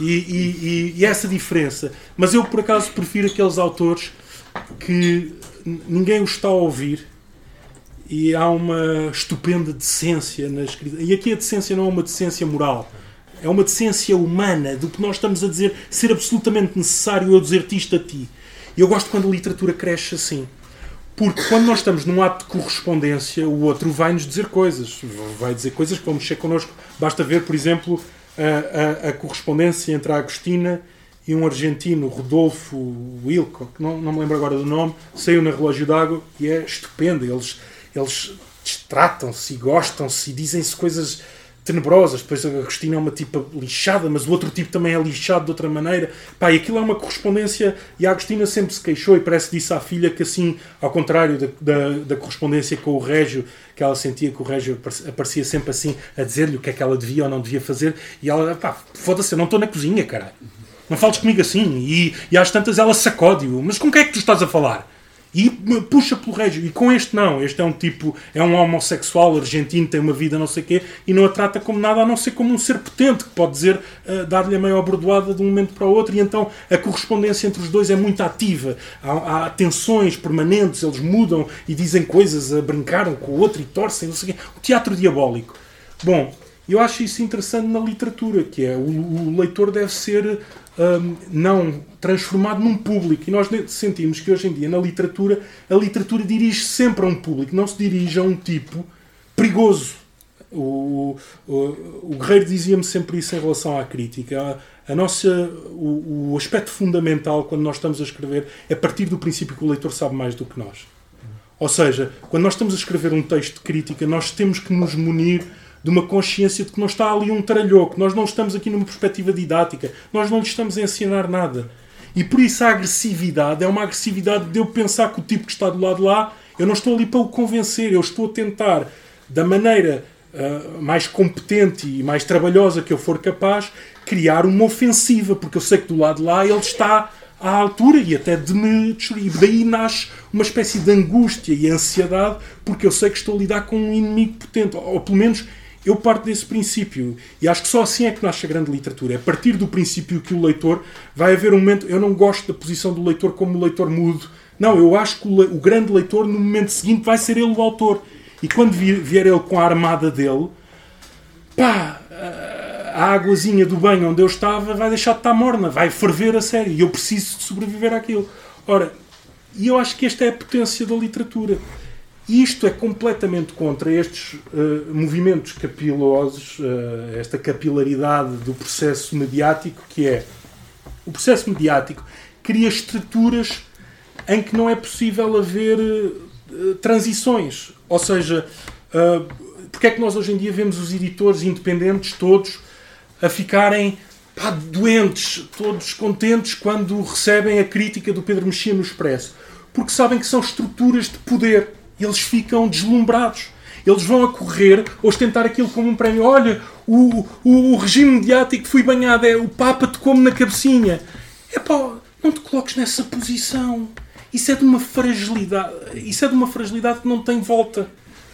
E essa diferença. Mas eu, por acaso, prefiro aqueles autores que ninguém os está a ouvir e há uma estupenda decência na escrita. E aqui a decência não é uma decência moral, é uma decência humana, do que nós estamos a dizer ser absolutamente necessário eu dizer-te isto a ti. E eu gosto quando a literatura cresce assim. Porque quando nós estamos num ato de correspondência, o outro vai-nos dizer coisas. Vai dizer coisas que vão mexer connosco. Basta ver, por exemplo, a correspondência entre a Agostina e um argentino, Rodolfo Wilco, que não me lembro agora do nome, saiu na Relógio d'Água e é estupendo. Eles destratam-se e gostam-se e dizem-se coisas tenebrosas. Depois a Agostina é uma tipa lixada, mas o outro tipo também é lixado de outra maneira. E aquilo é uma correspondência, e a Agostina sempre se queixou e parece que disse à filha que assim, ao contrário da correspondência com o Régio, que ela sentia que o Régio aparecia sempre assim a dizer-lhe o que é que ela devia ou não devia fazer, e ela: foda-se, eu não estou na cozinha, caralho. Não fales comigo assim. E às tantas ela sacode-o: mas com quem é que tu estás a falar? E puxa pelo Régio. E com este não. Este é um tipo, é um homossexual argentino, tem uma vida não sei o quê, e não a trata como nada a não ser como um ser potente, que pode dizer, dar-lhe a maior bordoada de um momento para o outro. E então a correspondência entre os dois é muito ativa. Há tensões permanentes, eles mudam e dizem coisas, brincaram com o outro e torcem, não sei o quê. O teatro diabólico. Bom, eu acho isso interessante na literatura, que é o leitor deve ser não transformado num público, e nós sentimos que hoje em dia na literatura a literatura dirige sempre a um público, não se dirige a um tipo perigoso. O Guerreiro dizia-me sempre isso em relação à crítica. O aspecto fundamental quando nós estamos a escrever é partir do princípio que o leitor sabe mais do que nós. Ou seja, quando nós estamos a escrever um texto de crítica, nós temos que nos munir de uma consciência de que não está ali um tralhoco, nós não estamos aqui numa perspectiva didática, nós não lhe estamos a ensinar nada. E por isso a agressividade é uma agressividade de eu pensar que o tipo que está do lado de lá, eu não estou ali para o convencer, eu estou a tentar, da maneira mais competente e mais trabalhosa que eu for capaz, criar uma ofensiva, porque eu sei que do lado de lá ele está à altura e até de me destruir. E daí nasce uma espécie de angústia e ansiedade, porque eu sei que estou a lidar com um inimigo potente, ou pelo menos eu parto desse princípio. E acho que só assim é que nasce a grande literatura. É a partir do princípio que o leitor vai haver um momento... Eu não gosto da posição do leitor como o leitor mudo. Não, eu acho que o grande leitor, no momento seguinte, vai ser ele o autor. E quando vier ele com a armada dele, pá, a águazinha do banho onde eu estava vai deixar de estar morna, vai ferver a sério. E eu preciso de sobreviver àquilo. Ora, e eu acho que esta é a potência da literatura. E isto é completamente contra estes movimentos capilosos, esta capilaridade do processo mediático, que é... O processo mediático cria estruturas em que não é possível haver transições. Ou seja, porque é que nós hoje em dia vemos os editores independentes todos a ficarem doentes, todos contentes quando recebem a crítica do Pedro Mexia no Expresso? Porque sabem que são estruturas de poder. Eles ficam deslumbrados. Eles vão a correr ostentar aquilo como um prémio. Olha, o regime mediático foi banhado, o Papa tocou-me na cabecinha. Epá, não te coloques nessa posição. Isso é de uma fragilidade. Isso é de uma fragilidade que não tem volta.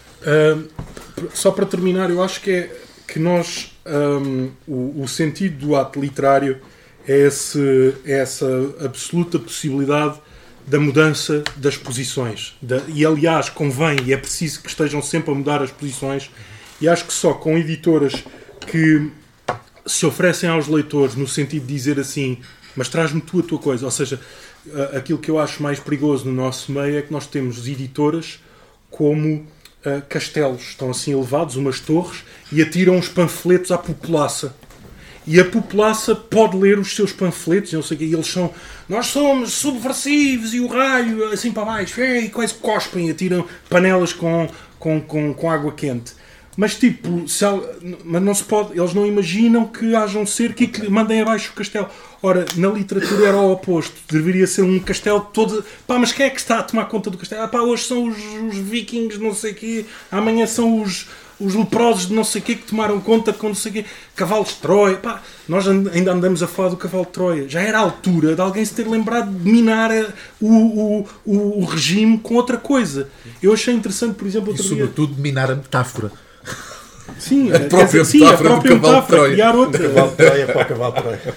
Só para terminar, eu acho que nós... o sentido do ato literário é essa absoluta possibilidade da mudança das posições. E, aliás, convém e é preciso que estejam sempre a mudar as posições. E acho que só com editoras que se oferecem aos leitores no sentido de dizer assim, mas traz-me tu a tua coisa. Ou seja, aquilo que eu acho mais perigoso no nosso meio é que nós temos editoras como castelos. Estão assim elevados, umas torres, e atiram os panfletos à populaça. E a populaça pode ler os seus panfletos, não sei o quê, e eles são... Nós somos subversivos e o raio, assim para baixo, e quase cospem e atiram panelas com água quente. Mas tipo, mas não se pode, eles não imaginam que haja um ser que mandem abaixo o castelo. Ora, na literatura era o oposto. Deveria ser um castelo todo... mas quem é que está a tomar conta do castelo? Hoje são os vikings, não sei o quê, amanhã são os leprosos de não sei o quê que tomaram conta com não sei o quê, cavalos de Troia. Nós ainda andamos a falar do cavalo de Troia. Já era a altura de alguém se ter lembrado de minar o regime com outra coisa. Eu achei interessante, por exemplo... E sobretudo de minar a metáfora. Sim, a própria metáfora do cavalo de Troia. Criar outra. Cavalo de Troia para o cavalo de Troia.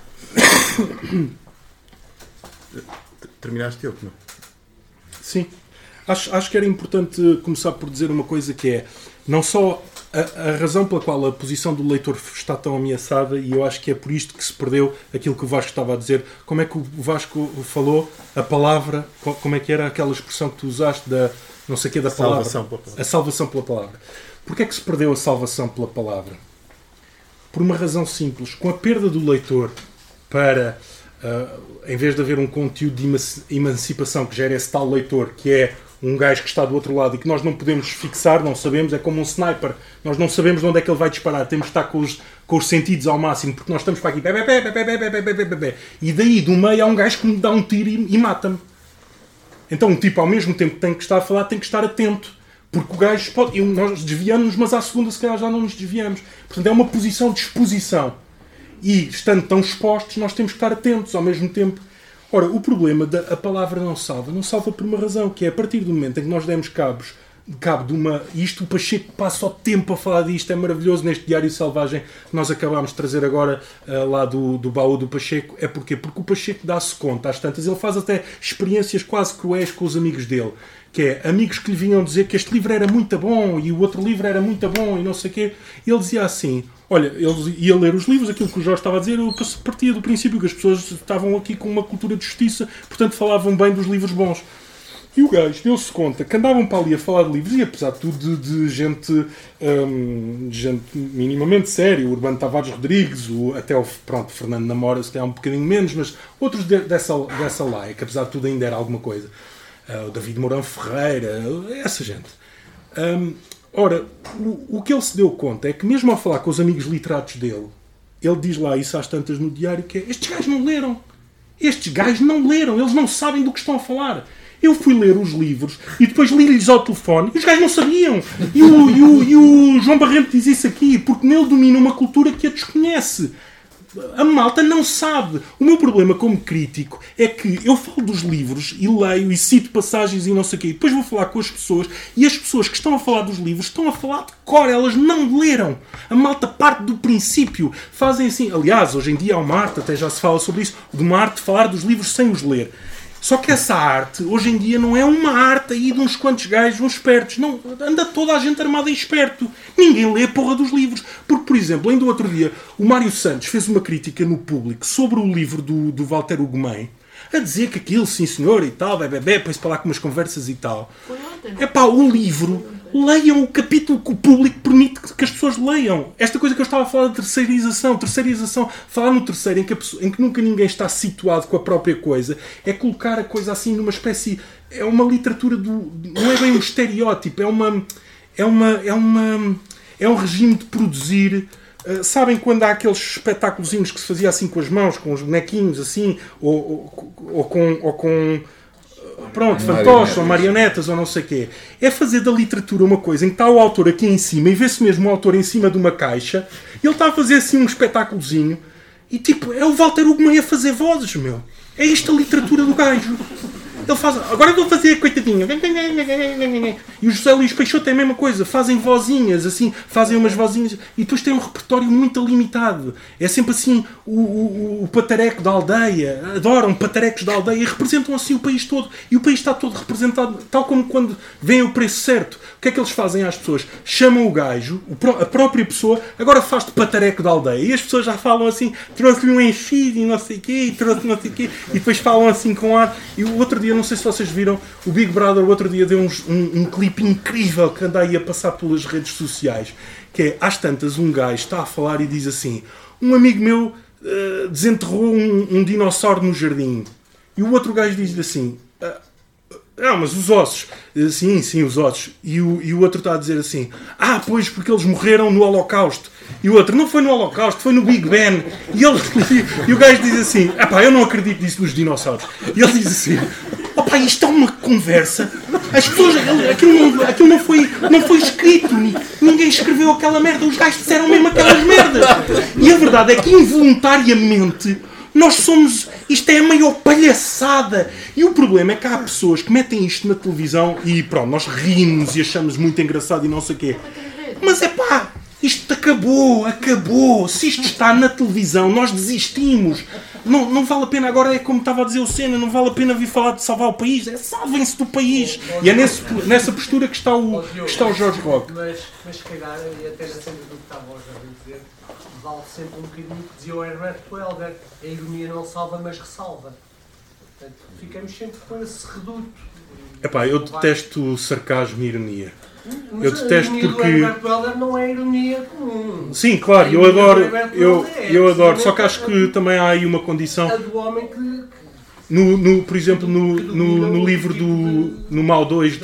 Terminaste eu, não? Sim. Acho que era importante começar por dizer uma coisa que é, não só a razão pela qual a posição do leitor está tão ameaçada, e eu acho que é por isto que se perdeu aquilo que o Vasco estava a dizer. Como é que o Vasco falou a palavra, como é que era aquela expressão que tu usaste da não sei o que da palavra? A salvação pela palavra. Porquê é que se perdeu a salvação pela palavra? Por uma razão simples. Com a perda do leitor para, em vez de haver um conteúdo de emancipação que gera esse tal leitor, que é um gajo que está do outro lado e que nós não podemos fixar, não sabemos, é como um sniper, nós não sabemos de onde é que ele vai disparar, temos de estar com os sentidos ao máximo, porque nós estamos para aqui, e daí do meio há um gajo que me dá um tiro e mata-me. Então um tipo, ao mesmo tempo que tem que estar a falar, tem que estar atento, porque o gajo pode... Nós desviamos-nos, mas à segunda se calhar já não nos desviamos. Portanto é uma posição de exposição, e estando tão expostos nós temos que estar atentos ao mesmo tempo. Ora, o problema da a palavra não salva por uma razão, que é a partir do momento em que nós demos cabo de uma... E isto o Pacheco passa o tempo a falar disto, é maravilhoso neste Diário Selvagem que nós acabámos de trazer agora lá do baú do Pacheco. É porquê? Porque o Pacheco dá-se conta, às tantas, ele faz até experiências quase cruéis com os amigos dele, que é amigos que lhe vinham dizer que este livro era muito bom e o outro livro era muito bom e não sei o quê. E ele dizia assim... Olha, ele ia ler os livros, aquilo que o Jorge estava a dizer, eu partia do princípio que as pessoas estavam aqui com uma cultura de justiça, portanto falavam bem dos livros bons. E o gajo deu-se conta que andavam para ali a falar de livros, e apesar de tudo de gente minimamente séria, o Urbano Tavares Rodrigues, até o Fernando Namora, se calhar um bocadinho menos, mas outros dessa laia, que apesar de tudo ainda era alguma coisa. O David Mourão Ferreira, essa gente. Ora, o que ele se deu conta é que mesmo ao falar com os amigos literatos dele, ele diz lá isso às tantas no diário, que é, estes gajos não leram, eles não sabem do que estão a falar. Eu fui ler os livros e depois li-lhes ao telefone e os gajos não sabiam. E o João Barrento diz isso aqui, porque nele domina uma cultura que a desconhece. A malta não sabe. O meu problema como crítico é que eu falo dos livros e leio e cito passagens e não sei o quê. E depois vou falar com as pessoas e as pessoas que estão a falar dos livros estão a falar de cor. Elas não leram. A malta parte do princípio. Fazem assim. Aliás, hoje em dia há uma arte, até já se fala sobre isso, de uma arte de falar dos livros sem os ler. Só que essa arte, hoje em dia, não é uma arte aí de uns quantos gajos, uns espertos. Não, anda toda a gente armada e esperto. Ninguém lê a porra dos livros. Porque, por exemplo, ainda outro dia, o Mário Santos fez uma crítica no Público sobre o livro do Walter Ugumem, a dizer que aquilo, sim senhor, e tal, depois para lá com umas conversas e tal. É pá, o livro, leiam o capítulo que o público permite que as pessoas leiam. Esta coisa que eu estava a falar de terceirização, falar no terceiro em que nunca ninguém está situado com a própria coisa, é colocar a coisa assim numa espécie, é uma literatura não é bem um estereótipo, é um regime de produzir. Sabem quando há aqueles espetáculozinhos que se fazia assim com as mãos, com os bonequinhos assim, ou com pronto, fantoches ou marionetas ou não sei o quê. É fazer da literatura uma coisa em que está o autor aqui em cima e vê-se mesmo o autor em cima de uma caixa e ele está a fazer assim um espetáculozinho e tipo, é o Walter Ugumem a fazer vozes, meu. É isto a literatura do gajo. Ele faz, agora eu vou fazer coitadinho. E o José Luís Peixoto é a mesma coisa. Fazem vozinhas, assim, fazem umas vozinhas e depois têm um repertório muito limitado. É sempre assim o patareco da aldeia. Adoram patarecos da aldeia e representam assim o país todo. E o país está todo representado, tal como quando vem o preço certo. O que é que eles fazem às pessoas? Chamam o gajo, a própria pessoa, agora faz de patareco da aldeia. E as pessoas já falam assim, trouxe-lhe um enchido e não sei o quê, e trouxe não sei o quê. E depois falam assim com ar. E o outro dia, não sei se vocês viram, o Big Brother o outro dia deu um clipe incrível que anda aí a passar pelas redes sociais, que é, às tantas, um gajo está a falar e diz assim, um amigo meu desenterrou um dinossauro no jardim. E o outro gajo diz-lhe assim, mas os ossos. Sim, os ossos. E o outro está a dizer assim, pois, porque eles morreram no Holocausto. E o outro, não foi no Holocausto, foi no Big Ben. E o gajo diz assim, eu não acredito nisso dos dinossauros. E ele diz assim, isto é uma conversa. As pessoas, aquilo não foi escrito. Ninguém escreveu aquela merda. Os gajos disseram mesmo aquelas merdas. E a verdade é que involuntariamente nós somos... Isto é a maior palhaçada. E o problema é que há pessoas que metem isto na televisão e pronto, nós rimos e achamos muito engraçado e não sei o quê. Mas isto acabou. Se isto está na televisão, nós desistimos. Não vale a pena, agora é como estava a dizer o Senna, não vale a pena vir falar de salvar o país, salvem-se do país. E é nessa postura que está o Jorge Roque. Mas se calhar, e até na cena do que estava o Jorge a dizer, vale sempre um bocadinho que dizia o Herberto Helder, a ironia não salva, mas ressalva. Portanto, ficamos sempre com esse reduto. Eu detesto sarcasmo e ironia. Mas eu detesto a ironia porque... do Herberto Helder não é ironia comum. Sim, claro, eu adoro. Só que acho que também há aí uma condição... A do homem que... por exemplo, no livro no Mal 2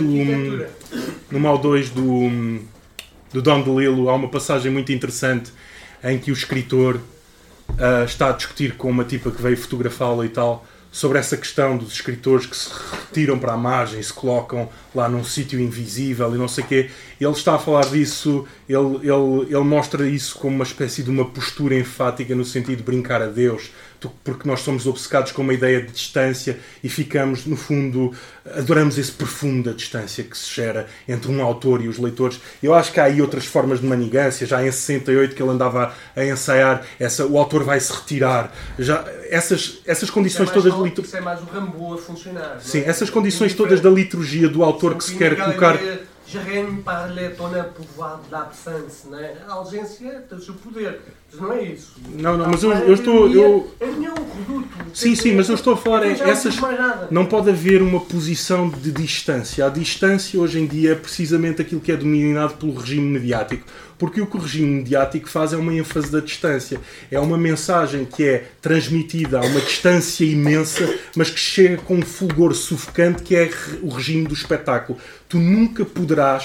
do Dom DeLillo há uma passagem muito interessante em que o escritor está a discutir com uma tipa que veio fotografá-lo e tal, sobre essa questão dos escritores que se retiram para a margem, se colocam lá num sítio invisível e não sei o quê. Ele está a falar disso, ele mostra isso como uma espécie de uma postura enfática no sentido de brincar a Deus, porque nós somos obcecados com uma ideia de distância e ficamos, no fundo, adoramos esse perfume da distância que se gera entre um autor e os leitores. Eu acho que há aí outras formas de manigância. Já em 68 que ele andava a ensaiar o autor vai se retirar. Já, essas condições todas de liturgia. Isso é mais o Rambo a funcionar. Sim, essas condições todas da liturgia do autor que se quer colocar... Je règne par le ton pouvoir de l'absence, né? A ausência tem o seu poder, mas não é isso. Não, mas eu estou... Sim, mas eu estou a falar essas... Não pode haver uma posição de distância. A distância hoje em dia é precisamente aquilo que é dominado pelo regime mediático. Porque o que o regime mediático faz é uma ênfase da distância. É uma mensagem que é transmitida a uma distância imensa, mas que chega com um fulgor sufocante, que é o regime do espetáculo. Tu nunca poderás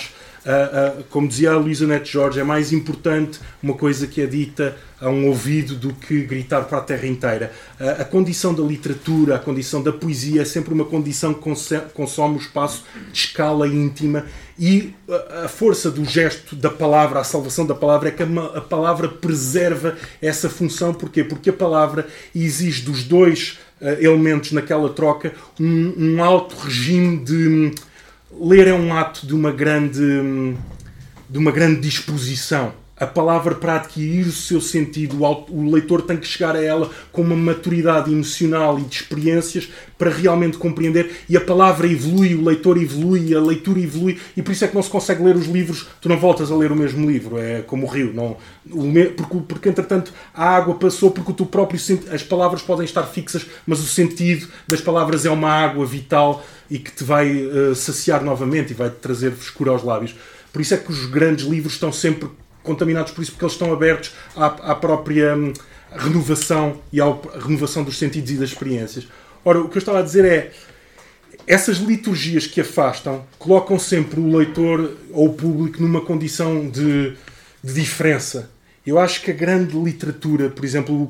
como dizia a Luísa Neto Jorge, é mais importante uma coisa que é dita a um ouvido do que gritar para a terra inteira. A condição da literatura, a condição da poesia é sempre uma condição que consome o espaço de escala íntima, e a força do gesto da palavra, a salvação da palavra, é que a palavra preserva essa função. Porquê? Porque a palavra exige dos dois elementos naquela troca um alto regime de... Ler é um ato de uma grande disposição. A palavra, para adquirir o seu sentido, o leitor tem que chegar a ela com uma maturidade emocional e de experiências para realmente compreender, e a palavra evolui, o leitor evolui, a leitura evolui, e por isso é que não se consegue ler os livros, tu não voltas a ler o mesmo livro, é como o rio, não, porque entretanto a água passou, porque o teu próprio as palavras podem estar fixas, mas o sentido das palavras é uma água vital e que te vai saciar novamente e vai-te trazer frescura aos lábios. Por isso é que os grandes livros estão sempre contaminados por isso, porque eles estão abertos à própria renovação e à renovação dos sentidos e das experiências. Ora, o que eu estava a dizer é, essas liturgias que afastam colocam sempre o leitor ou o público numa condição de diferença. Eu acho que a grande literatura, por exemplo,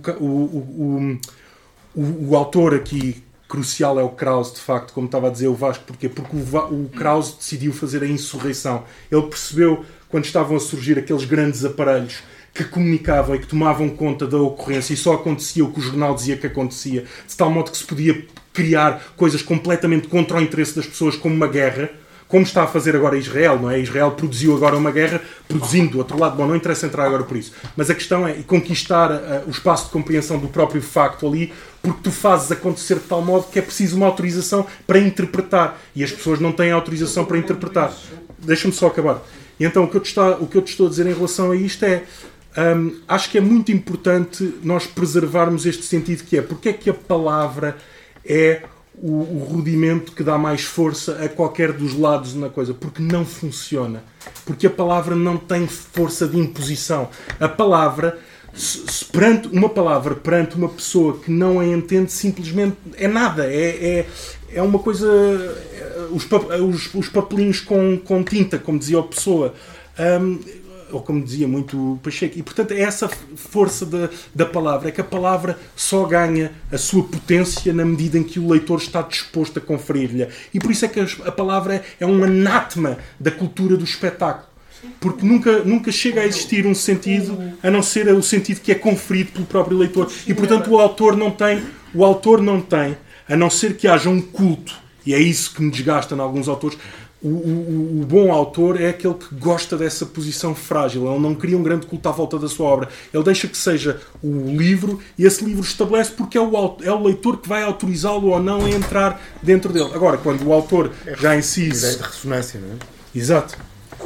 o autor aqui crucial é o Krauss, de facto, como estava a dizer o Vasco. Porquê? Porque o Krauss decidiu fazer a insurreição. Ele percebeu, quando estavam a surgir aqueles grandes aparelhos que comunicavam e que tomavam conta da ocorrência, e só acontecia o que o jornal dizia que acontecia, de tal modo que se podia criar coisas completamente contra o interesse das pessoas, como uma guerra, como está a fazer agora Israel, não é? Israel produziu agora uma guerra, produzindo do outro lado. Bom, não interessa entrar agora por isso. Mas a questão é conquistar o espaço de compreensão do próprio facto ali, porque tu fazes acontecer de tal modo que é preciso uma autorização para interpretar. E as pessoas não têm autorização para interpretar. Deixa-me só acabar. E então o que eu te estou a dizer em relação a isto é, acho que é muito importante nós preservarmos este sentido, que é, porque é que a palavra é o rudimento que dá mais força a qualquer dos lados na coisa? Porque não funciona. Porque a palavra não tem força de imposição. A palavra, perante uma pessoa que não a entende, simplesmente é nada. É uma coisa... Os papelinhos com tinta, como dizia a Pessoa. Ou como dizia muito o Pacheco. E, portanto, é essa força da palavra. É que a palavra só ganha a sua potência na medida em que o leitor está disposto a conferir-lhe. E por isso é que a palavra é um anátema da cultura do espetáculo. Porque nunca chega a existir um sentido a não ser o sentido que é conferido pelo próprio leitor. E, portanto, o autor não tem, a não ser que haja um culto. E é isso que me desgasta em alguns autores. O bom autor é aquele que gosta dessa posição frágil. Ele não cria um grande culto à volta da sua obra. Ele deixa que seja o livro, e esse livro estabelece porque é o leitor que vai autorizá-lo ou não a entrar dentro dele. Agora, quando o autor já incide... É de ressonância, não é? Exato.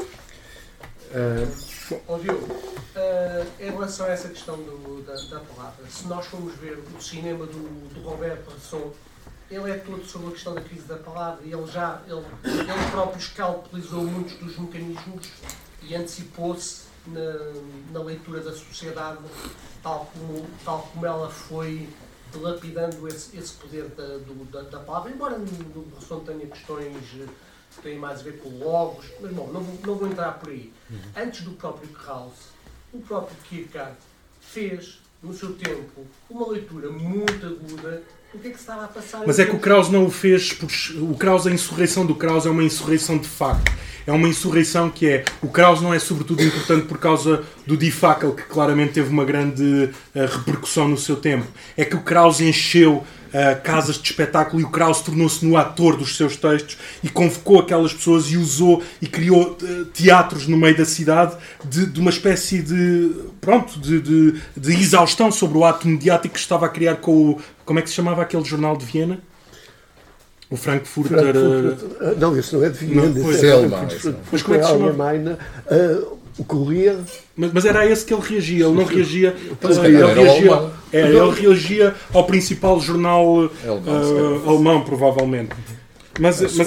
Diogo, em relação a essa questão da palavra, se nós formos ver o cinema do Roberto Bresson, ele é todo sobre a questão da crise da palavra, e ele próprio escalpelizou muitos dos mecanismos e antecipou-se na leitura da sociedade, tal como ela foi dilapidando esse poder da palavra, embora no Bresson tenha questões que têm mais a ver com logos, mas bom, não vou entrar por aí. Antes do próprio Krauss, o próprio Kierkegaard fez, no seu tempo, uma leitura muito aguda. O que é que se estava a passar? Mas é que o Krauss não o fez, a insurreição do Krauss é uma insurreição de facto. É uma insurreição que é... O Krauss não é sobretudo importante por causa do Die Fackel, que claramente teve uma grande repercussão no seu tempo. É que o Krauss encheu casas de espetáculo, e o Krauss tornou-se no ator dos seus textos e convocou aquelas pessoas e usou e criou teatros no meio da cidade de uma espécie de exaustão sobre o ato mediático que estava a criar com o... Como é que se chamava aquele jornal de Viena? O Frankfurter... Não, esse não é de Viena. Mas como é que se chamava? O Correia... Mas era a esse que ele reagia. Ele não reagia... Ele reagia ao principal jornal alemão, provavelmente. Mas esse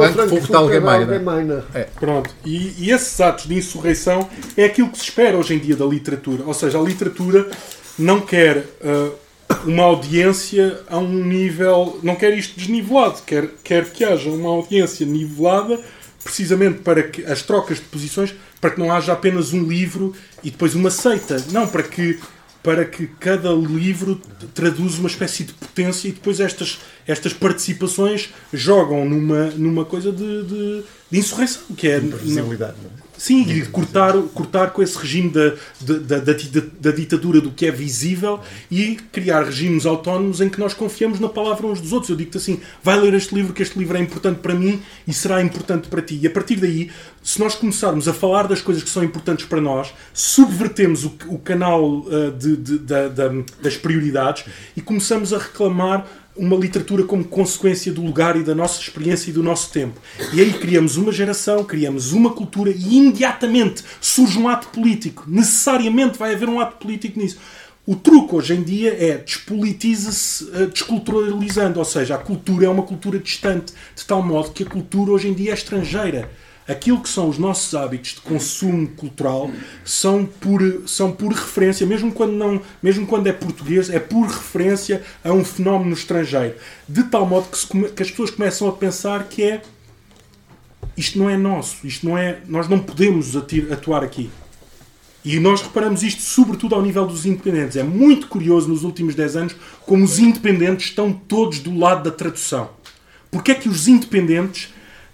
Pronto. E esses atos de insurreição é aquilo que se espera hoje em dia da literatura. Ou seja, a literatura não quer uma audiência a um nível... Não quer isto desnivelado. Quer que haja uma audiência nivelada precisamente para que as trocas de posições, para que não haja apenas um livro e depois uma seita. Não, para que cada livro traduz uma espécie de potência e depois estas participações jogam numa coisa de insurreição, que é imprevisibilidade, não é? Sim, e cortar com esse regime da ditadura do que é visível e criar regimes autónomos em que nós confiamos na palavra uns dos outros. Eu digo-te assim, vai ler este livro, que este livro é importante para mim e será importante para ti. E a partir daí, se nós começarmos a falar das coisas que são importantes para nós, subvertemos o canal das prioridades e começamos a reclamar uma literatura como consequência do lugar e da nossa experiência e do nosso tempo. E aí criamos uma geração, criamos uma cultura e imediatamente surge um ato político. Necessariamente vai haver um ato político nisso. O truque hoje em dia é despolitiza-se desculturalizando, ou seja, a cultura é uma cultura distante, de tal modo que a cultura hoje em dia é estrangeira. Aquilo que são os nossos hábitos de consumo cultural são por referência, mesmo quando é português, é por referência a um fenómeno estrangeiro. De tal modo que as pessoas começam a pensar que isto não é nosso, nós não podemos atuar aqui. E nós reparamos isto sobretudo ao nível dos independentes. É muito curioso nos últimos 10 anos como os independentes estão todos do lado da tradução. Porque é que os independentes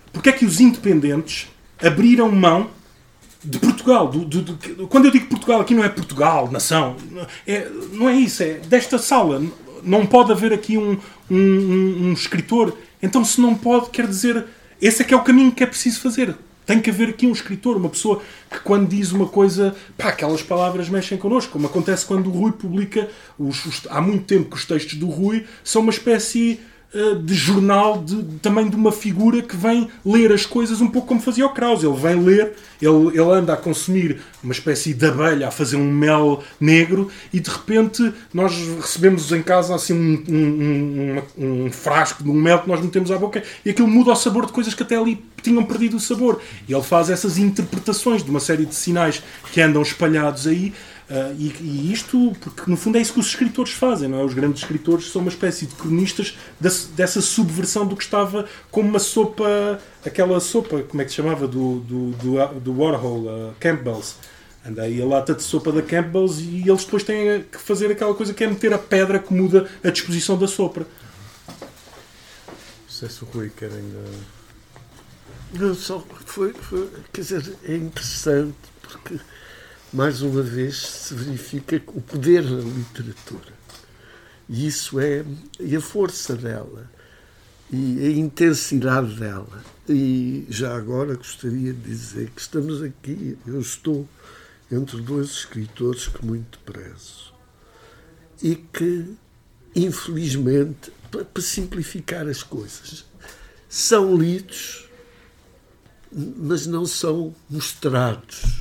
abriram mão de Portugal? Quando eu digo Portugal, aqui não é Portugal, nação. Não é isso. É desta sala. Não pode haver aqui um escritor. Então, se não pode, quer dizer... Esse é que é o caminho que é preciso fazer. Tem que haver aqui um escritor, uma pessoa que quando diz uma coisa... aquelas palavras mexem connosco. Como acontece quando o Rui publica... há muito tempo que os textos do Rui são uma espécie... de jornal, também de uma figura que vem ler as coisas um pouco como fazia o Krause. Ele vem ler, ele anda a consumir uma espécie de abelha, a fazer um mel negro, e de repente nós recebemos em casa assim um frasco de um mel que nós metemos à boca e aquilo muda o sabor de coisas que até ali tinham perdido o sabor. E ele faz essas interpretações de uma série de sinais que andam espalhados aí. E isto, porque no fundo é isso que os escritores fazem, não é? Os grandes escritores são uma espécie de cronistas dessa subversão do que estava como uma sopa, aquela sopa, como é que se chamava, do Warhol, Campbell's. Anda aí a lata de sopa da Campbell's e eles depois têm que fazer aquela coisa que é meter a pedra que muda a disposição da sopa. Não sei se o Rui quer ainda... Não, só foi, quer dizer, é interessante porque mais uma vez se verifica o poder da literatura. E isso é a força dela e a intensidade dela. E já agora gostaria de dizer que estamos aqui, eu estou entre dois escritores que muito prezo e que, infelizmente, para simplificar as coisas, são lidos, mas não são mostrados.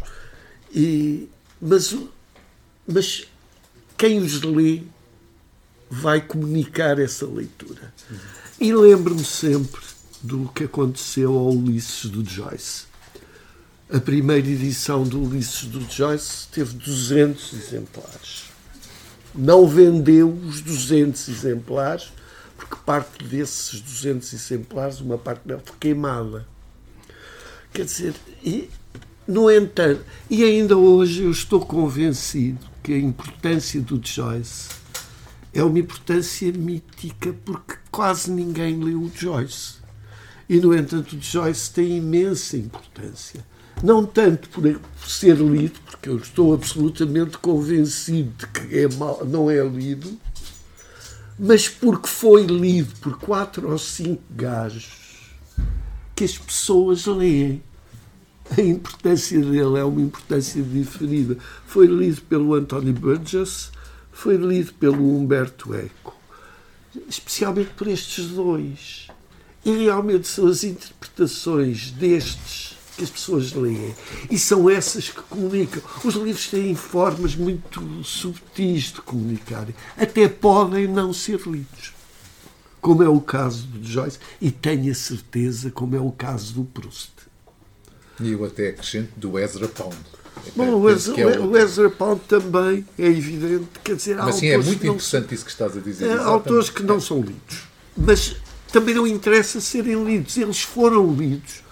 Mas quem os lê vai comunicar essa leitura. E lembro-me sempre do que aconteceu ao Ulisses do Joyce. A primeira edição do Ulisses do Joyce teve 200 exemplares. Não vendeu os 200 exemplares, porque parte desses 200 exemplares, uma parte dela foi queimada. Quer dizer, no entanto, e ainda hoje eu estou convencido que a importância do Joyce é uma importância mítica, porque quase ninguém leu o Joyce. E, no entanto, o Joyce tem imensa importância. Não tanto por ser lido, porque eu estou absolutamente convencido de que não é lido, mas porque foi lido por 4 ou 5 gajos que as pessoas leem. A importância dele é uma importância diferida. Foi lido pelo Anthony Burgess, foi lido pelo Humberto Eco, especialmente por estes dois. E realmente são as interpretações destes que as pessoas leem. E são essas que comunicam. Os livros têm formas muito subtis de comunicarem. Até podem não ser lidos, como é o caso do Joyce, e tenho a certeza como é o caso do Proust. E eu até acrescento do Ezra Pound. Bom, o Ezra Pound também é evidente. Quer dizer, mas sim, é muito interessante isso que estás a dizer. Há autores que não são lidos. Mas também não interessa serem lidos. Eles foram lidos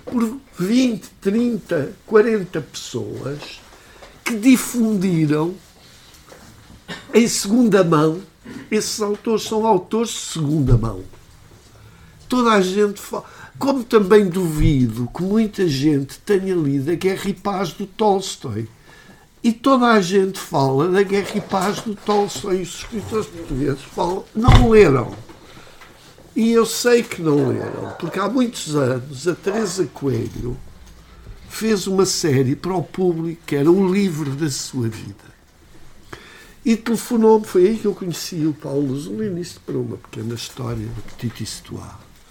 por 20, 30, 40 pessoas que difundiram em segunda mão. Esses autores são autores de segunda mão. Toda a gente fala. Como também duvido que muita gente tenha lido A Guerra e Paz do Tolstói. E toda a gente fala da Guerra e Paz do Tolstói. E os escritores portugueses falam, não leram. E eu sei que não leram, porque há muitos anos a Teresa Coelho fez uma série para o público que era o livro da sua vida. E telefonou-me, foi aí que eu conheci o Paulo Luzolino, isto para uma pequena história do Petit Histoire.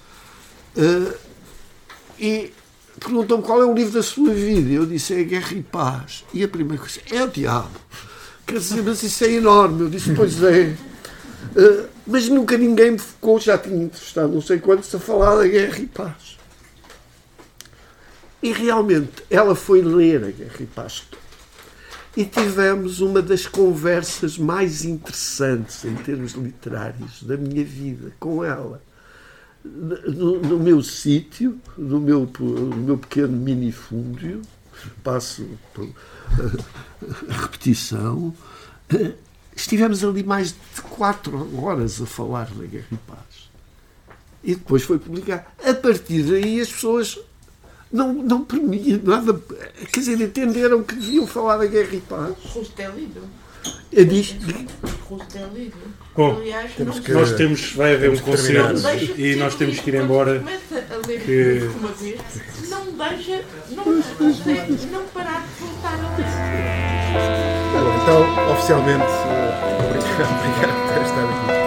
E perguntou-me qual é o livro da sua vida. Eu disse, é Guerra e Paz. E a primeira coisa, é o diabo. Quer dizer, mas isso é enorme. Eu disse, pois é. Mas nunca ninguém me focou, já tinha entrevistado não sei quantos, a falar da Guerra e Paz. E realmente, ela foi ler a Guerra e Paz toda. E tivemos uma das conversas mais interessantes em termos literários da minha vida com ela. No meu sítio, no meu pequeno minifúndio, passo a repetição, estivemos ali mais de 4 horas a falar da Guerra e Paz. E depois foi publicar. A partir daí as pessoas não permiam nada. Quer dizer, entenderam que deviam falar da Guerra e Paz. Eu disse. Bom, vai haver um concerto e nós temos que ir embora. Não parar de voltar a ler. Então, oficialmente, obrigado por estar aqui.